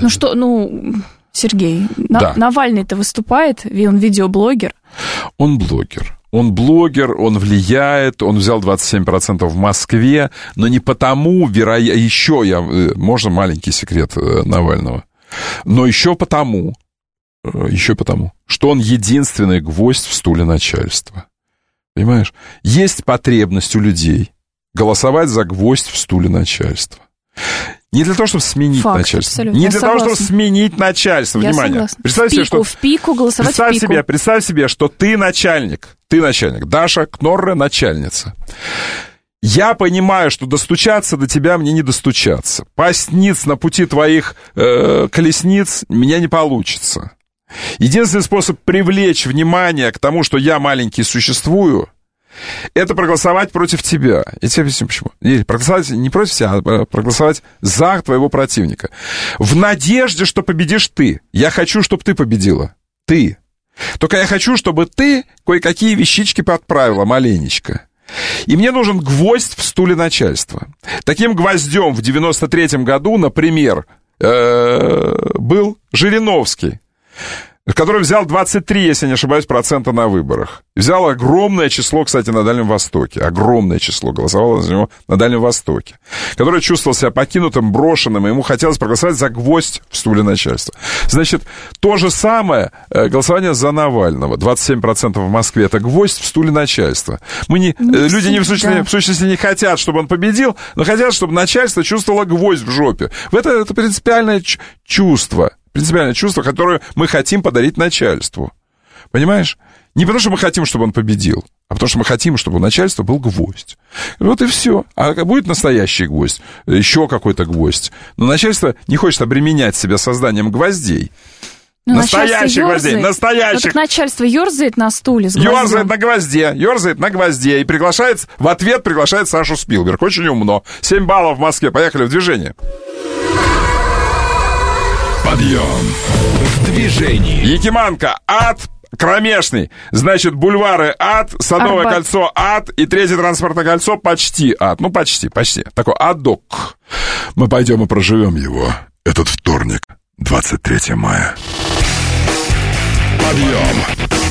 Сергей, Навальный-то выступает, он видеоблогер. Он блогер, он влияет, он взял 27% в Москве, но не потому, можно маленький секрет Навального, но еще потому, что он единственный гвоздь в стуле начальства. Понимаешь? Есть потребность у людей голосовать за гвоздь в стуле начальства. Не для того, чтобы сменить начальство. Абсолютно. Не для того, чтобы сменить начальство. Я Внимание. Согласна. В пику голосовать в пику. Представь себе, что ты начальник. Даша Кнорре начальница. Я понимаю, что достучаться до тебя мне не достучаться. Пасть ниц на пути твоих колесниц меня не получится. Единственный способ привлечь внимание к тому, что я маленький существую, это проголосовать против тебя. Я тебе объясню, почему. Или проголосовать не против тебя, а проголосовать за твоего противника. В надежде, что победишь ты. Я хочу, чтобы ты победила. Ты. Только я хочу, чтобы ты кое-какие вещички подправила маленечко. И мне нужен гвоздь в стуле начальства. Таким гвоздем в 93-м году, например, был Жириновский. который взял 23, если не ошибаюсь, процента на выборах. Взял огромное число, кстати, на Дальнем Востоке. Огромное число голосовало за него на Дальнем Востоке. Который чувствовал себя покинутым, брошенным, и ему хотелось проголосовать за гвоздь в стуле начальства. Значит, то же самое голосование за Навального. 27% в Москве — это гвоздь в стуле начальства. Люди в сущности не хотят, чтобы он победил, но хотят, чтобы начальство чувствовало гвоздь в жопе. Это принципиальное чувство. Принципиальное чувство, которое мы хотим подарить начальству. Понимаешь? Не потому, что мы хотим, чтобы он победил, а потому, что мы хотим, чтобы у начальства был гвоздь. Вот и все. А будет настоящий гвоздь, еще какой-то гвоздь. Но начальство не хочет обременять себя созданием гвоздей. Настоящих гвоздей, настоящих. Вот начальство ерзает на стуле с гвоздем. Ерзает на гвозде и в ответ приглашает Сашу Спилберг. Очень умно. 7 баллов в Москве. Поехали в движение. Подъем в движении. Якиманка, ад кромешный. Значит, бульвары ад, Садовое кольцо ад и Третье транспортное кольцо почти ад. Ну, почти. Такой адок. Мы пойдем и проживем его этот вторник, 23 мая. Подъем.